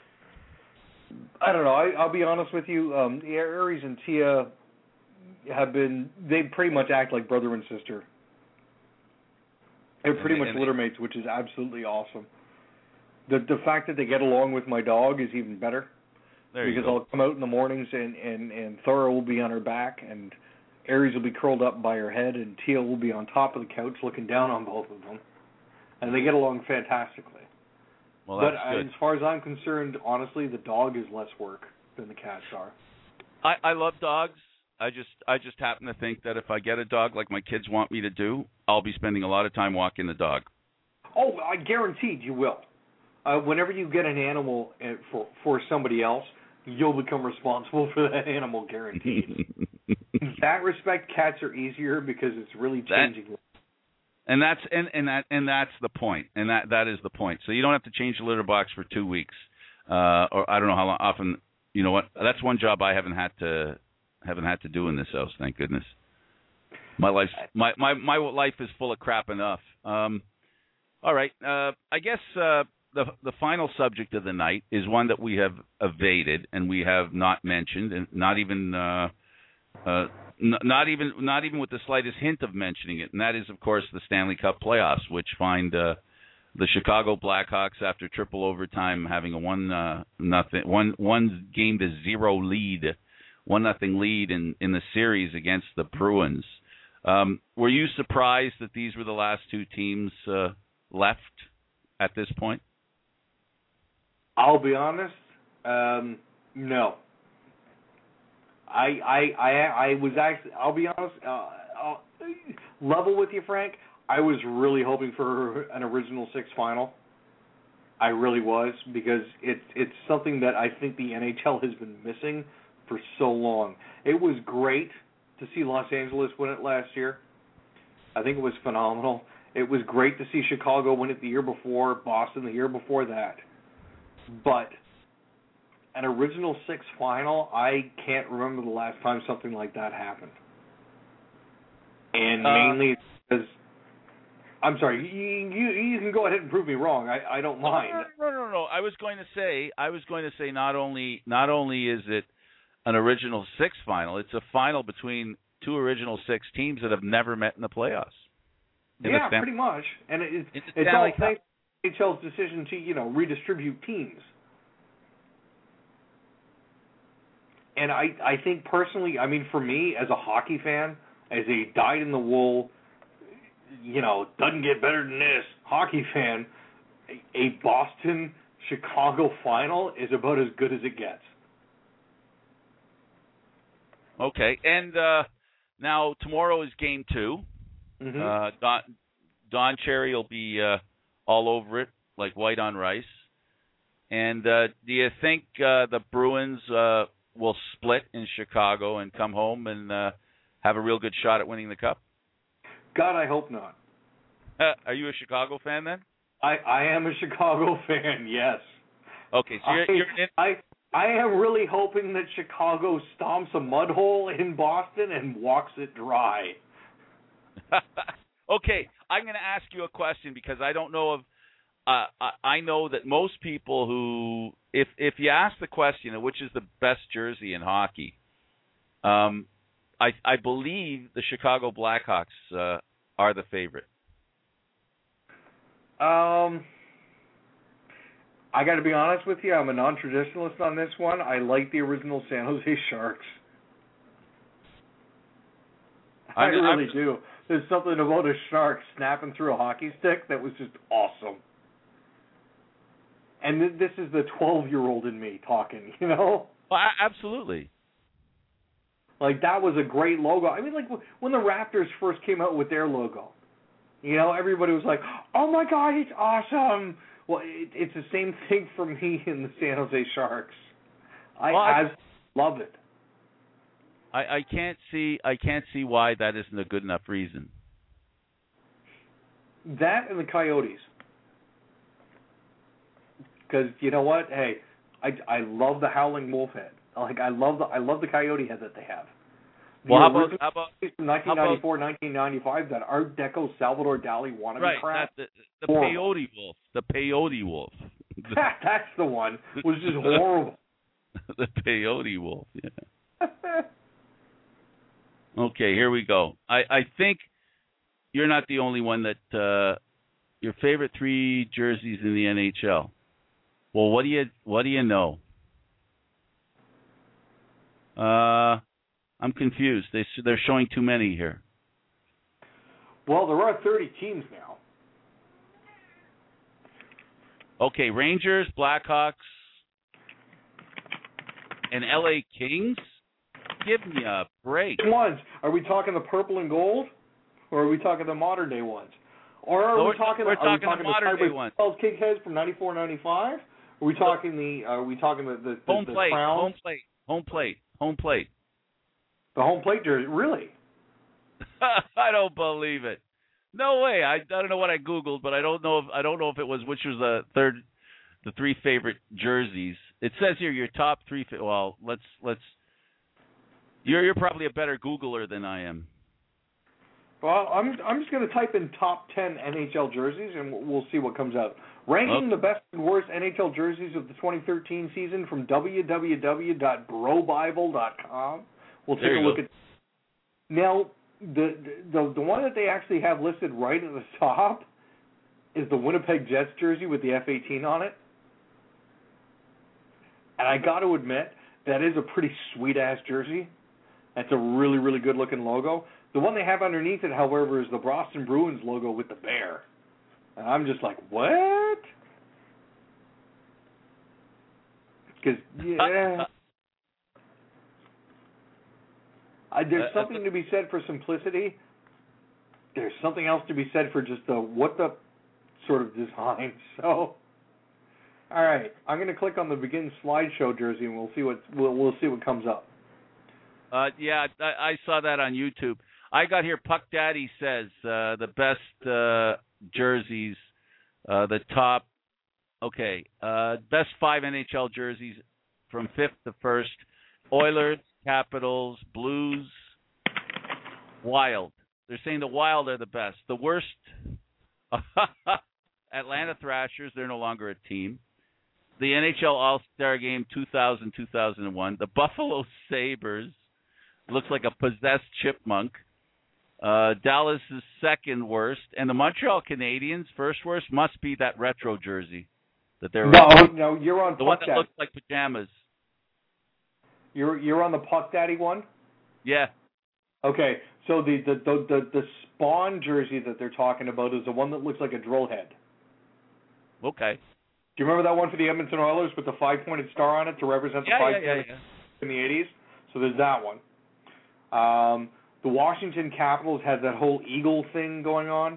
I don't know. I, I'll be honest with you. Um, Aries and Tia have been. They pretty much act like brother and sister. They're pretty And- much and- litter mates, which is absolutely awesome. The the fact that they get along with my dog is even better. There you because go. I'll come out in the mornings and, and, and Thora will be on her back and Aries will be curled up by her head and Tia will be on top of the couch looking down on both of them. And they get along fantastically. Well, but that's I, good. as far as I'm concerned, honestly, the dog is less work than the cats are. I, I love dogs. I just I just happen to think that if I get a dog like my kids want me to do, I'll be spending a lot of time walking the dog. Oh, I guaranteed you will. Uh, whenever you get an animal uh, for for somebody else, you'll become responsible for that animal, guaranteed. In that respect, cats are easier because it's really changing. That, and that's and, and that and that's the point. And that that is the point. So you don't have to change the litter box for two weeks, uh, or I don't know how long, often. You know what? That's one job I haven't had to haven't had to do in this house. Thank goodness. My life my my my life is full of crap enough. Um, all right. Uh, I guess. Uh, The the final subject of the night is one that we have evaded and we have not mentioned, and not even uh, uh, n- not even not even with the slightest hint of mentioning it, and that is, of course, the Stanley Cup playoffs, which find uh, the Chicago Blackhawks, after triple overtime, having a one uh, nothing one one game to zero lead, one nothing lead in, in the series against the Bruins. Um, were you surprised that these were the last two teams uh, left at this point? I'll be honest, um, no. I I I I was actually. I'll be honest. Uh, I'll level with you, Frank. I was really hoping for an original six final. I really was, because it's it's something that I think the N H L has been missing for so long. It was great to see Los Angeles win it last year. I think it was phenomenal. It was great to see Chicago win it the year before, Boston the year before that. But an original six final, I can't remember the last time something like that happened. And uh, mainly because, I'm sorry, you, you you can go ahead and prove me wrong. I, I don't mind. No, no, no, no. I was going to say, I was going to say, not only not only is it an original six final, it's a final between two original six teams that have never met in the playoffs. In yeah, the Stan- pretty much. And it, it's it's all like thanks to N H L's decision to, you know, redistribute teams. And I, I think personally, I mean, for me, as a hockey fan, as a dyed-in-the-wool, you know, doesn't get better than this hockey fan, a, a Boston-Chicago final is about as good as it gets. Okay, and uh, now tomorrow is game two. Mm-hmm. Uh, Don, Don Cherry will be uh, all over it, like white on rice. And uh, do you think uh, the Bruins uh, will split in Chicago and come home and uh, have a real good shot at winning the Cup? God, I hope not. Uh, are you a Chicago fan then? I, I am a Chicago fan, yes. Okay, so you're, I, you're in... I I am really hoping that Chicago stomps a mud hole in Boston and walks it dry. Okay, I'm going to ask you a question because I don't know if uh, I, I know that most people who, if if you ask the question of which is the best jersey in hockey, um, I I believe the Chicago Blackhawks uh, are the favorite. Um, I got to be honest with you. I'm a non-traditionalist on this one. I like the original San Jose Sharks. I I'm, really I'm, do. There's something about a shark snapping through a hockey stick that was just awesome. And th- this is the twelve-year-old in me talking, you know? Well, absolutely. Like, that was a great logo. I mean, like, when the Raptors first came out with their logo, you know, everybody was like, oh, my God, it's awesome. Well, it, it's the same thing for me in the San Jose Sharks. I, well, I, I love it. I, I can't see I can't see why that isn't a good enough reason. That and the Coyotes. Because you know what? Hey, I, I love the Howling Wolf head. Like I love the I love the Coyote head that they have. The well, how about, how about from nineteen ninety-four, nineteen ninety-five, that Art Deco Salvador Dali wannabe right, crap. That, the the Peyote Wolf. The Peyote Wolf. That's the one. Was just horrible. The Peyote Wolf, yeah. Okay, here we go. I, I think you're not the only one that uh, your favorite three jerseys in the N H L. Well, what do you what do you know? Uh, I'm confused. They they're showing too many here. Well, there are thirty teams now. Okay, Rangers, Blackhawks, and L A Kings. Give me a break. Which ones? Are we talking the purple and gold, or are we talking the modern day ones? Or are well, we talking? We're are talking we talking the modern the day ones. twelve Kig heads from ninety-four, ninety-five? Are we talking the? Are we talking the the, home the, plate? the crown? Home plate. Home plate. Home plate. The home plate jersey, really? I don't believe it. No way. I, I don't know what I googled, but I don't know if I don't know if it was which was the third, the three favorite jerseys. It says here your top three. Well, let's let's. You're you're probably a better Googler than I am. Well, I'm I'm just going to type in top ten N H L jerseys and we'll, we'll see what comes out. Ranking okay. the best and worst N H L jerseys of the twenty thirteen season from w w w dot bro bible dot com. We'll take a look go. at. Now, the, the the one that they actually have listed right at the top is the Winnipeg Jets jersey with the F eighteen on it. And I got to admit, that is a pretty sweet ass jersey. That's a really, really good looking logo. The one they have underneath it, however, is the Boston Bruins logo with the bear. And I'm just like, what? Because, yeah. I, there's something to be said for simplicity. There's something else to be said for just the what the sort of design. So, all right, I'm going to click on the Begin slideshow jersey, and we'll see what we'll, we'll see what comes up. Uh, yeah, I, I saw that on YouTube. I got here. Puck Daddy says uh, the best uh, jerseys, uh, the top. Okay, uh, best five N H L jerseys from fifth to first: Oilers, Capitals, Blues, Wild. They're saying the Wild are the best. The worst, Atlanta Thrashers. They're no longer a team. The N H L All-Star Game two thousand, two thousand one. The Buffalo Sabres. Looks like a possessed chipmunk. Uh, Dallas is second worst, and the Montreal Canadiens first worst must be that retro jersey that they're no, no, you're on the Puck one that Daddy. looks like pajamas. You're you're on the Puck Daddy one. Yeah. Okay, so the the, the the the Spawn jersey that they're talking about is the one that looks like a drill head. Okay. Do you remember that one for the Edmonton Oilers with the five-pointed star on it to represent the Yeah, five yeah, yeah, yeah. in the eighties? So there's that one. Um, the Washington Capitals has that whole eagle thing going on.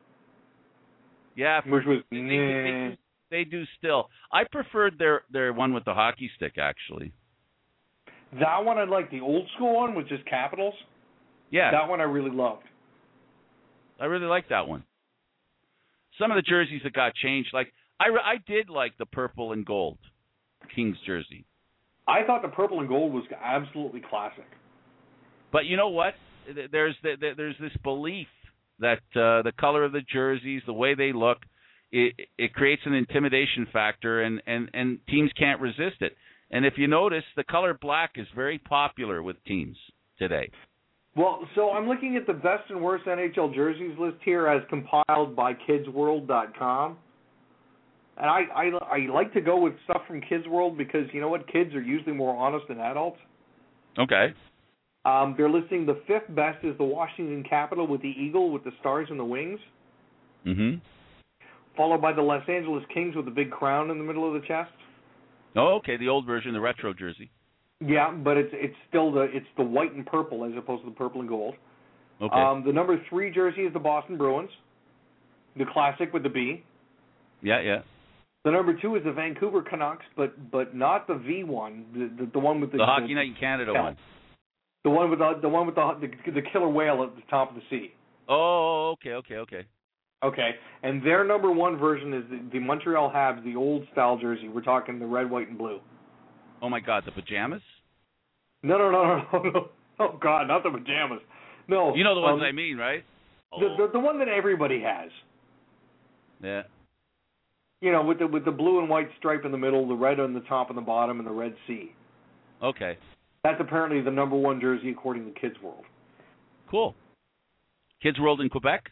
Yeah, which was they, they, they, they do still. I preferred their their one with the hockey stick actually. That one I like. The old school one with just Capitals. Yeah, that one I really loved. I really like that one. Some of the jerseys that got changed, like I I did like the purple and gold Kings jersey. I thought the purple and gold was absolutely classic. But you know what? There's there's this belief that uh, the color of the jerseys, the way they look, it, it creates an intimidation factor, and, and, and teams can't resist it. And if you notice, the color black is very popular with teams today. Well, so I'm looking at the best and worst N H L jerseys list here as compiled by kids world dot com. And I, I, I like to go with stuff from Kids World because, you know what, kids are usually more honest than adults. Okay. Um, they're listing the fifth best is the Washington Capital with the eagle with the stars and the wings. Mm-hmm. Followed by the Los Angeles Kings with the big crown in the middle of the chest. Oh, okay, the old version, the retro jersey. Yeah, but it's it's still the it's the white and purple as opposed to the purple and gold. Okay. Um, the number three jersey is the Boston Bruins, the classic with the B. Yeah, yeah. The number two is the Vancouver Canucks, but but not the V one, the the, the one with the the Hockey the, Night in Canada yeah. one. The one with the the one with the, the the killer whale at the top of the sea. Oh, okay, okay, okay. Okay, and their number one version is the, the Montreal Habs, the old style jersey. We're talking the red, white, and blue. Oh my God, the pajamas? No, no, no, no, no, no. Oh God, not the pajamas. No. You know the ones um, I mean, right? The, the the one that everybody has. Yeah. You know, with the with the blue and white stripe in the middle, the red on the top and the bottom, and the red C. Okay. That's apparently the number one jersey according to Kids World. Cool. Kids World in Quebec?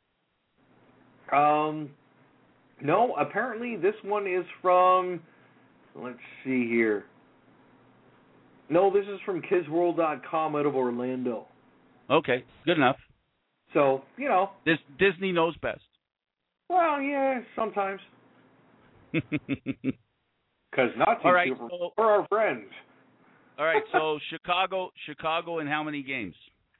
Um, no, apparently this one is from, let's see here. No, this is from kids world dot com out of Orlando. Okay, good enough. So, you know. This, Disney knows best. Well, yeah, sometimes. Because Nazi All right, super so, are our friends. All right, so Chicago, Chicago in how many games?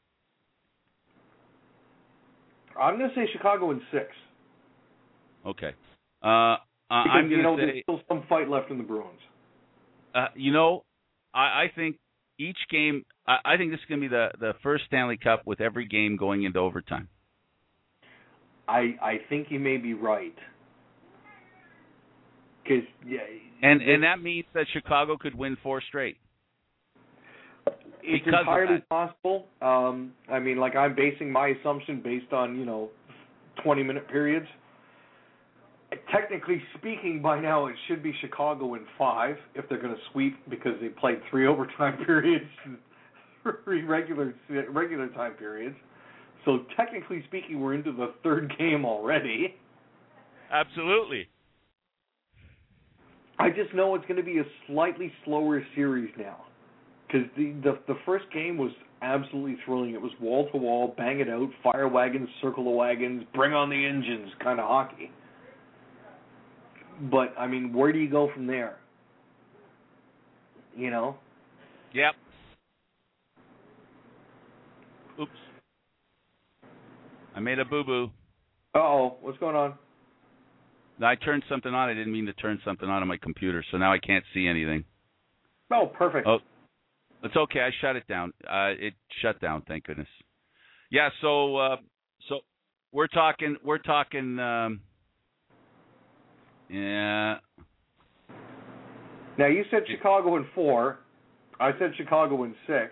I'm going to say Chicago in six. Okay. Uh, uh, because, I'm going you know, to say, there's still some fight left in the Bruins. Uh, you know, I, I think each game, I, I think this is going to be the, the first Stanley Cup with every game going into overtime. I I think you may be right. Cause, yeah, and this, and that means that Chicago could win four straight. It's because entirely possible. Um, I mean, like I'm basing my assumption based on, you know, twenty-minute periods. Technically speaking, by now it should be Chicago in five if they're going to sweep because they played three overtime periods, three regular regular time periods. So technically speaking, we're into the third game already. Absolutely. I just know it's going to be a slightly slower series now because the, the the first game was absolutely thrilling. It was wall to wall, bang it out, fire wagons, circle the wagons, bring on the engines kind of hockey. But, I mean, where do you go from there? You know? Yep. Oops. I made a boo-boo. Uh-oh. What's going on? I turned something on. I didn't mean to turn something on on my computer, so now I can't see anything. Oh, perfect. Oh, it's okay. I shut it down. Uh, it shut down, thank goodness. Yeah, so uh, so we're talking, we're talking... Um, Yeah. Now, you said Chicago in four. I said Chicago in six.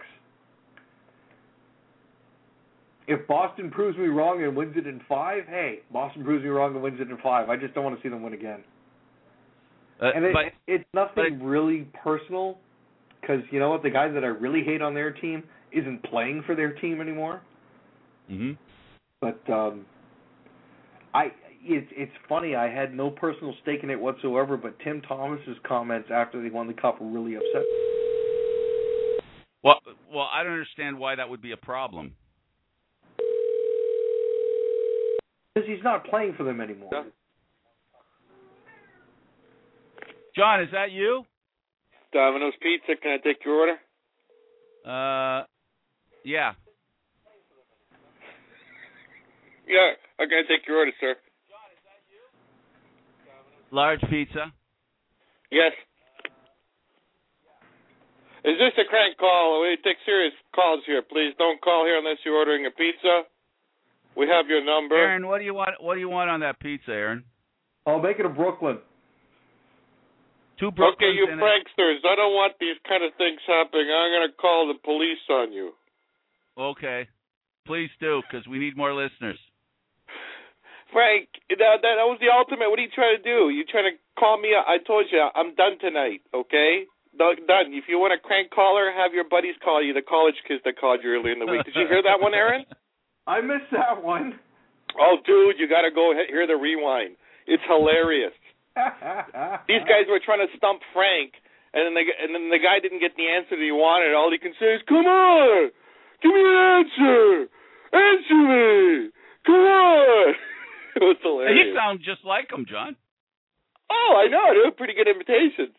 If Boston proves me wrong and wins it in five, hey, Boston proves me wrong and wins it in five. I just don't want to see them win again. Uh, and it, but, it's nothing but, really personal because, you know what, the guy that I really hate on their team isn't playing for their team anymore. Mm-hmm. But um, I it's it's funny. I had no personal stake in it whatsoever. But Tim Thomas's comments after they won the cup were really upset. Well, well, I don't understand why that would be a problem. Because he's not playing for them anymore. Yeah. John, is that you? Domino's Pizza. Can I take your order? Uh, yeah. Yeah. How can I take your order, sir? Large pizza. Yes. Is this a crank call? We take serious calls here. Please don't call here unless you're ordering a pizza. We have your number. Aaron, what do you want? What do you want on that pizza, Aaron? I'll make it a Brooklyn. Two Brooklyns. Okay, you and pranksters. I don't want these kind of things happening. I'm going to call the police on you. Okay. Please do, because we need more listeners. Frank, that, that that was the ultimate. What are you trying to do? You trying to call me? I told you, I'm done tonight, okay? Done. If you want a crank caller, have your buddies call you, the college kids that called you earlier in the week. Did you hear that one, Aaron? I missed that one. Oh, dude, you got to go hear the rewind. It's hilarious. These guys were trying to stump Frank, and then, the, and then the guy didn't get the answer that he wanted. All he can say is, come on, give me an answer. Answer me. Come on. It was hilarious. You sound just like him, John. Oh, I know. They were pretty good imitations.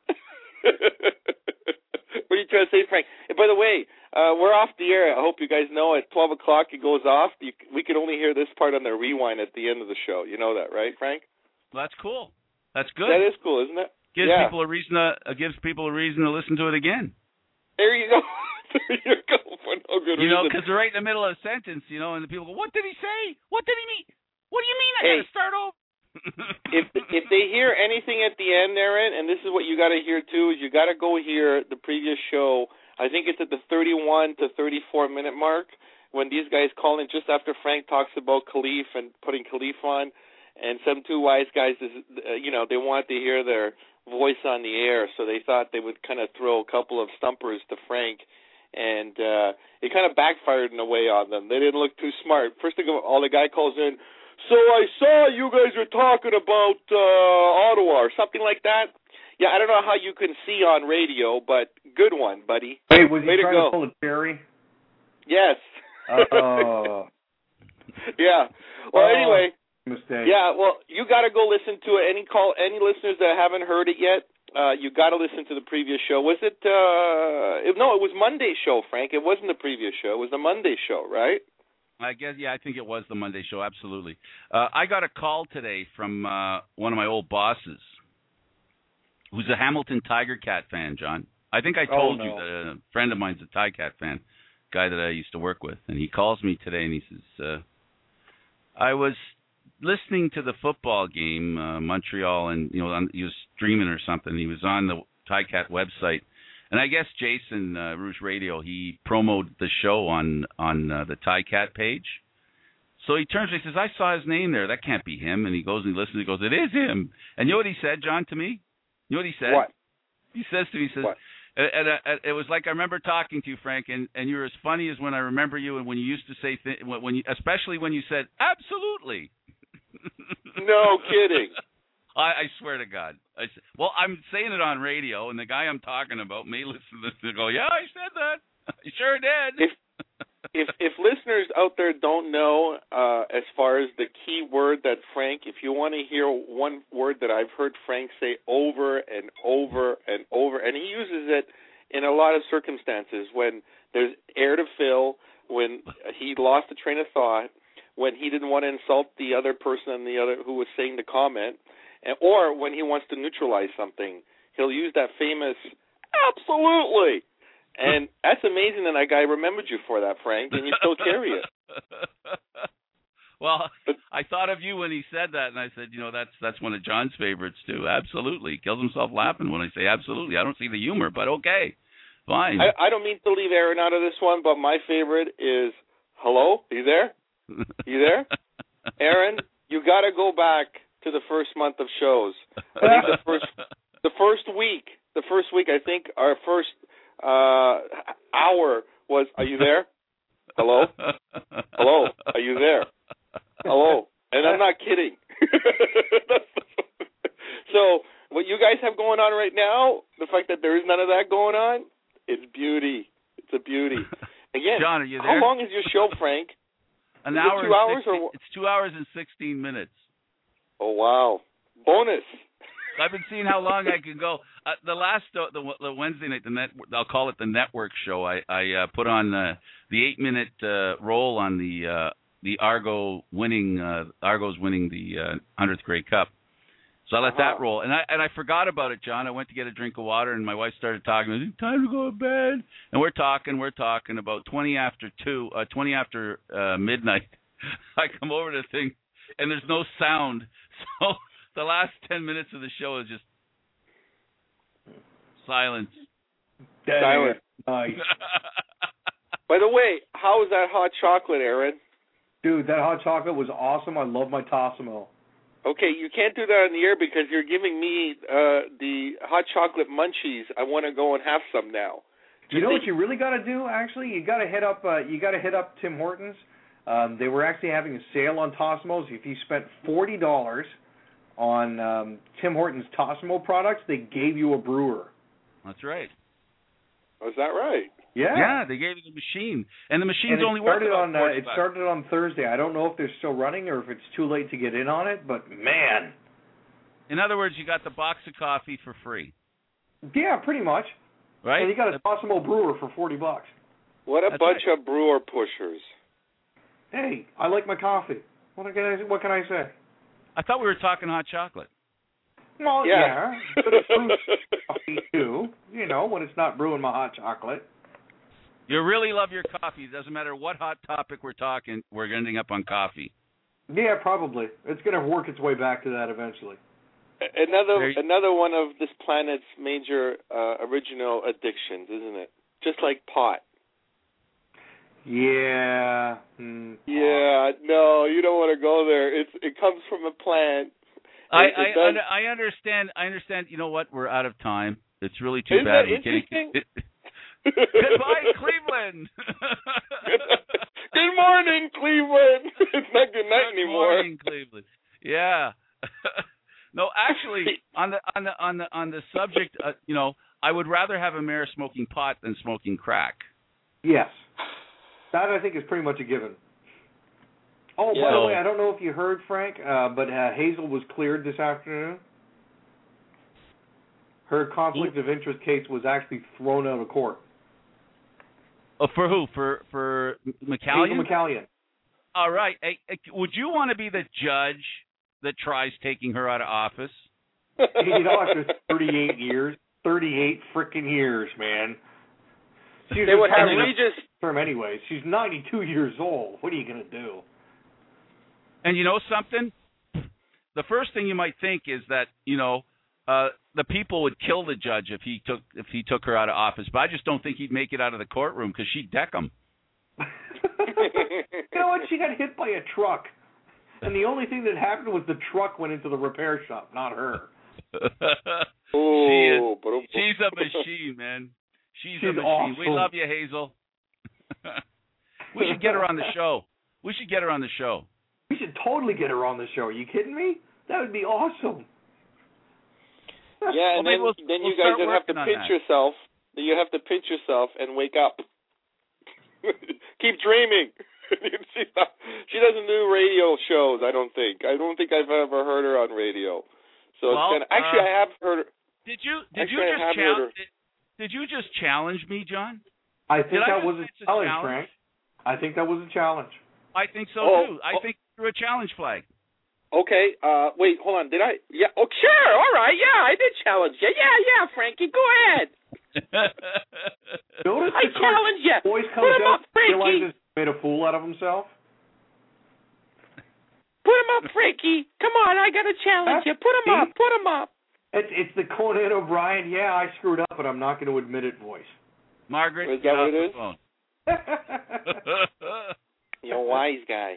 What are you trying to say, Frank? And by the way, uh, we're off the air. I hope you guys know at twelve o'clock it goes off. You, we can only hear this part on the rewind at the end of the show. You know that, right, Frank? Well, that's cool. That's good. That is cool, isn't it? Gives yeah. people a reason to uh, gives people a reason to listen to it again. There you go. There you go. For no good you reason. know, because they're right in the middle of a sentence, you know, and the people go, "What did he say? What did he mean? What do you mean I hey, got to start over?" if if they hear anything at the end, Aaron, and this is what you got to hear too, is you got to go hear the previous show. I think it's at the thirty-one to thirty-four minute mark when these guys call in just after Frank talks about Khalif and putting Khalif on, and some two wise guys, is, uh, you know, they want to hear their voice on the air, so they thought they would kind of throw a couple of stumpers to Frank, and uh, it kind of backfired in a way on them. They didn't look too smart. First thing of all, the guy calls in, so I saw you guys were talking about uh, Ottawa or something like that. Yeah, I don't know how you can see on radio, but good one, buddy. Wait, was he Way trying to, to pull a Jerry? Yes. Oh. Yeah. Well, oh, anyway. Mistake. Yeah, well, you got to go listen to it. Any call, any listeners that haven't heard it yet, uh, you got to listen to the previous show. Was it, uh, it, no, it was Monday's show, Frank. It wasn't the previous show. It was the Monday show, right? I guess, yeah, I think it was the Monday show, absolutely. Uh, I got a call today from uh, one of my old bosses, who's a Hamilton Tiger Cat fan, John. I think I told oh, no. you that a friend of mine's a Tiger Cat fan, guy that I used to work with. And he calls me today and he says, uh, I was listening to the football game, uh, Montreal, and, you know, on, he was streaming or something. He was on the Tiger Cat website. And I guess Jason, uh, Rouge Radio, he promoted the show on on uh, the Tiger Cat page. So he turns to me and says, I saw his name there. That can't be him. And he goes and he listens. He goes, it is him. And you know what he said, John, to me? You know what he said? What? He says to me, he says, what? And, and, uh, it was like I remember talking to you, Frank, and, and you're as funny as when I remember you and when you used to say, th- when you, especially when you said, absolutely. No kidding. I, I swear to God. I, well, I'm saying it on radio, and the guy I'm talking about may listen to this and go, yeah, I said that. I sure did. If, if if listeners out there don't know, uh, as far as the key word that Frank, if you want to hear one word that I've heard Frank say over and over and over, and he uses it in a lot of circumstances, when there's air to fill, when he lost the train of thought, when he didn't want to insult the other person and the other who was saying the comment, and, or when he wants to neutralize something, he'll use that famous absolutely. And that's amazing that that guy remembered you for that, Frank, and you still carry it. Well, I thought of you when he said that, and I said, you know, that's that's one of John's favorites, too. Absolutely. He kills himself laughing when I say absolutely. I don't see the humor, but okay. Fine. I, I don't mean to leave Aaron out of this one, but my favorite is, hello? Are you there? You there? Aaron, you got to go back to the first month of shows. I think the first the first week, the first week, I think our first uh, hour was, are you there? Hello? Hello? Are you there? Hello? And I'm not kidding. So what you guys have going on right now, the fact that there is none of that going on, it's beauty. It's a beauty. Again, John, are you how there? long is your show, Frank? An is hour. It two hours sixteen, or? It's two hours and sixteen minutes. Oh wow! Bonus. I've been seeing how long I can go. Uh, the last uh, the, the Wednesday night, the net, I'll call it the network show. I I uh, put on uh, the eight minute uh, roll on the uh, the Argo winning uh, Argos winning the uh, hundredth Grey Cup. So I let Uh-huh. that roll, and I and I forgot about it, John. I went to get a drink of water, and my wife started talking. I said, "Time to go to bed." And we're talking, we're talking about twenty after two, uh, twenty after uh, midnight. I come over to the thing, and there's no sound. So the last ten minutes of the show is just silence. Silence. Nice. By the way, how is that hot chocolate, Aaron? Dude, that hot chocolate was awesome. I love my Tassimo. Okay, you can't do that on the air because you're giving me uh, the hot chocolate munchies. I want to go and have some now. You know what you really got to do? Actually, you got to hit up. Uh, you got to hit up Tim Hortons. Um, they were actually having a sale on Tassimos. If you spent forty dollars on um, Tim Hortons Tassimo products, they gave you a brewer. That's right. Oh, is that right? Yeah. Yeah, they gave you the machine, and the machine's And it only worth started about on uh, forty it bucks. started on Thursday. I don't know if they're still running or if it's too late to get in on it, but man. In other words, you got the box of coffee for free, Yeah, pretty much. right? And you got a Tassimo brewer for forty bucks. What a That's bunch right. of brewer pushers. Hey, I like my coffee. What can I what can I say? I thought we were talking hot chocolate. Well, Yeah. yeah, but it's fruit coffee too. You know, when it's not brewing my hot chocolate. You really love your coffee. It doesn't matter what hot topic we're talking, we're ending up on coffee. Yeah, probably. It's going to work its way back to that eventually. Another There you- another one of this planet's major uh, original addictions, isn't it? Just like pot. Yeah. Mm. Yeah, no, you don't want to go there. It's it comes from a plant. I It- it I, does- under, I understand. I understand. You know what? We're out of time. It's really too Isn't bad. that we can't. interesting? Goodbye, Cleveland. Good morning, Cleveland. It's not good night Good anymore. morning, Cleveland. Yeah. No, actually, on the on the on the on the subject, uh, you know, I would rather have a mayor smoking pot than smoking crack. Yes. That I think is pretty much a given. Oh, Yeah. by the way, I don't know if you heard, Frank, uh, but uh, Hazel was cleared this afternoon. Her conflict of interest case was actually thrown out of court. Oh, for who? For for McCallion? Hazel McCallion. All right. Hey, hey, would you want to be the judge that tries taking her out of office? You know, after thirty-eight years, thirty-eight freaking years, man. She's They would have retired Regis. term anyway. She's ninety-two years old. What are you going to do? And you know something? The first thing you might think is that, you know, uh, the people would kill the judge if he took if he took her out of office. But I just don't think he'd make it out of the courtroom because she'd deck him. You know what? She got hit by a truck. And the only thing that happened was the truck went into the repair shop, not her. Ooh, she is, but- she's a machine, man. She's, She's a machine. awesome. We love you, Hazel. We should get her on the show. We should get her on the show. We should totally get her on the show. Are you kidding me? That would be awesome. Yeah, and Well, then we'll- then we'll you guys start would have to working on pinch that. yourself. You have to pinch yourself and wake up. Keep dreaming. She's not, she doesn't do radio shows. I don't think. I don't think I've ever heard her on radio. So Well, it's gonna, actually, uh, I have heard. Her, Did you did Actually, I you just have heard challenge? her. Did, did you just challenge me, John? I think Did I that just was a say it's a challenge, challenge? Frank. I think that was a challenge. I think so Oh, too. I oh. think you're a challenge flag. Okay. Uh, wait. Hold on. Did I? Yeah. Oh, sure. All right. Yeah, I did challenge you. Yeah, yeah, Frankie. Go ahead. Notice I the challenge you. voice Put comes him out, up, Frankie. realizes he made a fool out of himself. Put him up, Frankie. Come on. I got to challenge you. Put him See? up. Put him up. It's, it's the Conan O'Brien, yeah, I screwed up, but I'm not going to admit it voice. Margaret, Is get that off what it the is? phone. You're a wise guy.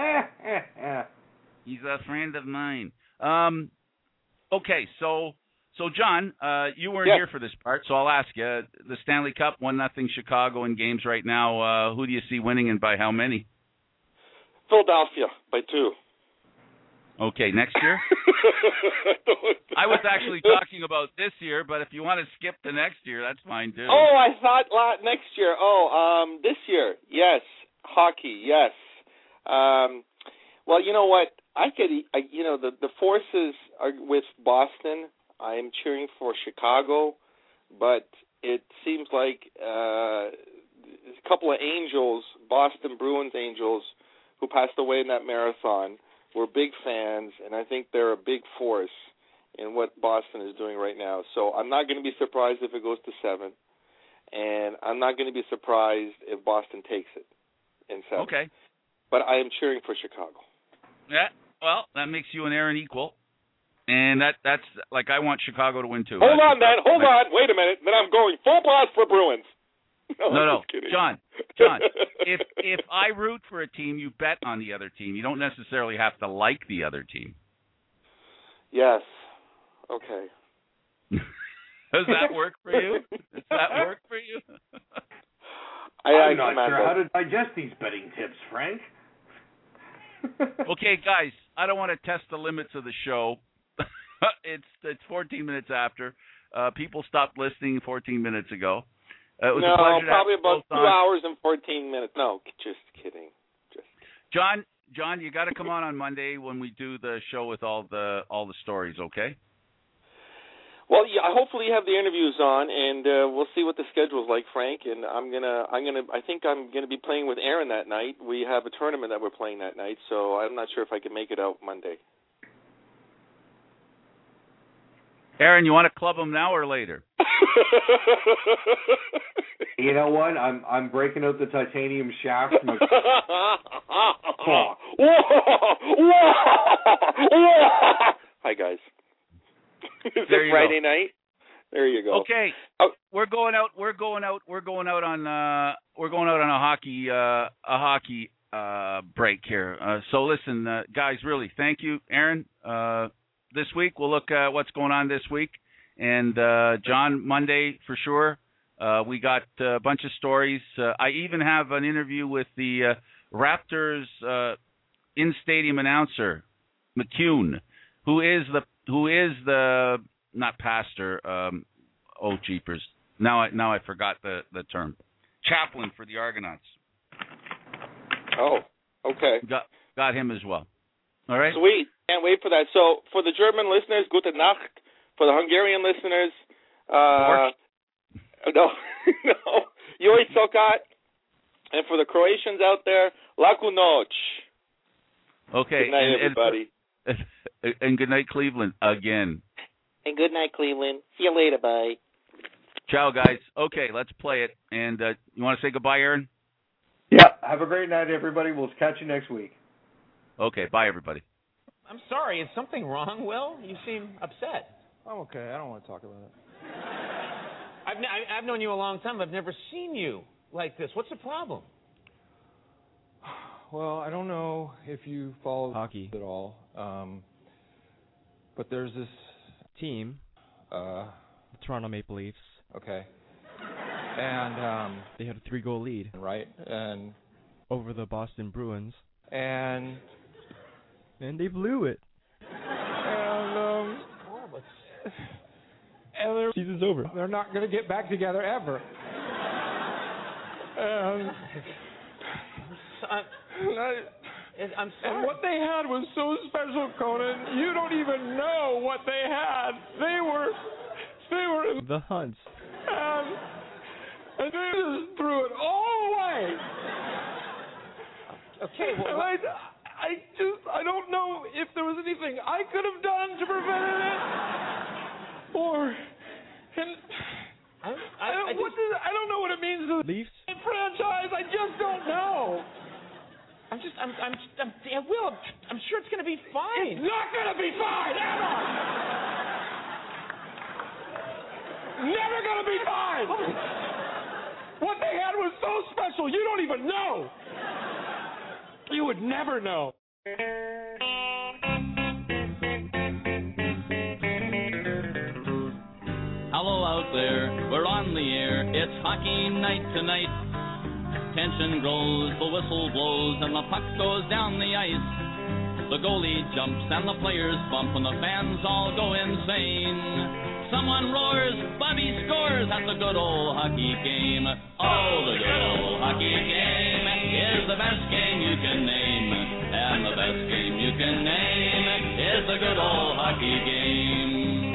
He's a friend of mine. Um, okay, so So, John, uh, you weren't yes. here for this part, so I'll ask you. The Stanley Cup, one nothing Chicago in games right now. Uh, who do you see winning and by how many? Philadelphia by two. Okay, next year? I was actually talking about this year, but if you want to skip to next year, that's fine too. Oh, I thought la- next year. Oh, um, this year, yes. Hockey, yes. Um, well, you know what? I could, I, you know, the the forces are with Boston. I am cheering for Chicago, but it seems like uh, a couple of Angels, Boston Bruins Angels, who passed away in that marathon, were big fans, and I think they're a big force in what Boston is doing right now. So I'm not going to be surprised if it goes to seven, and I'm not going to be surprised if Boston takes it in seven. Okay. But I am cheering for Chicago. Yeah, well, that makes you and Aaron equal. And that that's, like, I want Chicago to win too. Hold that's on, then. Hold on. Wait a minute. Then I'm going full blast for Bruins. No, no, I'm no, just kidding. John, John, if if I root for a team, you bet on the other team. You don't necessarily have to like the other team. Yes. Okay. Does that work for you? Does that work for you? I, I'm I not sure how to digest these betting tips, Frank. Okay, guys, I don't want to test the limits of the show. it's it's fourteen minutes after. Uh, people stopped listening fourteen minutes ago. Uh, it was no, a pleasure to probably have about two on. hours and fourteen minutes. No, just kidding. Just John, John, you got to come on on Monday when we do the show with all the all the stories. Okay. Well, yeah. Hopefully, you have the interviews on, and uh, we'll see what the schedule's like, Frank. And I'm gonna, I'm gonna, I think I'm gonna be playing with Aaron that night. We have a tournament that we're playing that night, so I'm not sure if I can make it out Monday. Aaron, you want to club him now or later? You know what? I'm I'm breaking out the titanium shaft. From a... Hi guys. Is There it you Friday go. night? There you go. Okay, oh. we're going out. We're going out. We're going out on. Uh, we're going out on a hockey. Uh, a hockey uh, break here. Uh, so listen, uh, guys. Really, thank you, Aaron. Uh, this week we'll look at what's going on this week, and uh, John Monday for sure. Uh, we got a bunch of stories. Uh, I even have an interview with the uh, Raptors uh, in-stadium announcer, McCune, who is the who is the not pastor. Um, oh, jeepers! Now I now I forgot the, the term. Chaplain for the Argonauts. Oh, okay. Got got him as well. All right. Sweet. Can't wait for that. So for the German listeners, gute Nacht. For the Hungarian listeners, uh, no, no, Joj Sokat. And for the Croatians out there, Laku Noc. Okay. Good night, and, everybody. And, and good night, Cleveland, again. And good night, Cleveland. See you later. Bye. Ciao, guys. Okay, let's play it. And uh, you want to say goodbye, Aaron? Yeah. Have a great night, everybody. We'll catch you next week. Okay. Bye, everybody. I'm sorry. Is something wrong, Will? You seem upset. I'm okay. I don't want to talk about it. I've, n- I've known you a long time. I've never seen you like this. What's the problem? Well, I don't know if you follow hockey at all, um, but there's this team, uh, the Toronto Maple Leafs. Okay. And um, they had a three-goal lead. Right. And over the Boston Bruins. And and they blew it. And um, and they're, season's over. They're not going to get back together ever. And I'm, I'm sorry. And what they had was so special, Conan. You don't even know what they had. They were, they were the Hunts. And, and they just threw it all away. Okay, well, and I, I just, I don't know if there was anything I could have done to prevent it, or, and I, I, I, don't, I, just, what does, I don't know what it means to the Leafs franchise. I just don't know. I'm just, I'm, I'm, I'm, I will. I'm sure it's going to be fine. It's not going to be fine ever. Never going to be fine. What they had was so special. You don't even know. You would never know. hockey night tonight. Tension grows, the whistle blows, and the puck goes down the ice. The goalie jumps and the players bump and the fans all go insane. Someone roars, Bobby scores at the good old hockey game. Oh, the good old hockey game is the best game you can name. And the best game you can name is the good old hockey game.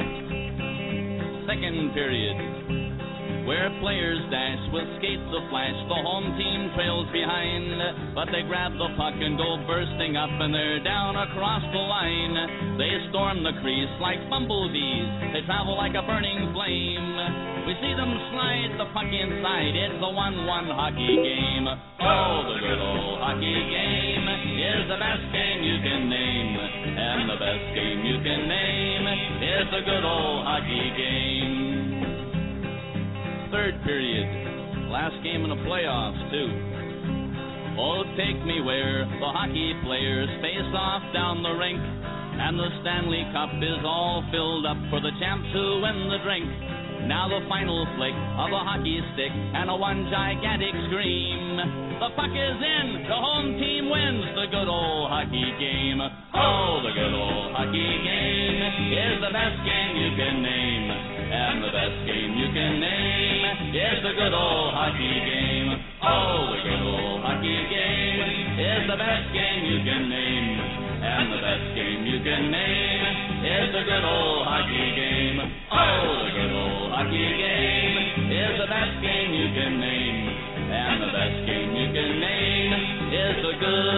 Second period, where players dash with skates of flash, the home team trails behind, but they grab the puck and go bursting up, and they're down across the line. They storm the crease like bumblebees, they travel like a burning flame. We see them slide the puck inside, it's a one one hockey game. Oh, the good old hockey game is the best game you can name, and the best game you can name is the good old hockey game. Third period, last game in the playoffs, too. Oh, take me where the hockey players face off down the rink, and the Stanley Cup is all filled up for the champs who win the drink. Now the final flick of a hockey stick and a one gigantic scream. The puck is in, the home team wins the good old hockey game. Oh, the good old hockey game is the best game you can name, and the best game you can name is the good old hockey game. Oh, the good old hockey game is the best game you can name, and the best game you can name is the good old hockey game. Oh, the good old hockey game is the best game you can name, and the best game you can name is the good